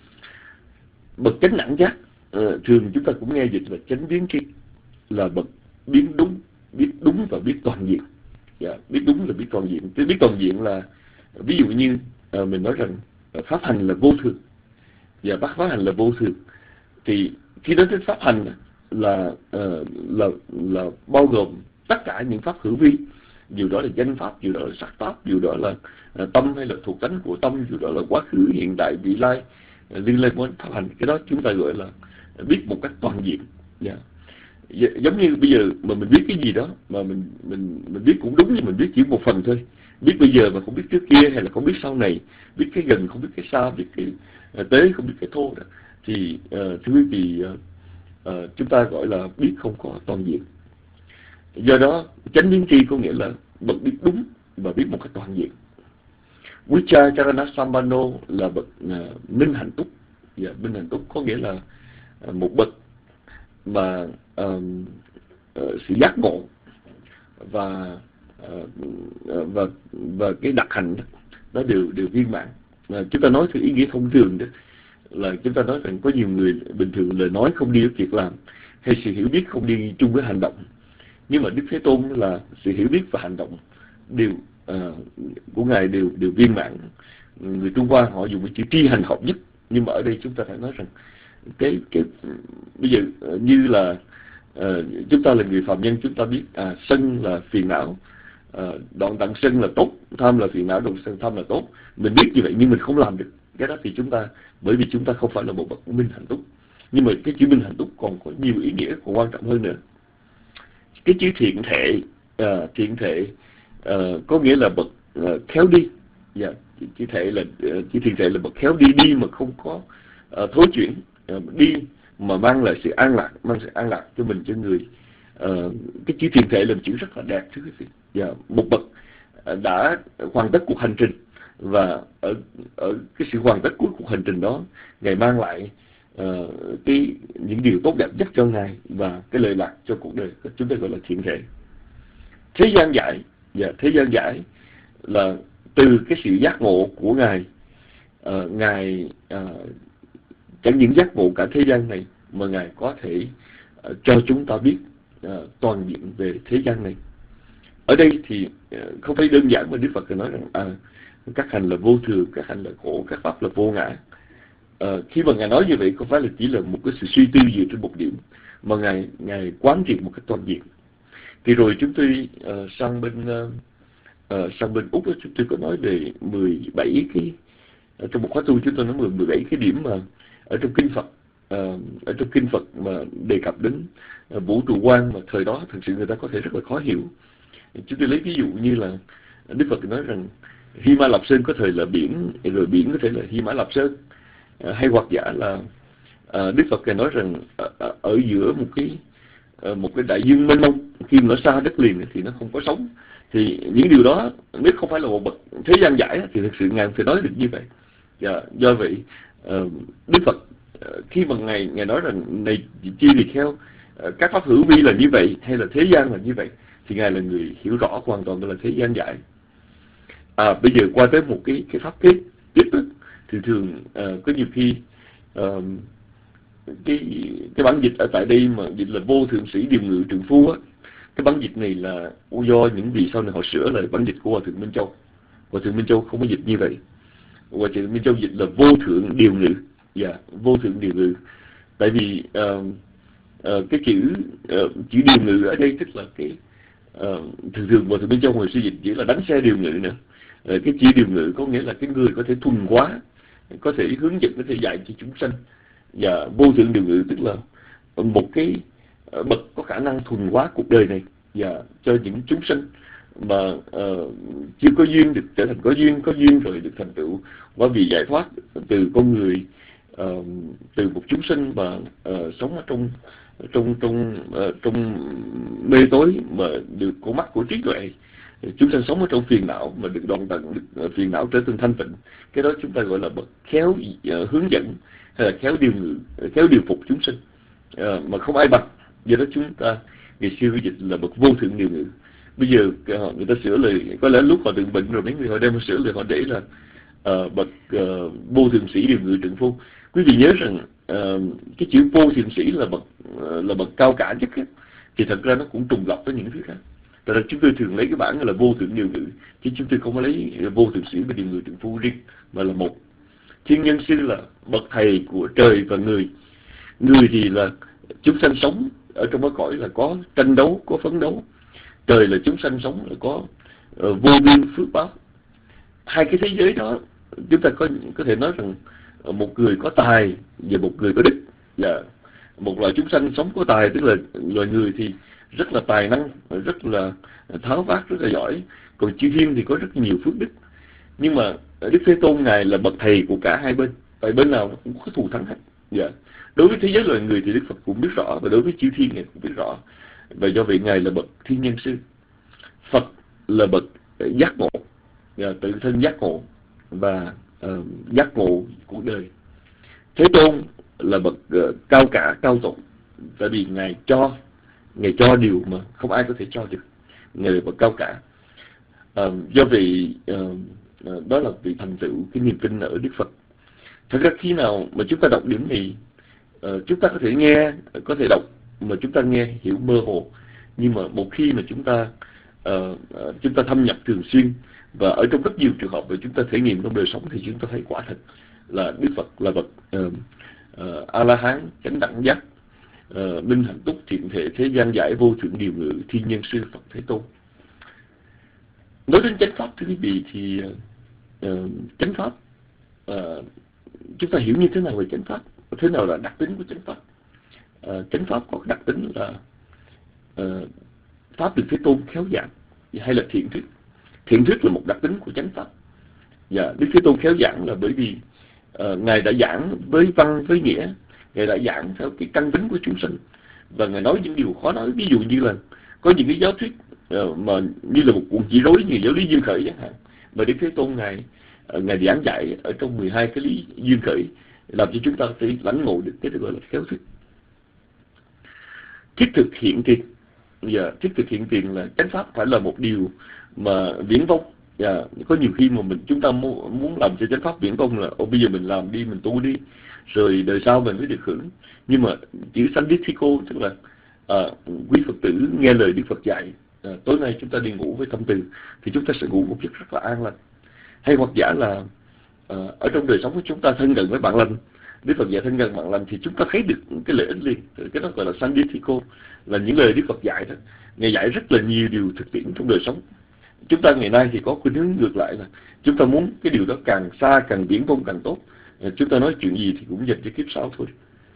Bậc chánh đẳng giác, uh, thường chúng ta cũng nghe dịch là chánh biến tri, là bậc biến đúng biết đúng và biết toàn diện. Yeah, biết đúng là biết toàn diện. Tức biết toàn diện là ví dụ như uh, mình nói rằng uh, pháp hành là vô thường, và bắt pháp hành là vô thường. Thì khi nói đến pháp hành là uh, là là bao gồm tất cả những pháp hữu vi, dù đó là danh pháp, dù đó là sắc pháp, dù đó là uh, tâm hay là thuộc tánh của tâm, dù đó là quá khứ, hiện tại, vị lai, uh, liên liên đến pháp hành. Cái đó chúng ta gọi là biết một cách toàn diện. Yeah. Giống như bây giờ mà mình biết cái gì đó mà mình mình mình biết cũng đúng, nhưng mình biết chỉ một phần thôi. Biết bây giờ mà không biết trước kia, hay là không biết sau này, biết cái gần không biết cái xa, biết cái uh, tế không biết cái thô đó, thì uh, thưa quý vị, uh, uh, chúng ta gọi là biết không có toàn diện. Do đó chánh biến tri có nghĩa là bậc biết đúng và biết một cách toàn diện. Vichara Sambano là bậc uh, minh hạnh túc. Và minh hạnh túc có nghĩa là uh, một bậc mà uh, uh, sự giác ngộ và uh, và và cái đặc hành đó, nó đều đều viên mãn. Uh, chúng ta nói theo ý nghĩa thông thường đó là chúng ta nói rằng có nhiều người bình thường lời nói không đi với việc làm, hay sự hiểu biết không đi chung với hành động. Nhưng mà Đức Thế Tôn là sự hiểu biết và hành động đều uh, của ngài đều đều viên mãn. Người Trung Hoa họ dùng cái chữ tri hành hợp nhất, nhưng mà ở đây chúng ta phải nói rằng cái cái bây giờ như là uh, chúng ta là người phàm nhân, chúng ta biết à, sân là phiền não, uh, đoạn tận sân là tốt, tham là phiền não, đoạn sân tham là tốt. Mình biết như vậy nhưng mình không làm được cái đó, thì chúng ta bởi vì chúng ta không phải là một bậc minh hạnh túc. Nhưng mà cái chữ minh hạnh túc còn có nhiều ý nghĩa còn quan trọng hơn nữa. Cái chữ thiện thể, uh, thiện thể uh, có nghĩa là bậc uh, khéo đi. Yeah, chữ thể là uh, chữ thiện thể là bậc khéo đi, đi mà không có uh, thối chuyển, uh, đi mà mang lại sự an lạc, mang sự an lạc cho mình, cho người. Uh, cái chữ thiện thể là một chữ rất là đẹp, thưa quý vị. Yeah, một bậc uh, đã hoàn tất cuộc hành trình, và ở ở cái sự hoàn tất cuối cuộc hành trình đó, ngài mang lại uh, cái những điều tốt đẹp nhất cho ngài và cái lợi lạc cho cuộc đời. Chúng ta gọi là thiện thể. Thế gian giải, và thế gian giải là từ cái sự giác ngộ của ngài, uh, ngài uh, chẳng những giác ngộ cả thế gian này, mà ngài có thể uh, cho chúng ta biết uh, toàn diện về thế gian này. Ở đây thì uh, không phải đơn giản mà Đức Phật nói rằng à, các hành là vô thường, các hành là khổ, các pháp là vô ngã. À, khi mà ngài nói như vậy không phải là chỉ là một cái sự suy tư dựa trên một điểm, mà ngài ngài quán triệt một cách toàn diện. Thì rồi chúng tôi uh, sang bên uh, uh, sang bên Úc đó, chúng tôi có nói về mười bảy cái uh, trong một khóa tu chúng tôi nói mười bảy cái điểm mà ở trong kinh Phật, uh, ở trong kinh Phật mà đề cập đến uh, vũ trụ quan mà thời đó thực sự người ta có thể rất là khó hiểu. Chúng tôi lấy ví dụ như là Đức Phật nói rằng Hy Mã Lạp Sơn có thời là biển, rồi biển có thể là Hy Mã Lạp Sơn. À, hay hoặc giả là à, Đức Phật nói rằng à, à, ở giữa một cái à, một cái đại dương mênh mông, khi nó xa đất liền thì nó không có sóng. Thì những điều đó nếu không phải là một bậc thế gian giải thì thực sự ngài không thể nói được như vậy. Và do vậy à, Đức Phật à, khi mà ngài ngài nói rằng này chi thì theo à, các pháp hữu vi là như vậy hay là thế gian là như vậy, thì ngài là người hiểu rõ hoàn toàn đó là thế gian giải. À, bây giờ qua tới một cái cái pháp kết tiếp đó, thì thường uh, có nhiều khi uh, cái cái bản dịch ở tại đây mà dịch là vô thượng sĩ điều ngự trượng phu á, cái bản dịch này là do những vị sau này họ sửa lại bản dịch của Hòa thượng Minh Châu. Hòa thượng Minh Châu không có dịch như vậy. Hòa thượng Minh Châu dịch là vô thượng điều ngự, dạ yeah, vô thượng điều ngự. Tại vì uh, uh, cái chữ uh, chữ điều ngự ở đây tức là cái uh, thường thường Hòa thượng Minh Châu hồi xưa dịch chỉ là đánh xe điều ngự nữa. Uh, cái chữ điều ngự có nghĩa là cái người có thể thuần hóa, có thể hướng dẫn, có thể dạy cho chúng sanh. Và vô thượng điều ngự tức là một cái bậc có khả năng thuần hóa cuộc đời này và cho những chúng sanh mà uh, chưa có duyên được trở thành có duyên, có duyên rồi được thành tựu qua vị giải thoát từ con người, uh, từ một chúng sinh mà uh, sống ở trong trong trong uh, trong mê tối mà được con mắt của trí tuệ. Chúng ta sống ở trong phiền não mà được đoạn tận, được phiền não trở thành thanh tịnh. Cái đó chúng ta gọi là bậc khéo uh, hướng dẫn hay là khéo điều ngự, khéo điều phục chúng sinh, uh, mà không ai bằng. Do đó chúng ta ngày xưa dịch là bậc vô thượng điều ngự. Bây giờ uh, người ta sửa lời, có lẽ lúc họ từng bệnh rồi mấy người họ đem sửa lời họ để là uh, bậc uh, vô thượng sĩ điều ngự trượng phu. Quý vị nhớ rằng uh, cái chữ vô thượng sĩ là bậc uh, là bậc cao cả nhất ấy. thì thật ra nó cũng trùng lặp với những thứ khác. Tại ra chúng tôi thường lấy cái bản là vô thượng điều ngữ, chứ chúng tôi không có lấy vô thượng sĩ và điều ngữ trượng phu riêng, mà là một. Thiên nhân sư là bậc thầy của trời và người. Người thì là chúng sanh sống ở trong cái cõi là có tranh đấu, có phấn đấu. Trời là chúng sanh sống là có uh, vô biên phước báo. Hai cái thế giới đó chúng ta có có thể nói rằng một người có tài và một người có đức. Và một loại chúng sanh sống có tài, tức là loài người thì rất là tài năng, rất là tháo vát, rất là giỏi. Còn chư thiên thì có rất nhiều phước đức. Nhưng mà Đức Thế Tôn Ngài là bậc thầy của cả hai bên, tại bên nào nó cũng có thù thắng hết. Dạ. Đối với thế giới loài người thì Đức Phật cũng biết rõ, và đối với chư thiên Ngài cũng biết rõ. Và do vậy Ngài là bậc thiên nhân sư. Phật là bậc giác ngộ, dạ, tự thân giác ngộ và uh, giác ngộ cuộc đời. Thế Tôn là bậc uh, cao cả, cao tụng, tại vì Ngài cho, Ngài cho điều mà không ai có thể cho được. Ngài là bậc cao cả. Uh, do vậy uh, uh, đó là vị thành tựu cái niềm tin ở Đức Phật. Thật ra khi nào mà chúng ta đọc điểm này, uh, chúng ta có thể nghe, có thể đọc mà chúng ta nghe hiểu mơ hồ, nhưng mà một khi mà chúng ta uh, uh, chúng ta thâm nhập thường xuyên và ở trong rất nhiều trường hợp và chúng ta thể nghiệm trong đời sống, thì chúng ta thấy quả thật là Đức Phật là bậc uh, uh, A La Hán, chánh đẳng giác, uh, minh hạnh túc, thiện thể, thế gian giải, vô thượng điều ngự, thiên nhân sư Phật Thế Tôn. Nói đến chánh pháp thưa quý vị thì uh, chánh pháp uh, chúng ta hiểu như thế nào về chánh pháp, thế nào là đặc tính của chánh pháp. Uh, chánh pháp có đặc tính là uh, pháp được Thế Tôn khéo giảng, hay là thiện thuyết. Thiện thuyết là một đặc tính của chánh pháp. Và Đức Thế Tôn khéo giảng là bởi vì uh, Ngài đã giảng với văn với nghĩa, Ngài đã giảng theo cái căn tính của chúng sinh, và Ngài nói những điều khó nói. Ví dụ như là có những cái giáo thuyết uh, mà như là một cuộn chỉ rối như giáo lý duyên khởi chẳng hạn, mà Đức Thế Tôn Ngài uh, Ngài giảng dạy ở trong mười hai cái lý duyên khởi, làm cho chúng ta có thể lãnh ngộ được cái được gọi là khéo thuyết. Thiết thực hiện tiền, và thiết thực hiện tiền là chánh pháp phải là một điều mà viễn vông. Và có nhiều khi mà mình chúng ta muốn, muốn làm cho chánh pháp viễn vông là ô bây giờ mình làm đi, mình tu đi, rồi đời sau mình mới được hưởng. Nhưng mà chữ sandithiko tức là à, quý Phật tử nghe lời Đức Phật dạy, à, tối nay chúng ta đi ngủ với tâm từ, thì chúng ta sẽ ngủ một giấc rất là an lành. Hay hoặc giả là à, ở trong đời sống của chúng ta thân gần với bạn lành, Đức Phật dạy thân gần bạn lành, thì chúng ta thấy được cái lợi ích liền. Cái đó gọi là sandithiko, là những lời Đức Phật dạy đó. Ngài dạy rất là nhiều điều thực tiễn trong đời sống. Chúng ta ngày nay thì có khuynh hướng ngược lại là chúng ta muốn cái điều đó càng xa, càng viễn vông càng tốt. Chúng ta nói chuyện gì thì cũng dành cho kiếp sau thôi.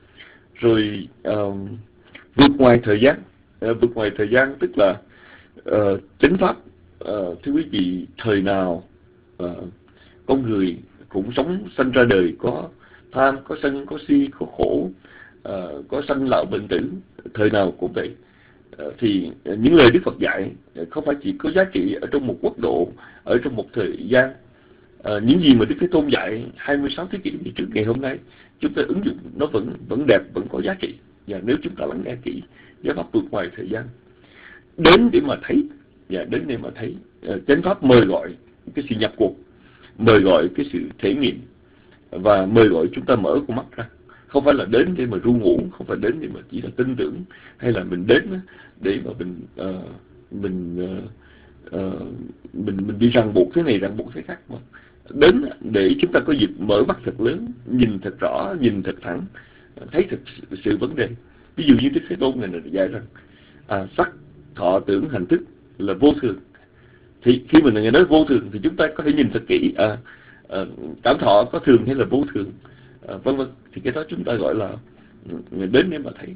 Rồi uh, vượt ngoài thời gian, uh, vượt ngoài thời gian tức là uh, chánh pháp. Uh, thưa quý vị, thời nào uh, con người cũng sống sanh ra đời có tham, có sân, có si, có khổ, uh, có sanh lão bệnh tử, thời nào cũng vậy. Uh, thì uh, những lời Đức Phật dạy uh, không phải chỉ có giá trị ở trong một quốc độ, ở trong một thời gian. Uh, những gì mà Đức Thế Tôn dạy hai mươi sáu thế kỷ về trước ngày hôm nay, chúng ta ứng dụng nó vẫn vẫn đẹp, vẫn có giá trị. Và nếu chúng ta lắng nghe kỹ, giáo pháp vượt ngoài thời gian đến để mà thấy, và đến để mà thấy uh, chánh pháp mời gọi cái sự nhập cuộc, mời gọi cái sự thể nghiệm, và mời gọi chúng ta mở con mắt ra. Không phải là đến để mà ru ngủ, không phải đến để mà chỉ là tin tưởng, hay là mình đến để mà mình uh, mình uh, uh, mình mình đi ràng buộc thế này ràng buộc thế khác, mà đến để chúng ta có dịp mở mắt thật lớn, nhìn thật rõ, nhìn thật thẳng, thấy thật sự vấn đề. Ví dụ như Đức Thế Tôn này dạy rằng à, sắc, thọ, tưởng, hành thức là vô thường. Thì khi mình nghe nói vô thường thì chúng ta có thể nhìn thật kỹ, à, à, cảm thọ có thường hay là vô thường, à, vân vân. Thì cái đó chúng ta gọi là đến để mà thấy.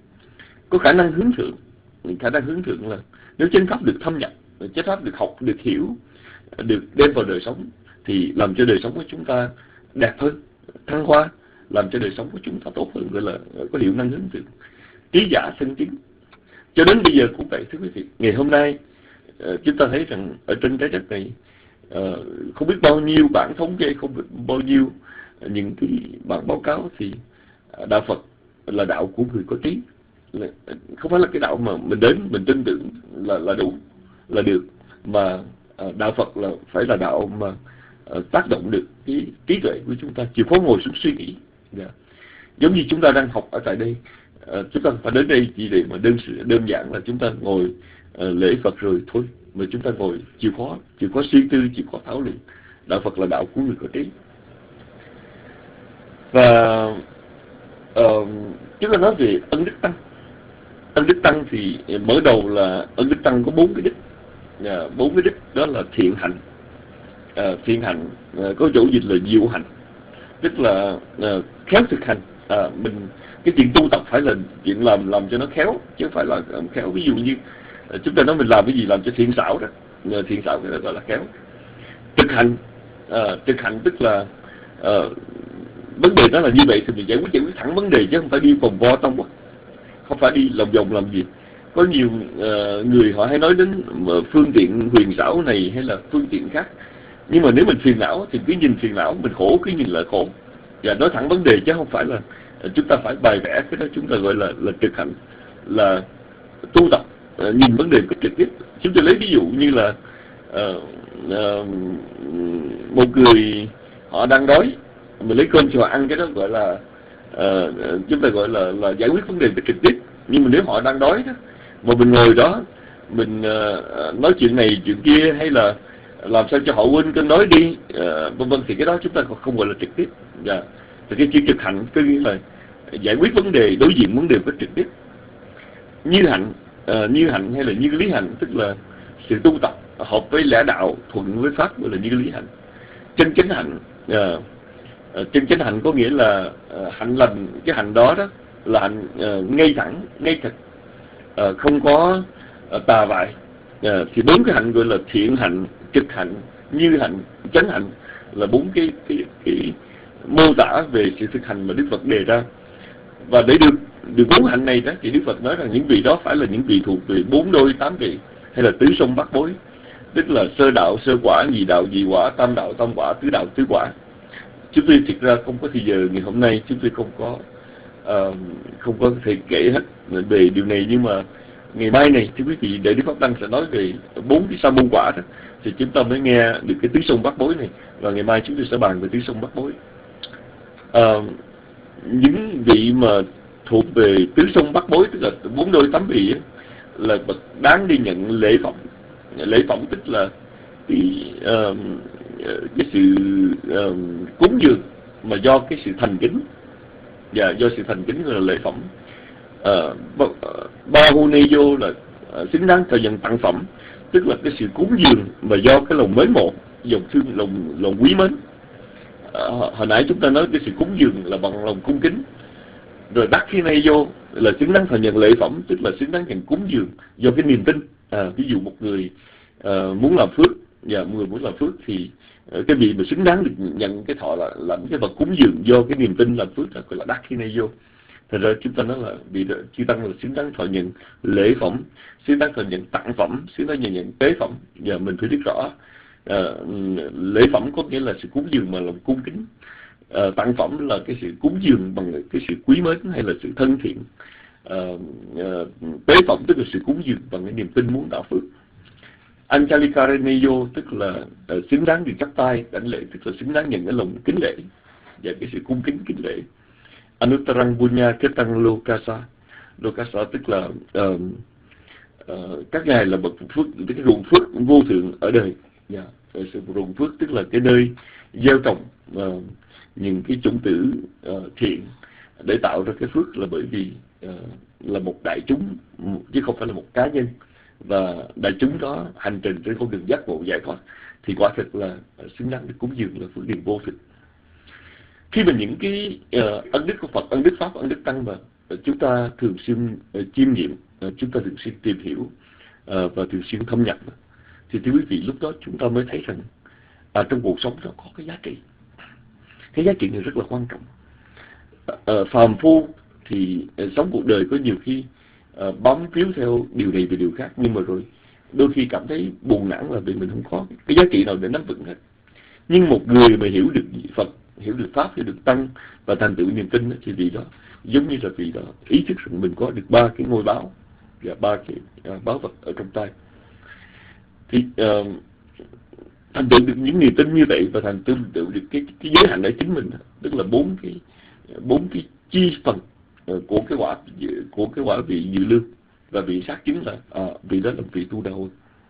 Có khả năng hướng thượng. Khả năng hướng thượng là nếu chánh pháp được thâm nhập, chánh pháp được học, được hiểu, được đem vào đời sống, thì làm cho đời sống của chúng ta đẹp hơn, thăng hoa, làm cho đời sống của chúng ta tốt hơn, gọi là có hiệu năng hướng thượng. Trí giả thân chứng. Cho đến bây giờ cũng vậy thưa quý vị. Ngày hôm nay chúng ta thấy rằng ở trên trái đất này không biết bao nhiêu bản thống kê, không biết bao nhiêu những cái bản báo cáo, thì đạo Phật là đạo của người có trí. Không phải là cái đạo mà mình đến mình tin tưởng là là đủ, là được, mà đạo Phật là phải là đạo mà tác động được cái trí tuệ của chúng ta, chịu khó ngồi xuống suy nghĩ. Yeah. Giống như chúng ta đang học ở tại đây, À, chúng ta phải đến đây chỉ để mà đơn đơn giản là chúng ta ngồi uh, lễ Phật rồi thôi, mà chúng ta ngồi chịu khó, chịu khó suy tư, chịu khó thảo luận. Đạo Phật là đạo của người có trí. Và uh, chúng ta nói về ân đức tăng. Ân đức tăng thì mở đầu là ân đức tăng có bốn cái đích, uh, bốn cái đích đó là thiện hạnh. Uh, thiện hạnh uh, có chỗ dịch là diệu hạnh, tức là uh, khéo thực hành. Uh, mình cái chuyện tu tập phải là chuyện làm làm cho nó khéo, chứ không phải là um, khéo. Ví dụ như uh, chúng ta nói mình làm cái gì làm cho thiện xảo đó, uh, thiện xảo cái đó gọi là khéo. Thực hành, uh, thực hành tức là uh, vấn đề đó là như vậy thì mình giải quyết giải quyết thẳng vấn đề, chứ không phải đi vòng vo tông quá, không phải đi lòng vòng làm gì. Có nhiều uh, người họ hay nói đến phương tiện huyền xảo này hay là phương tiện khác, nhưng mà nếu mình phiền não thì cứ nhìn phiền não, mình khổ cứ nhìn là khổ, và nói thẳng vấn đề, chứ không phải là uh, chúng ta phải bài vẽ. Cái đó chúng ta gọi là là thực hành, là tu tập, uh, nhìn vấn đề trực tiếp. Chúng ta lấy ví dụ như là uh, uh, một người họ đang đói, mình lấy cơm cho họ ăn, cái đó gọi là uh, chúng ta gọi là là giải quyết vấn đề trực tiếp. Nhưng mà nếu họ đang đói đó, mà mình ngồi đó mình uh, nói chuyện này chuyện kia, hay là làm sao cho họ quên cơn đói đi, uh, vân vân, thì cái đó chúng ta không gọi là trực tiếp. Yeah. Thì cái chữ thực hành có nghĩa là giải quyết vấn đề, đối diện vấn đề với trực tiếp. Như hạnh, uh, như hạnh hay là như lý hạnh tức là sự tu tập hợp với lẽ đạo, thuận với pháp, gọi là như lý hạnh. Chân chánh hạnh, uh, uh, chân chánh hạnh có nghĩa là uh, hạnh lành. Cái hạnh đó đó là hạnh uh, ngay thẳng, ngay thật, uh, không có uh, tà vại. Uh, thì bốn cái hạnh gọi là thiện hạnh, trực hạnh, như hạnh, chánh hạnh, là bốn cái, cái, cái mô tả về sự thực hành mà Đức Phật đề ra. Và để được được bốn hạnh này đó thì Đức Phật nói rằng những vị đó phải là những vị thuộc về bốn đôi tám vị, hay là tứ sông bát bối, tức là sơ đạo sơ quả, nhị đạo nhị quả, tam đạo tam quả, tứ đạo tứ quả. Chúng tôi thực ra không có thời giờ ngày hôm nay, chúng tôi không có uh, không có thể kể hết về điều này, nhưng mà ngày mai này thưa quý vị, để Đức Pháp Đăng sẽ nói về bốn cái sa môn quả đó, thì chúng ta mới nghe được cái tứ sông bát bối này. Và ngày mai chúng tôi sẽ bàn về tứ sông bát bối. Uh, những vị mà thuộc về tứ sông bát bối, tức là bốn đôi tám vị ấy, là bậc đáng đi nhận lễ phẩm. Lễ phẩm tức là cái, uh, cái sự uh, cúng dường mà do cái sự thành kính, và do sự thành kính gọi là lễ phẩm. Uh, ba hu ne vô là uh, xứng đáng cho nhận tặng phẩm, tức là cái sự cúng dường mà do cái lòng mến mộ, lòng thương, lòng lòng quý mến. Uh, hồi nãy chúng ta nói cái sự cúng dường là bằng lòng cung kính. Rồi đắc khi này vô là xứng đáng phải nhận lễ phẩm, tức là xứng đáng nhận cúng dường do cái niềm tin. À, ví dụ một người uh, muốn làm phước, và một người muốn làm phước thì uh, cái vị mà xứng đáng được nhận cái thọ là lãnh cái vật cúng dường do cái niềm tin làm phước là gọi là đắc khi này vô. Thật ra chúng ta nói là vị chư tăng là xứng đáng thọ nhận lễ phẩm, xứng đáng thọ nhận tặng phẩm, xứng đáng nhận nhận tế phẩm. Và mình phải biết rõ uh, lễ phẩm có nghĩa là sự cúng dường mà lòng cung kính. Uh, tặng phẩm là cái sự cúng dường bằng cái sự quý mến hay là sự thân thiện. Uh, uh, tế phẩm tức là sự cúng dường bằng cái niềm tin muốn tạo phước. Anjalikareneyo tức là uh, xứng đáng được chắp tay đảnh lễ, tức là xứng đáng nhận cái lòng kính lễ và cái sự cung kính kính lễ. Anuttarang Bunya Ketang Lokasa, Lokasa tức là uh, uh, các ngài là bậc phước, cái ruộng phước vô thượng ở đời. Yeah. Sự ruộng phước tức là cái nơi gieo trồng uh, những cái chủng tử uh, thiện để tạo ra cái phước, là bởi vì uh, là một đại chúng chứ không phải là một cá nhân, và đại chúng đó hành trình trên con đường giác ngộ giải thoát thì quả thực là uh, xứng đáng được cúng dường là phước điền vô thực. Khi mà những cái uh, ân đức của Phật, ân đức Pháp, ân đức Tăng mà uh, chúng ta thường xuyên uh, chiêm nghiệm, uh, chúng ta thường xuyên tìm hiểu uh, và thường xuyên thâm nhập, thì thưa quý vị, lúc đó chúng ta mới thấy rằng uh, trong cuộc sống nó có cái giá trị. Cái giá trị này rất là quan trọng. À, phàm phu thì à, sống cuộc đời có nhiều khi à, bám víu theo điều này về điều khác, nhưng mà rồi đôi khi cảm thấy buồn nản là vì mình không có cái giá trị nào để nắm vững hết. Nhưng một người mà hiểu được Phật, hiểu được Pháp, hiểu được Tăng và thành tựu niềm tin thì vì đó giống như là vì đó ý thức rằng mình có được ba cái ngôi báo và ba cái à, báo vật ở trong tay. Thì à, thành tựu được những niềm tin như vậy và thành tựu được cái, cái giới hạn ở chính mình, tức là bốn cái bốn cái chi phần uh, của cái quả của cái quả vị dự lương, và vị xác chính là à, vị đó là vị tu đạo.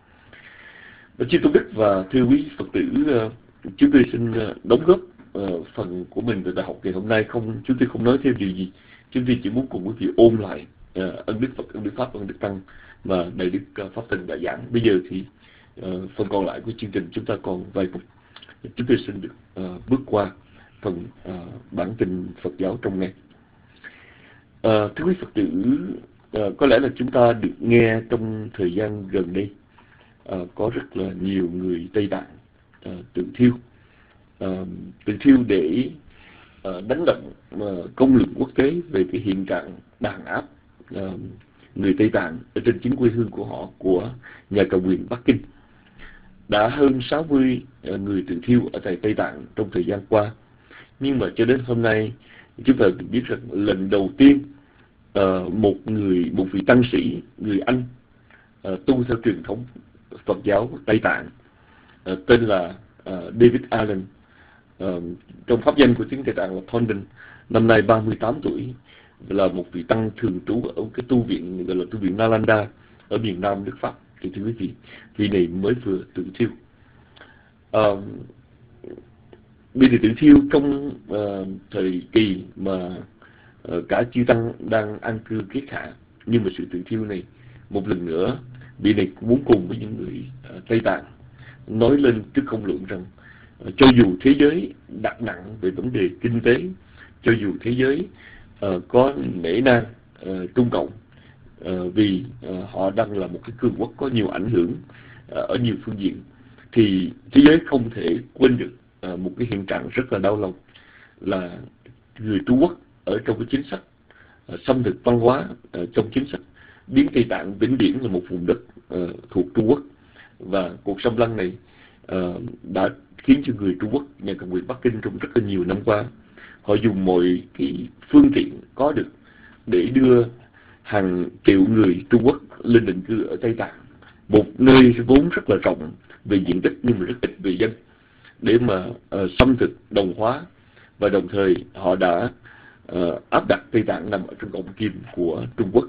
Chư tôn đức và thưa quý Phật tử, uh, chúng tôi xin uh, đóng góp uh, phần của mình về bài học ngày hôm nay. Không, chúng tôi không nói thêm điều gì. Chúng tôi chỉ muốn cùng quý vị ôn lại uh, ân đức Phật, ân đức Pháp, ân đức Tăng mà Đại đức uh, Pháp Tần đã giảng. Bây giờ thì uh, phần còn lại của chương trình chúng ta còn vài phút. Chúng tôi xin được uh, bước qua phần uh, bản tin Phật giáo trong ngày. Uh, thưa quý Phật tử, uh, có lẽ là chúng ta được nghe trong thời gian gần đây uh, có rất là nhiều người Tây Tạng uh, tự thiêu, uh, tự thiêu để uh, đánh động uh, công luận quốc tế về cái hiện trạng đàn áp uh, người Tây Tạng ở trên chính quê hương của họ, của nhà cầm quyền Bắc Kinh. Đã hơn sáu mươi uh, người tự thiêu ở tại Tây Tạng trong thời gian qua, nhưng mà cho đến hôm nay chúng ta được biết rằng lần đầu tiên uh, một người một vị tăng sĩ người Anh uh, tu theo truyền thống Phật giáo Tây Tạng uh, tên là uh, David Allen, uh, trong pháp danh của tiếng Tây Tạng là Thondon, năm nay ba mươi tám tuổi, là một vị tăng thường trú ở cái tu viện gọi là tu viện Nalanda ở miền Nam nước Pháp. Thì thưa quý vị, vị này mới vừa tự thiêu. Uh, Bị tự thiêu trong uh, thời kỳ mà uh, cả chư tăng đang an cư kiết hạ, nhưng mà sự tự thiêu này một lần nữa vị này muốn cùng với những người uh, Tây Tạng nói lên trước công luận rằng uh, cho dù thế giới đặt nặng về vấn đề kinh tế, cho dù thế giới uh, có nể nang uh, Trung Cộng uh, vì uh, họ đang là một cái cường quốc có nhiều ảnh hưởng uh, ở nhiều phương diện, thì thế giới không thể quên được À, một cái hiện trạng rất là đau lòng là người Trung Quốc ở trong cái chính sách à, xâm thực văn hóa, à, trong chính sách biến Tây Tạng vĩnh viễn là một vùng đất à, thuộc Trung Quốc. Và cuộc xâm lăng này à, đã khiến cho người Trung Quốc, nhà cầm quyền Bắc Kinh trong rất là nhiều năm qua, họ dùng mọi cái phương tiện có được để đưa hàng triệu người Trung Quốc lên định cư ở Tây Tạng, một nơi vốn rất là rộng về diện tích nhưng mà rất ít về dân, để mà uh, xâm thực đồng hóa. Và đồng thời họ đã uh, áp đặt Tây Tạng nằm ở trong cổng kim của Trung Quốc.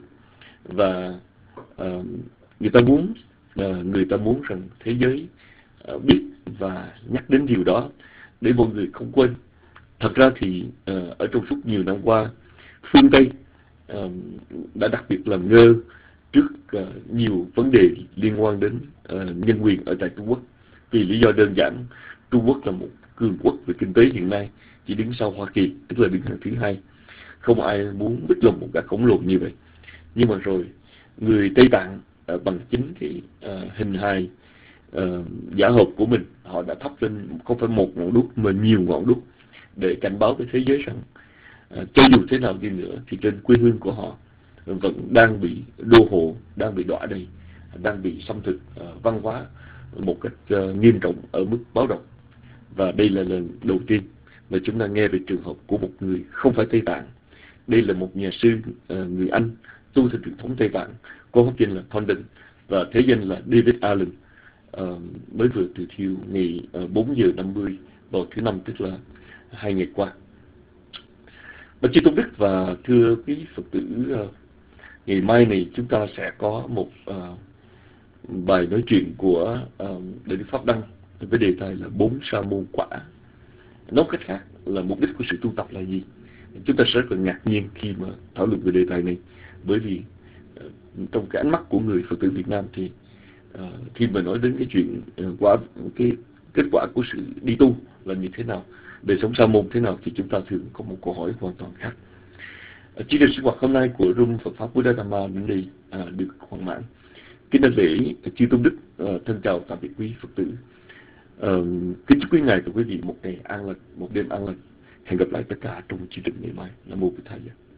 Và uh, người ta muốn uh, người ta muốn rằng thế giới uh, biết và nhắc đến điều đó để mọi người không quên. Thật ra thì uh, ở trong suốt nhiều năm qua, phương Tây uh, đã đặc biệt làm ngơ trước uh, nhiều vấn đề liên quan đến uh, nhân quyền ở tại Trung Quốc, vì lý do đơn giản Trung Quốc là một cường quốc về kinh tế hiện nay, chỉ đứng sau Hoa Kỳ, tức là đứng hàng thứ hai. Không ai muốn bích lồng một gã khổng lồ như vậy. Nhưng mà rồi người Tây Tạng uh, bằng chính cái uh, hình hài uh, giả hợp của mình, họ đã thắp lên không phải một ngọn đuốc mà nhiều ngọn đuốc để cảnh báo với thế giới rằng uh, cho dù thế nào đi nữa thì trên quê hương của họ vẫn đang bị đô hộ, đang bị đọa đầy, đang bị xâm thực uh, văn hóa một cách uh, nghiêm trọng ở mức báo động. Và đây là lần đầu tiên mà chúng ta nghe về trường hợp của một người không phải Tây Tạng. Đây là một nhà sư uh, người Anh tu theo truyền thống Tây Tạng, có pháp danh là Thondon và thế danh là David Allen, uh, mới vừa tự thiêu ngày uh, bốn giờ năm mươi vào thứ Năm, tức là hai ngày qua. Bà chư tôn đức và thưa quý Phật tử, uh, ngày mai này chúng ta sẽ có một uh, bài nói chuyện của uh, Đại đức Pháp Đăng với đề tài là bốn sa môn quả. Nói cách khác là mục đích của sự tu tập là gì? Chúng ta sẽ rất là ngạc nhiên khi mà thảo luận về đề tài này, bởi vì uh, trong cái ánh mắt của người Phật tử Việt Nam thì uh, khi mà nói đến cái chuyện uh, quả cái kết quả của sự đi tu là như thế nào, đời sống sa môn thế nào, thì chúng ta thường có một câu hỏi hoàn toàn khác. Uh, chương trình sinh hoạt hôm nay của Room Phật pháp Buddha Dhamma đến đây uh, được hoàn mãn. Kính đảnh lễ chư tôn đức, uh, thân chào tạm biệt quý Phật tử. Uh, kính chúc quý ngài và quý vị một ngày an lành, một đêm an lành. Hẹn gặp lại tất cả trong chương trình ngày mai. Nam mô Bổn Thầy.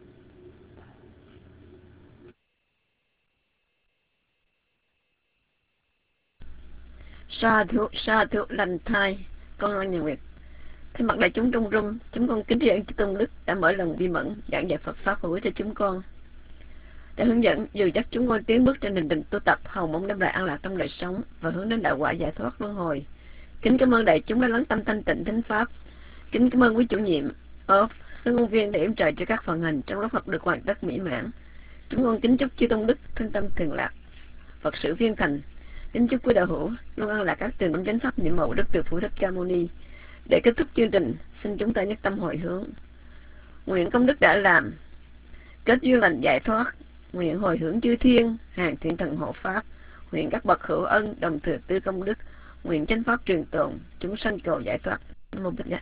Sa thú, sa thú lành thai, con Loan Nhà Nguyệt. Thay mặt đại chúng trong room, chúng con kính tri ân chư tôn đức đã mở lòng vi mẫn giảng dạy Phật pháp hữu ích cho chúng con, đã hướng dẫn dìu dắt chúng con tiến bước trên hành trình tu tập hầu mong đem lại an lạc trong đời sống và hướng đến đạo quả giải thoát luân hồi. Kính cảm ơn đại chúng đã lắng tâm thanh tịnh thính pháp. Kính cảm ơn quý chủ nhiệm of Trong công viên để yểm trợ cho các phần hình trong lớp học được hoàn tất mỹ mãn. Chúng con kính chúc chư Tôn Đức thân tâm thường lạc, Phật sự viên thành. Kính chúc quý đạo hữu luôn an lạc các tường trong chánh pháp niệm màu Đức Từ Phụ Thích Ca Mâu Ni. Để kết thúc chương trình, xin chúng ta nhất tâm hồi hướng. Nguyện công đức đã làm, kết duyên lành giải thoát. Nguyện hồi hướng chư thiên, hàng thiện thần hộ pháp. Nguyện các bậc hữu ân đồng thừa tư công đức. Nguyện chánh pháp truyền tồn, chúng sanh cầu giải thoát. Nam mô Bích Nhã.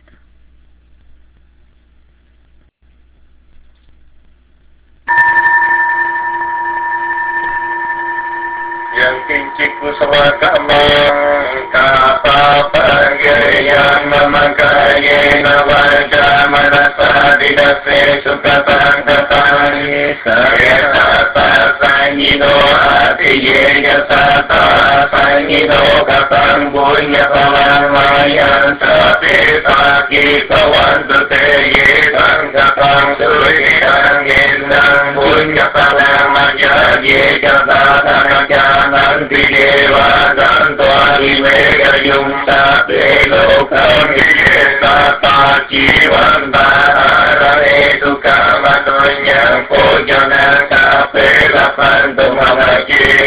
Yang kincik kuswa kamang kapa pagayam mamakaye navaja manasa didase sukatang tatani sayata sanyido atiye yasata sanyido katang bunya palang mayan sapi saki kawantu teye tang katang suri tang gendang bunya palang maya ye katang nanti dewa santo mega yung sa belo kami sata jiwanta arane suka matonya pojana kapela panto mamaji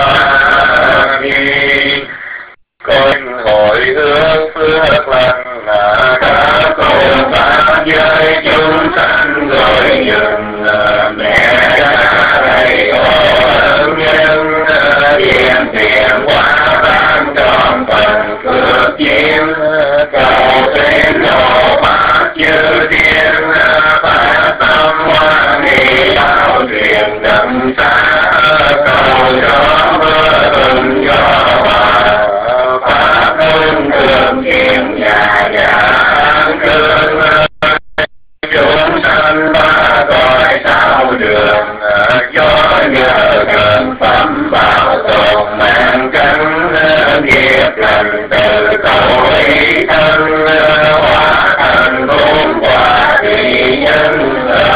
kami con hội hướng phước lành là cả cầu pháp giới chúng sanh rồi dừng mẹ đây có ơn nhân tiền tiền quá ban tròn phần phước duyên cầu thêm độ pháp chư thiên phát tâm hoa ni đạo truyền đậm xa cầu gió mưa từng gió hòa pháp hương thường kiềm nhà nhà cương chúng sanh ba cõi sao đường gió nhờ gần phẩm bảo tồn mang cánh nghiệp lành từ tội thân hóa thành bốn quả thị nhân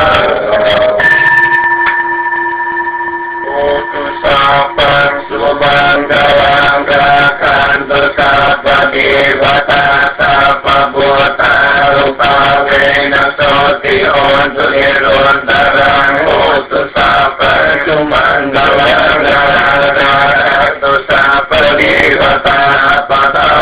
Utusapang subang dalam gerakan bersapa dewata sapa buata rupa wena soti untuk irun tarang utusapa cuman dalam gerakan utusapa dewata pada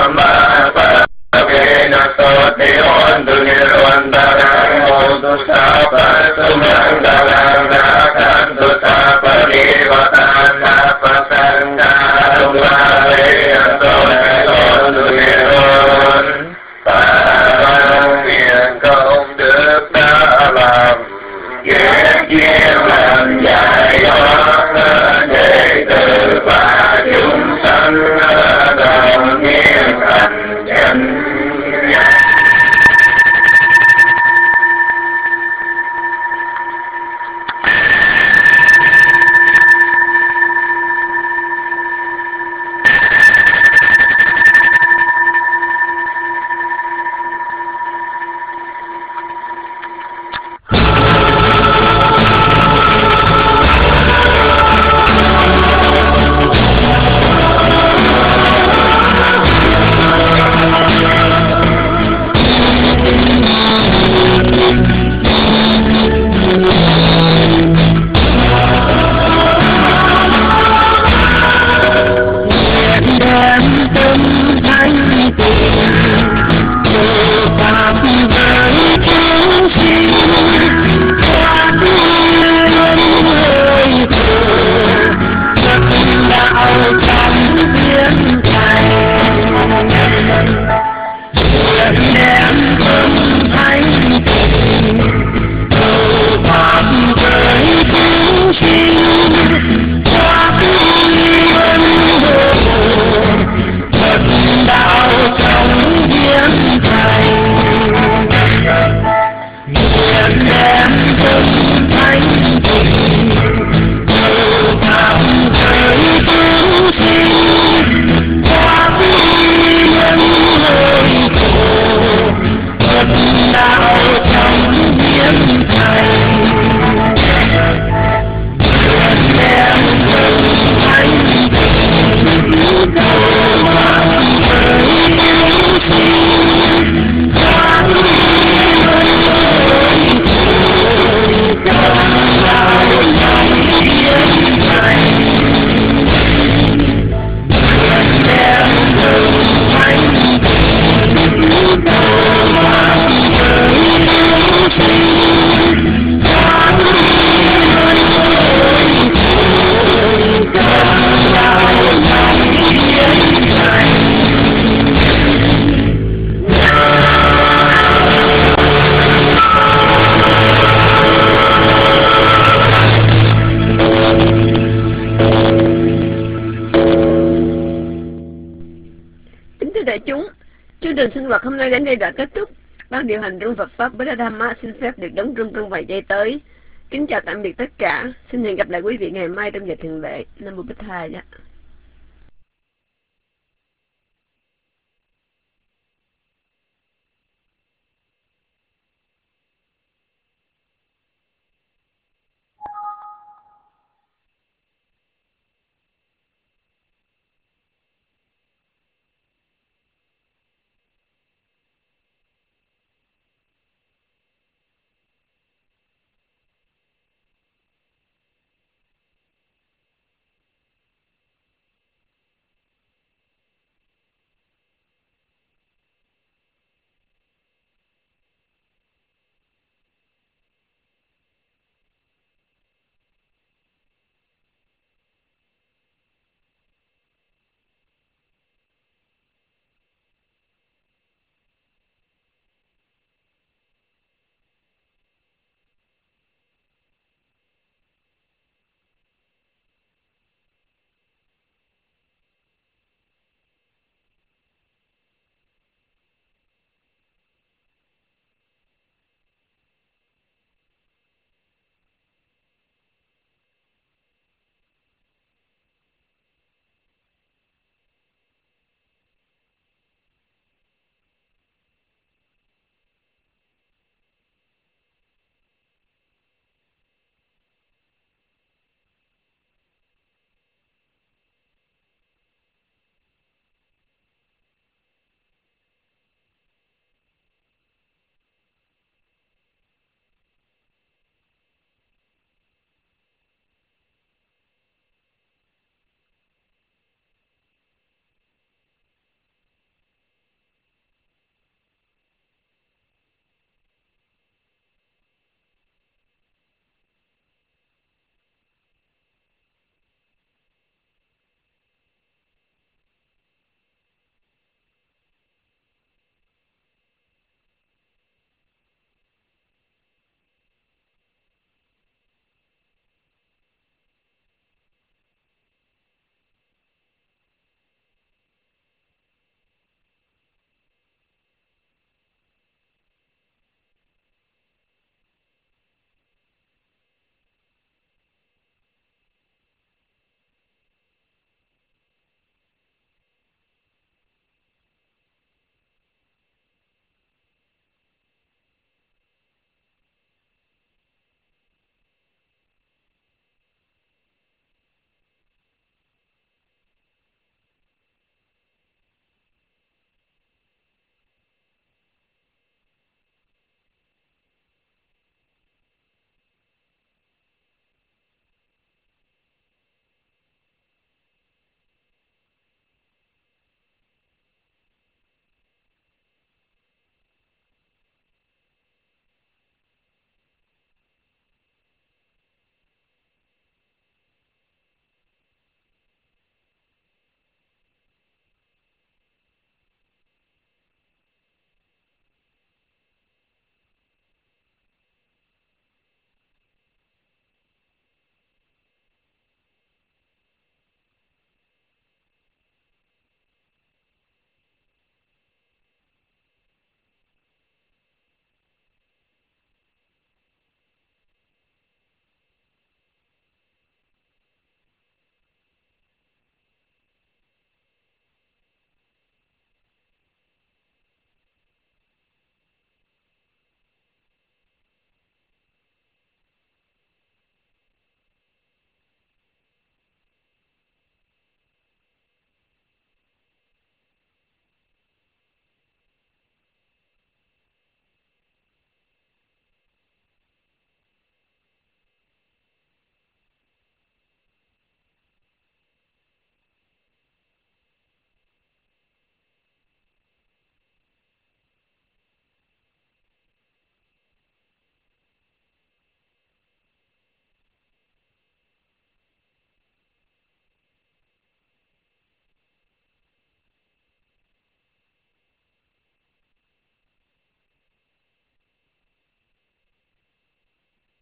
đại chúng, chương trình sinh hoạt hôm nay đến đây đã kết thúc. Ban điều hành rung Phật pháp Bồ Đà Ma xin phép được đóng rung trong vài giây tới. Kính chào tạm biệt tất cả. Xin hẹn gặp lại quý vị ngày mai trong giờ thường lệ. Nam Mô Bích Thầy.